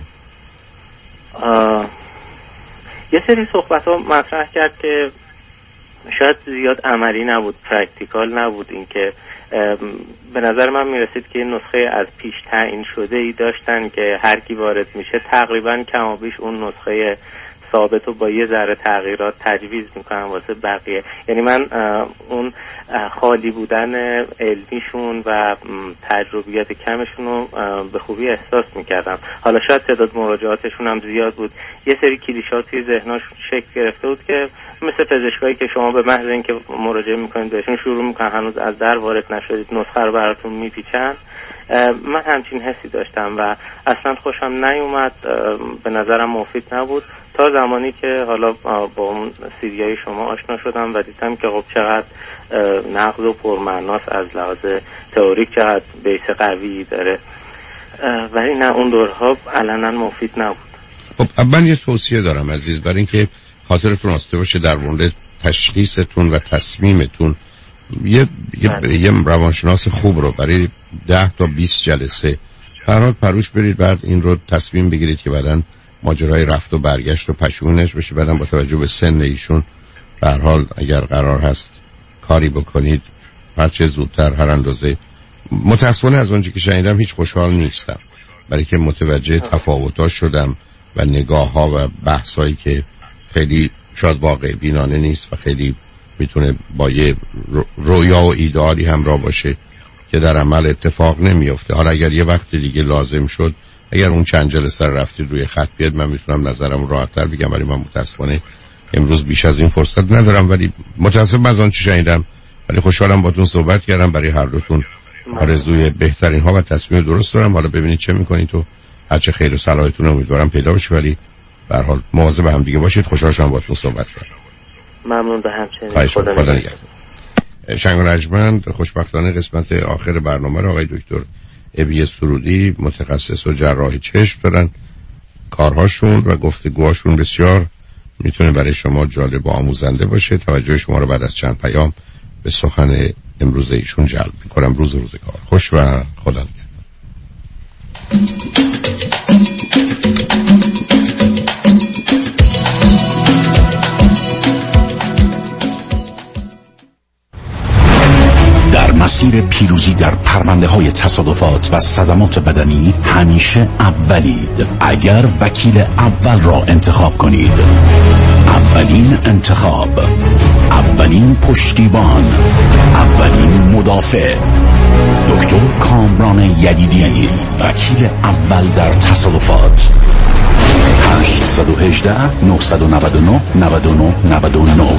یه سری صحبت ها مطرح کرد که شاید زیاد عملی نبود، پرکتیکال نبود. این که به نظر من میرسید که نسخه از پیش تعیین شده ای داشتن که هر کی وارد میشه تقریبا کم و بیش اون نسخه ثابت رو با یه ذره تغییرات تجویز میکنم واسه بقیه. یعنی من اون خالی بودن علمیشون و تجربیات کمشون رو به خوبی احساس میکردم. حالا شاید تعداد مراجعاتشون هم زیاد بود، یه سری کلیشه‌ها توی ذهناشون شکل گرفته بود که مثل پزشکایی که شما به محض اینکه مراجعه میکنید بهشون شروع میکنن هنوز از در وارد نشدید نسخه رو براتون میپیچن. من همچین حسی داشتم و اصلا خوشم نیومد، به نظرم مفید نبود تا زمانی که حالا با اون سیریای شما آشنا شدم و دیدم که خب چقدر نقد و پرمعناست، از لحاظ تئوریک چقدر بیس قوی داره، ولی نه اون دورها علنا مفید نبود. خب من یه توصیه دارم عزیز، برای اینکه خاطرتون آسوده باشه در مورد تشخیصتون و تصمیمتون یه روانشناس خوب رو برای 10 تا 20 جلسه فرات پروش برید، بعد این رو تصمیم بگیرید که بعدن ماجرای رفت و برگشت و پشیمونش بشه. بعدن با توجه به سن ایشون به هر حال اگر قرار هست کاری بکنید هر چه زودتر هر اندازه. متاسفانه از اونجایی که شنیدم هیچ خوشحال نیستم، برای که متوجه تفاوت‌ها شدم و نگاه‌ها و بحثایی که خیلی شاید واقع بینانه نیست و خیلی میتونه با یه رویا و ایدئالی همراه باشه که در عمل اتفاق نمیفته. حالا اگر یه وقت دیگه لازم شد، اگر اون چند جلسه رفتید روی خط بیاد، من میتونم نظرم راحت‌تر بگم، ولی من متاسفانه امروز بیش از این فرصت ندارم. ولی متاسفم از آن چی شنیدم، ولی خوشحالم باتون صحبت کردم. برای هر دوتون آرزوی بهترین ها و تصمیم درست دارم. حالا ببینید چه میکنید تو هرچه خیر و صلاحتون امیدوارم پیدا بشه، ولی به هر حال مواظب هم دیگه باشید. خوشحال شدم باتون صحبت کردم. ممنون به همچنین. خدا نگهدار. شنگ و رجمند خوشبختانه قسمت آخر برنامه رو آقای دکتر ابی سرودی متخصص و جراح چشم دارن. کارهاشون و گفتگوهاشون بسیار میتونه برای شما جالب و آموزنده باشه. توجه شما رو بعد از چند پیام به سخن امروز ایشون جلب میکنم. روزگار خوش و خدا نگهدار. در مسیر پیروزی در پرونده‌های تصادفات و صدمات بدنی همیشه اولید. اگر وکیل اول را انتخاب کنید، اولین انتخاب، اولین پشتیبان، اولین مدافع، دکتر کامران یدیدی، وکیل اول در تصادفات. 818 999 99 99.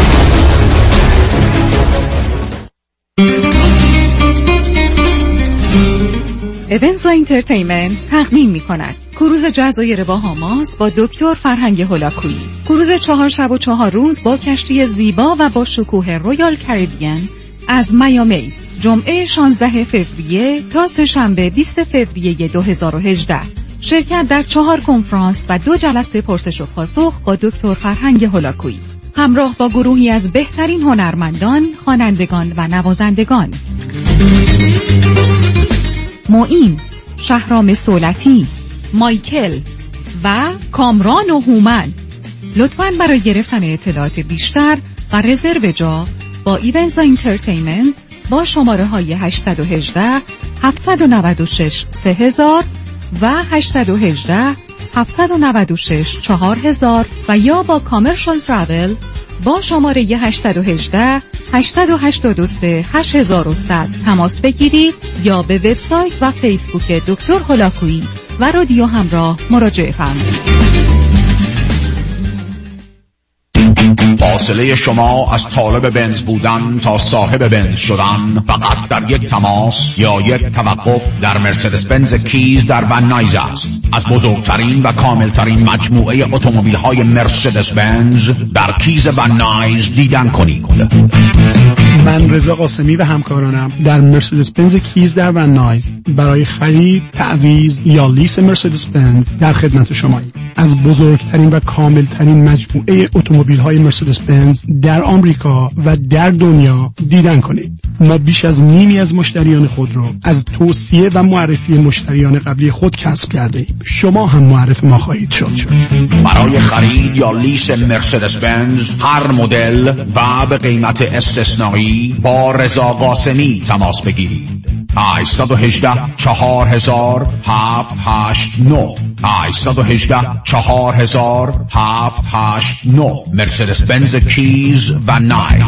ایونز انترتینمنت تقدیم می کند کروز جزایر باهاماس با دکتر فرهنگ هولاکویی. کروز 4 شب و 4 روز با کشتی زیبا و با شکوه رویال کریبیان از میامی، جمعه 16 فوریه تا سه‌شنبه 20 فوریه 2018. شرکت در 4 کنفرانس و 2 جلسه پرسش و پاسخ با دکتر فرهنگ هولاکویی، همراه با گروهی از بهترین هنرمندان، خوانندگان و نوازندگان. معین شهرام سولتی، مایکل و کامران و هومن. لطفاً برای گرفتن اطلاعات بیشتر و رزرو جا با ایونز انترتینمنت با شماره های 818 796 3000 و 818 796 4000 و یا با کامرشال ترافل با شماره 818 883 8100 تماس بگیرید یا به وبسایت و فیسبوک دکتر هولاکویی و رادیو همراه مراجعه فرمایید. فاصله شما از طالب بنز بودن تا صاحب بنز شدن فقط در یک تماس یا یک توقف در مرسدس بنز کیز در ون نایز است. از بزرگترین و کاملترین مجموعه اتومبیل‌های مرسدس بنز در کیز ون نایز دیدن کنید. من رضا قاسمی و همکارانم در مرسدس بنز کیز در ون نایز برای خرید، تعویض یا لیس مرسدس بنز در خدمت شماییم. از بزرگترین و کاملترین مجموعه اتومبیل‌های مرسدس بنز در آمریکا و در دنیا دیدن کنید. ما بیش از نیمی از مشتریان خود رو از توصیه و معرفی مشتریان قبلی خود کسب کرده ایم. شما هم معرف ما خواهید شد. برای خرید یا لیس مرسدس بنز هر مدل و به قیمت استثنایی با رضا قاسمی تماس بگیرید. 818 4000 789 818 4000 789 مرسدس بنز کیز و نایز.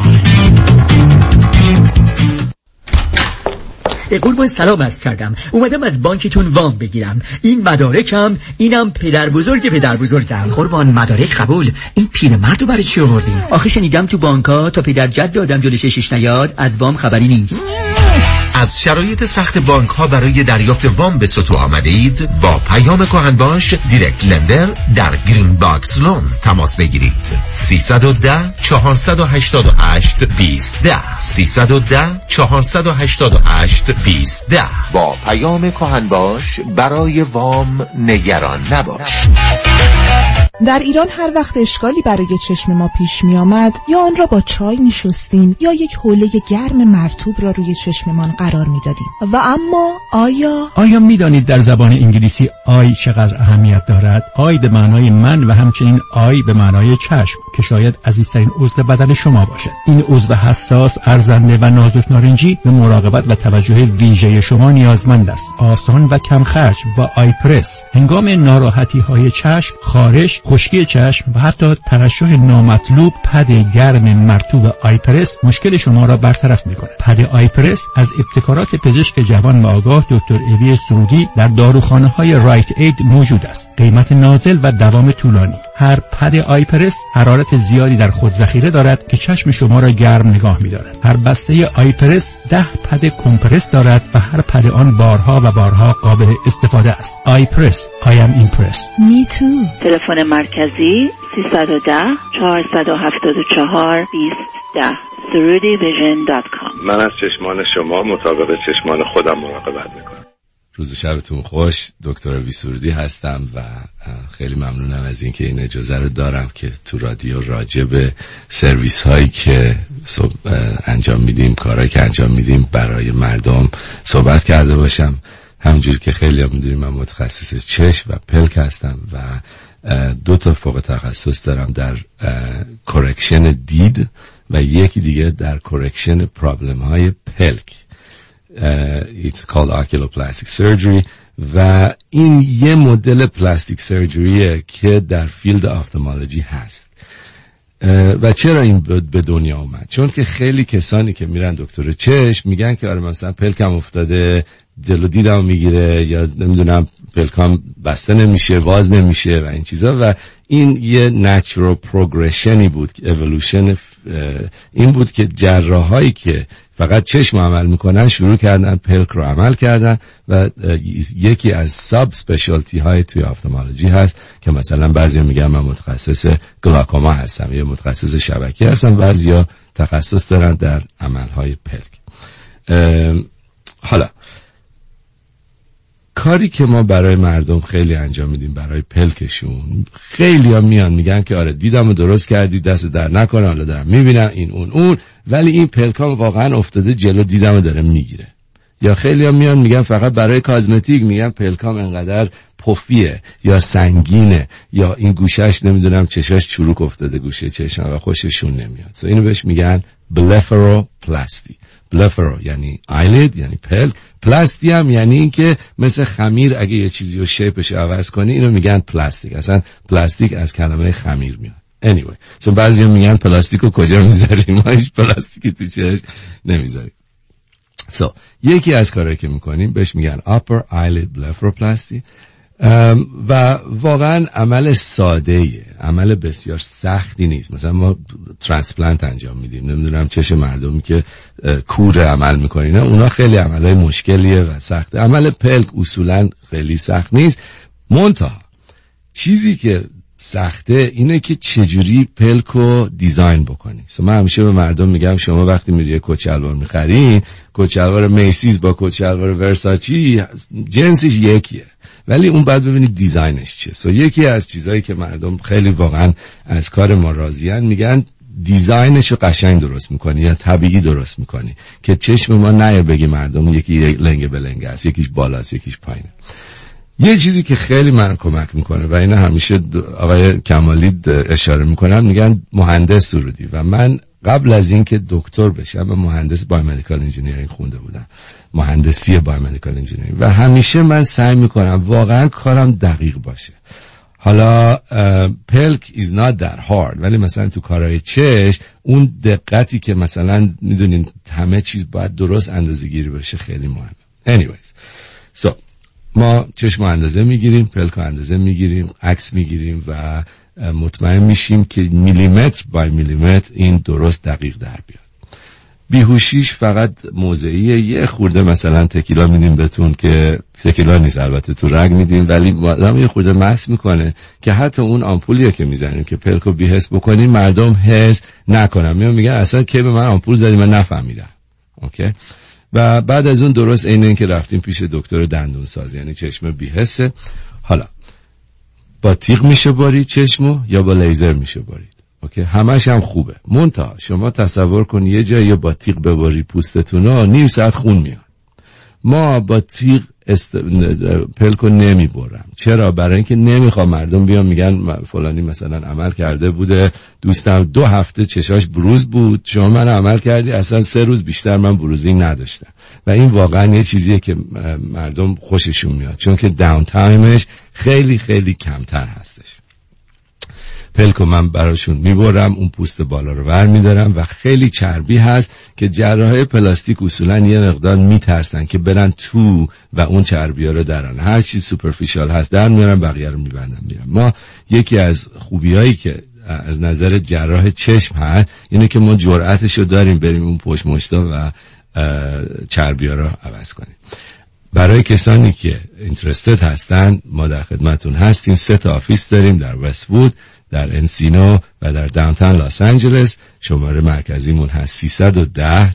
قربان سلام عرض کردم. اومدم از بانکتون وام بگیرم. این مدارکم، اینم پدر بزرگم. قربان مدارک قبول. این پیرمردو برای چی آوردی؟ آخه شنیدم تو بانک‌ها تا پدر جد آدم جلوش شیش نیاد از وام خبری نیست. از شرایط سخت بانک ها برای دریافت وام به سطوح آمدید؟ با پیام کهنباش دیرکت لندر در گرین باکس لونز تماس بگیرید. 310 488 2010 310 488 2010. با پیام کهنباش برای وام نگران نباش. در ایران هر وقت اشکالی برای چشم ما پیش می آمد یا آن را با چای می شستیم یا یک حوله گرم مرطوب را روی چشممان قرار می دادیم. و اما آیا می دانید در زبان انگلیسی آی چقدر اهمیت دارد؟ آی به معنای من و همچنین آی به معنای چشم که شاید عزیزترین عضو بدن شما باشد. این عضو حساس، ارزنده و نازک نارنجی به مراقبت و توجه ویژه شما نیازمند است. آسان و کم خرج با آی پرس. هنگام ناراحتی های چشم، خارش، خشکی چشم و حتی ترشح نامطلوب، پد گرم مرطوب آیپرس مشکل شما را برطرف می‌کند. پد آیپرس از ابتکارات پزشک جوان و آگاه دکتر اوی سرودی در داروخانه‌های رایت اید موجود است. قیمت نازل و دوام طولانی. هر پد آیپرس حرارت زیادی در خود ذخیره دارد که چشم شما را گرم نگاه می‌دارد. هر بسته آیپرس 10 پد کمپرس دارد و هر پد آن بارها و بارها قابل استفاده است. آیپرس. I am impressed. Me too. تلفن مرکزی 310 474 2010 surudivision.com. من از چشمان شما مطابق چشمان خودم مراقبت میکنم. روز شبتون خوش. دکتر اوی سرودی هستم و خیلی ممنونم از اینکه این اجازه رو دارم که تو رادیو راجع به سرویس هایی که انجام میدیم، کارهایی که انجام میدیم برای مردم صحبت کرده باشم. همونجوری که خیلی هم میدونیم من متخصص چشم و پلک هستم و 2 تا فوق تخصص دارم در کرکشن دید و یکی دیگه در کرکشن پرابلم های پلک. It's called oculoplastic surgery و این یه مدل پلاستیک سرجریه که در فیلد آفتالمولوژی هست. و چرا این به دنیا اومد؟ چون که خیلی کسانی که میرن دکتر چشم میگن که آره مثلا پلکم افتاده، جلو دیدم میگیره، یا نمیدونم پلکام بسته نمیشه، باز نمیشه و این چیزا، و این یه نچرال پروگرشنی بود، اِوولوشن این بود که جراحایی که فقط چشم عمل میکنن شروع کردن پلک رو عمل کردن و یکی از ساب اسپشیالتی های توی آفتالمولوژی هست که مثلا بعضیا میگن من متخصص گلاکوما هستم یا متخصص شبکی هستم، بعضیا تخصص دارن در عمل های پلک. حالا کاری که ما برای مردم خیلی انجام میدیم برای پلکشون، خیلی ها میان میگن که آره دیدم درست کردی، دست در نکنه، حالا دارم میبینم این اون، ولی این پلکام واقعا افتاده جلو دیدم داره میگیره. یا خیلی هم میان میگن فقط برای کازمتیک، میگن پلکام انقدر پفیه یا سنگینه یا این گوشش نمیدونم چشاش چروک افتاده گوشه چشم و خوششون نمیاد. اینو بهش میگن بلفروپلاستی. بلفرو یعنی آیلید یعنی پلک، پلاستی هم یعنی این که مثل خمیر اگه یه چیزی رو شیپش عوض کنی اینو میگن پلاستیک. اصلا پلاستیک از کلمه خمیر میاد. anyway چون بعضی هم میگن پلاستیکو کجا میذاریم، ما هیچ پلاستیکی تو چشم نمیذاریم. یکی از کارهایی که میکنیم بهش میگن upper eyelid blepharoplasty و واقعا عمل ساده‌ایه، عمل بسیار سختی نیست. مثلا ما ترانسپلانت انجام میدیم، نمیدونم چشم مردمی که کور عمل میکنین اونا خیلی عملای مشکلیه و سخته. عمل پلک اصولا خیلی سخت نیست، منتها چیزی که سخته اینه که چجوری پلکو دیزاین بکنی. من همیشه به مردم میگم شما وقتی میری کت شلوار میخرین، کت شلوار میسیز با کت شلوار ورساچی جنسش یکیه، ولی اون بعد ببینید دیزاینش چیه. یکی از چیزایی که مردم خیلی واقعا از کار ما راضیان میگن دیزاینشو قشنگ درست میکنی یا طبیعی درست میکنی که چشم ما نه بگی مردم یکی لنگه به لنگه است، یکیش بالاست یکیش پایینه. یه چیزی که خیلی من کمک میکنه و اینا همیشه آقای کمالی اشاره میکنن، میگن مهندس سرودی و من قبل از این که دکتر بشم مهندس بایومدیکال انجینیرینگ خونده بودم، مهندسی بایومدیکال انجینیرینگ، و همیشه من سعی میکنم واقعا کارم دقیق باشه. حالا پلک is not that hard، ولی مثلا تو کارهای چشم اون دقتی که مثلا میدونین همه چیز باید درست اندازه‌گیری بشه خیلی مهمه. anyways ما چشم اندازه میگیریم، پلک اندازه میگیریم، عکس میگیریم و مطمئن میشیم که میلیمتر بای میلیمتر این درست دقیق در بیاد. بیهوشیش فقط موضعیه، یه خورده مثلا تکیلا میدیم بهتون که تکیلا نیست البته، تو رگ میدیم، ولی آدم یه خورده مس میکنه که حتی اون آمپولیه که میزنیم که پلکو بی‌حس بکنیم مردم حس نکنن، میگن اصلا کی به من آمپول زدی من نفهمیدم. اوکی. و بعد از اون درست این که رفتیم پیش دکتر دندون ساز، یعنی چشم بی‌حسه. حالا با تیغ میشه بارید چشمو یا با لیزر میشه بارید. اوکی، همش هم خوبه. منتها شما تصور کن یه جایی با تیغ بباری پوستتونو نیم ساعت خون میاد. ما با تیغ پلکو نمیبرم. چرا؟ برای اینکه نمیخوام مردم بیان میگن فلانی مثلا عمل کرده بوده، دوستم 2 هفته چشاش بروز بود، شما من عمل کردی اصلا 3 روز بیشتر من بروزینگ نداشتم. و این واقعا یه چیزیه که مردم خوششون میاد، چون که داون تایمش خیلی خیلی کمتر هستش. پلکو من براشون میبرم، اون پوست بالا رو ور میدارم و خیلی چربی هست که جراحای پلاستیک اصولا یه مقدار میترسن که برن تو و اون چربی ها رو درن، هر چیز سوپرفیشال هست در میارن، بقیه رو میبندن میرن. ما یکی از خوبیایی که از نظر جراح چشم هست اینه که ما جرأتشو داریم بریم اون پشت مشتا و چربی ها رو عوض کنیم. برای کسانی که اینترستد هستن ما در خدمتون هستیم. 3 آفیس داریم در وست وود، در انسینو و در داونتاون لاس آنجلس. شماره مرکزیمون هست 310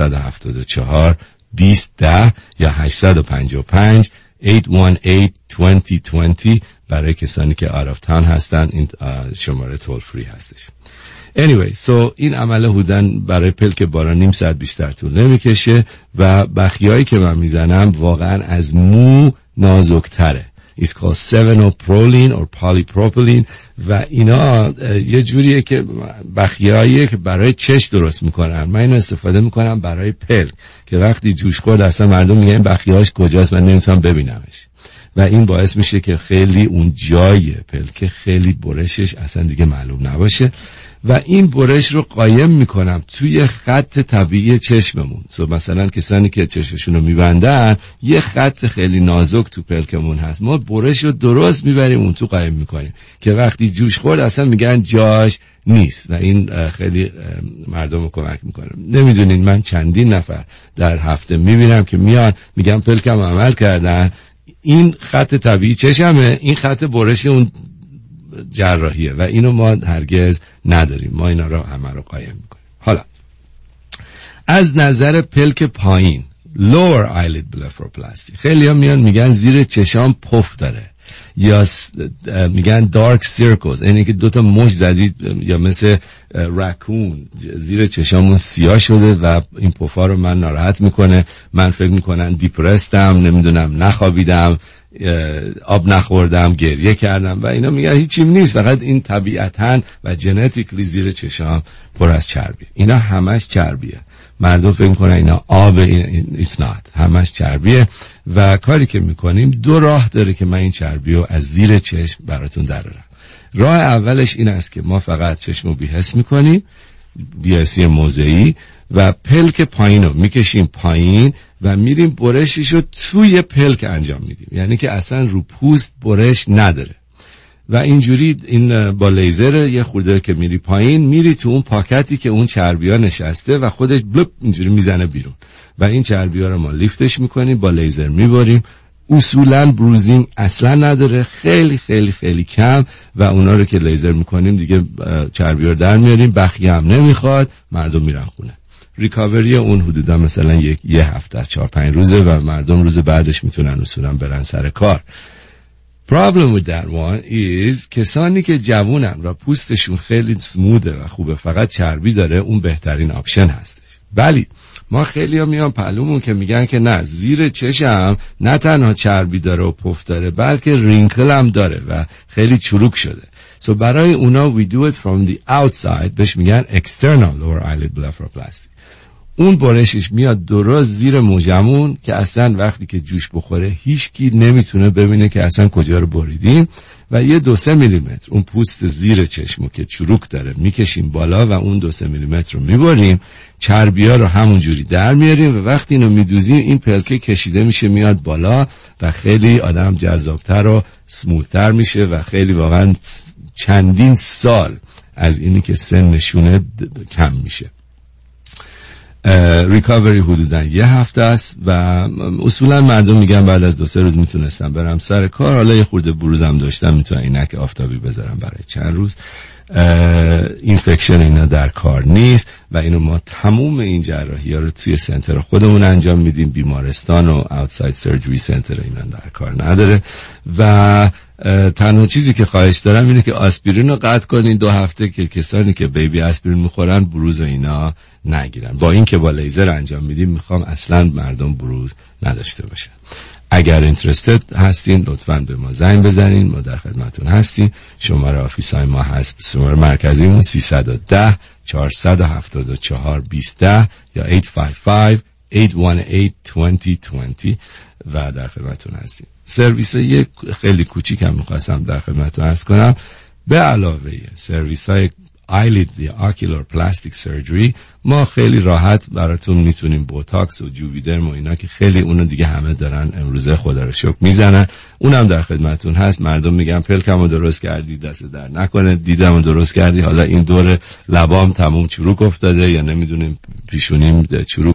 474 2010 یا 855 818 2020. برای کسانی که out of town هستن این شماره تول فری هستش. anyway این عمل هودن برای پلک بارا نیم ساعت بیشتر طول نمیکشه و بخیایی که من میزنم واقعا از مو نازکتره. It's called 7-O-Proline or polypropylene و اینا یه جوریه که بخیاییه که برای چش درست میکنن. من اینو استفاده میکنم برای پلک که وقتی جوش خورد اصلا مردم میگن بخیهاش کجاست من نمیتونم ببینمش و این باعث میشه که خیلی اون جای پلک خیلی برشش اصلا دیگه معلوم نباشه و این برش رو قایم میکنم توی خط طبیعی چشممون. مثلا کسانی که چشمشون رو میبندن یه خط خیلی نازک تو پلکمون هست، ما برش رو درست میبریم اون تو قایم میکنیم که وقتی جوش خورد اصلا میگن جاش نیست و این خیلی مردم رو کمک میکنه. نمیدونین من چندین نفر در هفته میبینم که میان میگن پلکم عمل کردن، این خط طبیعی چشمه، این خط برش اون جراحیه و اینو ما هرگز نداریم، ما اینا رو همه رو قایم میکنیم. حالا از نظر پلک پایین lower eyelid blepharoplasty خیلی هم میان میگن زیر چشام پف داره. یا میگن دارک سیرکلز، اینه که دوتا موج زدید یا مثل رکون زیر چشامون سیاه شده و این پفا رو من ناراحت میکنه، من فکر میکنم دیپرستم، نمیدونم نخوابیدم، آب نخوردم، گریه کردم و اینا. میگن هیچی نیست، فقط این طبیعتاً و ژنتیکلی زیر چشام پر از چربی. اینا همش چربیه. مردم فکر میکنن اینا آب، it's not، همش چربیه. و کاری که میکنیم دو راه داره که من این چربی رو از زیر چشم براتون درارم. راه اولش این است که ما فقط چشم رو بی‌حس میکنیم، بی‌حسی موضعی، و پلک پایین رو میکشیم پایین و میریم برشش رو توی پلک انجام میدیم، یعنی که اصلا رو پوست برش نداره. و اینجوری این با لیزر یه خورده که میری پایین، میری تو اون پاکتی که اون چربی‌ها نشسته و خودش بلپ اینجوری میزنه بیرون و این چربی‌ها رو ما لیفتش میکنیم، با لیزر میبریم. اصولاً بروزینگ اصلا نداره، خیلی خیلی خیلی کم، و اونا رو که لیزر میکنیم دیگه چربی‌ها رو در میاریم، بخیه هم نمیخواد، مردم میرن خونه. ریکاوری اون حدودا مثلا یه هفته از 4-5 روزه و مردم روز بعدش میتونن اصولاً برن سر کار. Problem with that one is کسانی که جوونن و پوستشون خیلی سموده و خوبه، فقط چربی داره، اون بهترین آپشن هستش. ولی ما خیلی ها میان پلومون که میگن که نه، زیر چشم نه تنها چربی داره و پف داره، بلکه رینکل هم داره و خیلی چروک شده. So برای اونا we do it from the outside، بهش میگن external lower eyelid blepharoplasty. اون برشش میاد درست زیر موجمون که اصلا وقتی که جوش بخوره هیچکی نمیتونه ببینه که اصلا کجا رو بریدیم، و یه 2-3 میلیمتر اون پوست زیر چشمو که چروک داره میکشیم بالا و اون 2-3 میلیمتر رو میبریم، چربی‌ها رو همون جوری در میاریم و وقتی اینو میدوزیم این پلکه کشیده میشه میاد بالا و خیلی آدم جذابتر و سموتر میشه و خیلی واقعا چندین سال از اینی که سن نشونه کم میشه. ریکاوری حدوداً یه هفته است و اصولاً مردم میگن بعد از 2-3 روز میتونستم برم سر کار. حالا یه خورده بروزم داشتم، میتونم عینک آفتابی بذارم برای چند روز. اینفکشن اینا در کار نیست و اینو ما تموم این جراحی ها رو توی سنتر خودمون انجام میدیم. بیمارستان و اوتساید سرجری سنتر اینا در کار نداره. و تنها چیزی که خواهش دارم اینه که آسپرین رو قطع کنین 2 هفته که کسانی که بیبی آسپرین میخورن بروز اینا نگیرن. با این که با لیزر انجام میدیم میخوام اصلا مردم بروز نداشته باشن. اگر اینترستد هستین لطفاً به ما زنگ بزنین، ما در خدمتون هستیم. شماره آفیسای ما هست، شماره مرکزیمون 310 474 2010 یا 855-818-2020 و در خدمتون هستیم. سرویس یک خیلی کوچیک هم میخواستم در خدمتون عرض کنم. به علاوه سرویس های eyelid یا ocular plastic surgery ما خیلی راحت براتون میتونیم بوتاکس و جوویدرم و اینا که خیلی اونو دیگه همه دارن امروزه خدا رو شکر میزنن، اونم در خدمتون هست. مردم میگن پلکمو درست کردی دست در نکنه، دیدمو درست کردی، حالا این دور لبام تموم چروک افتاده یا نمیدونیم پیشونیم چروک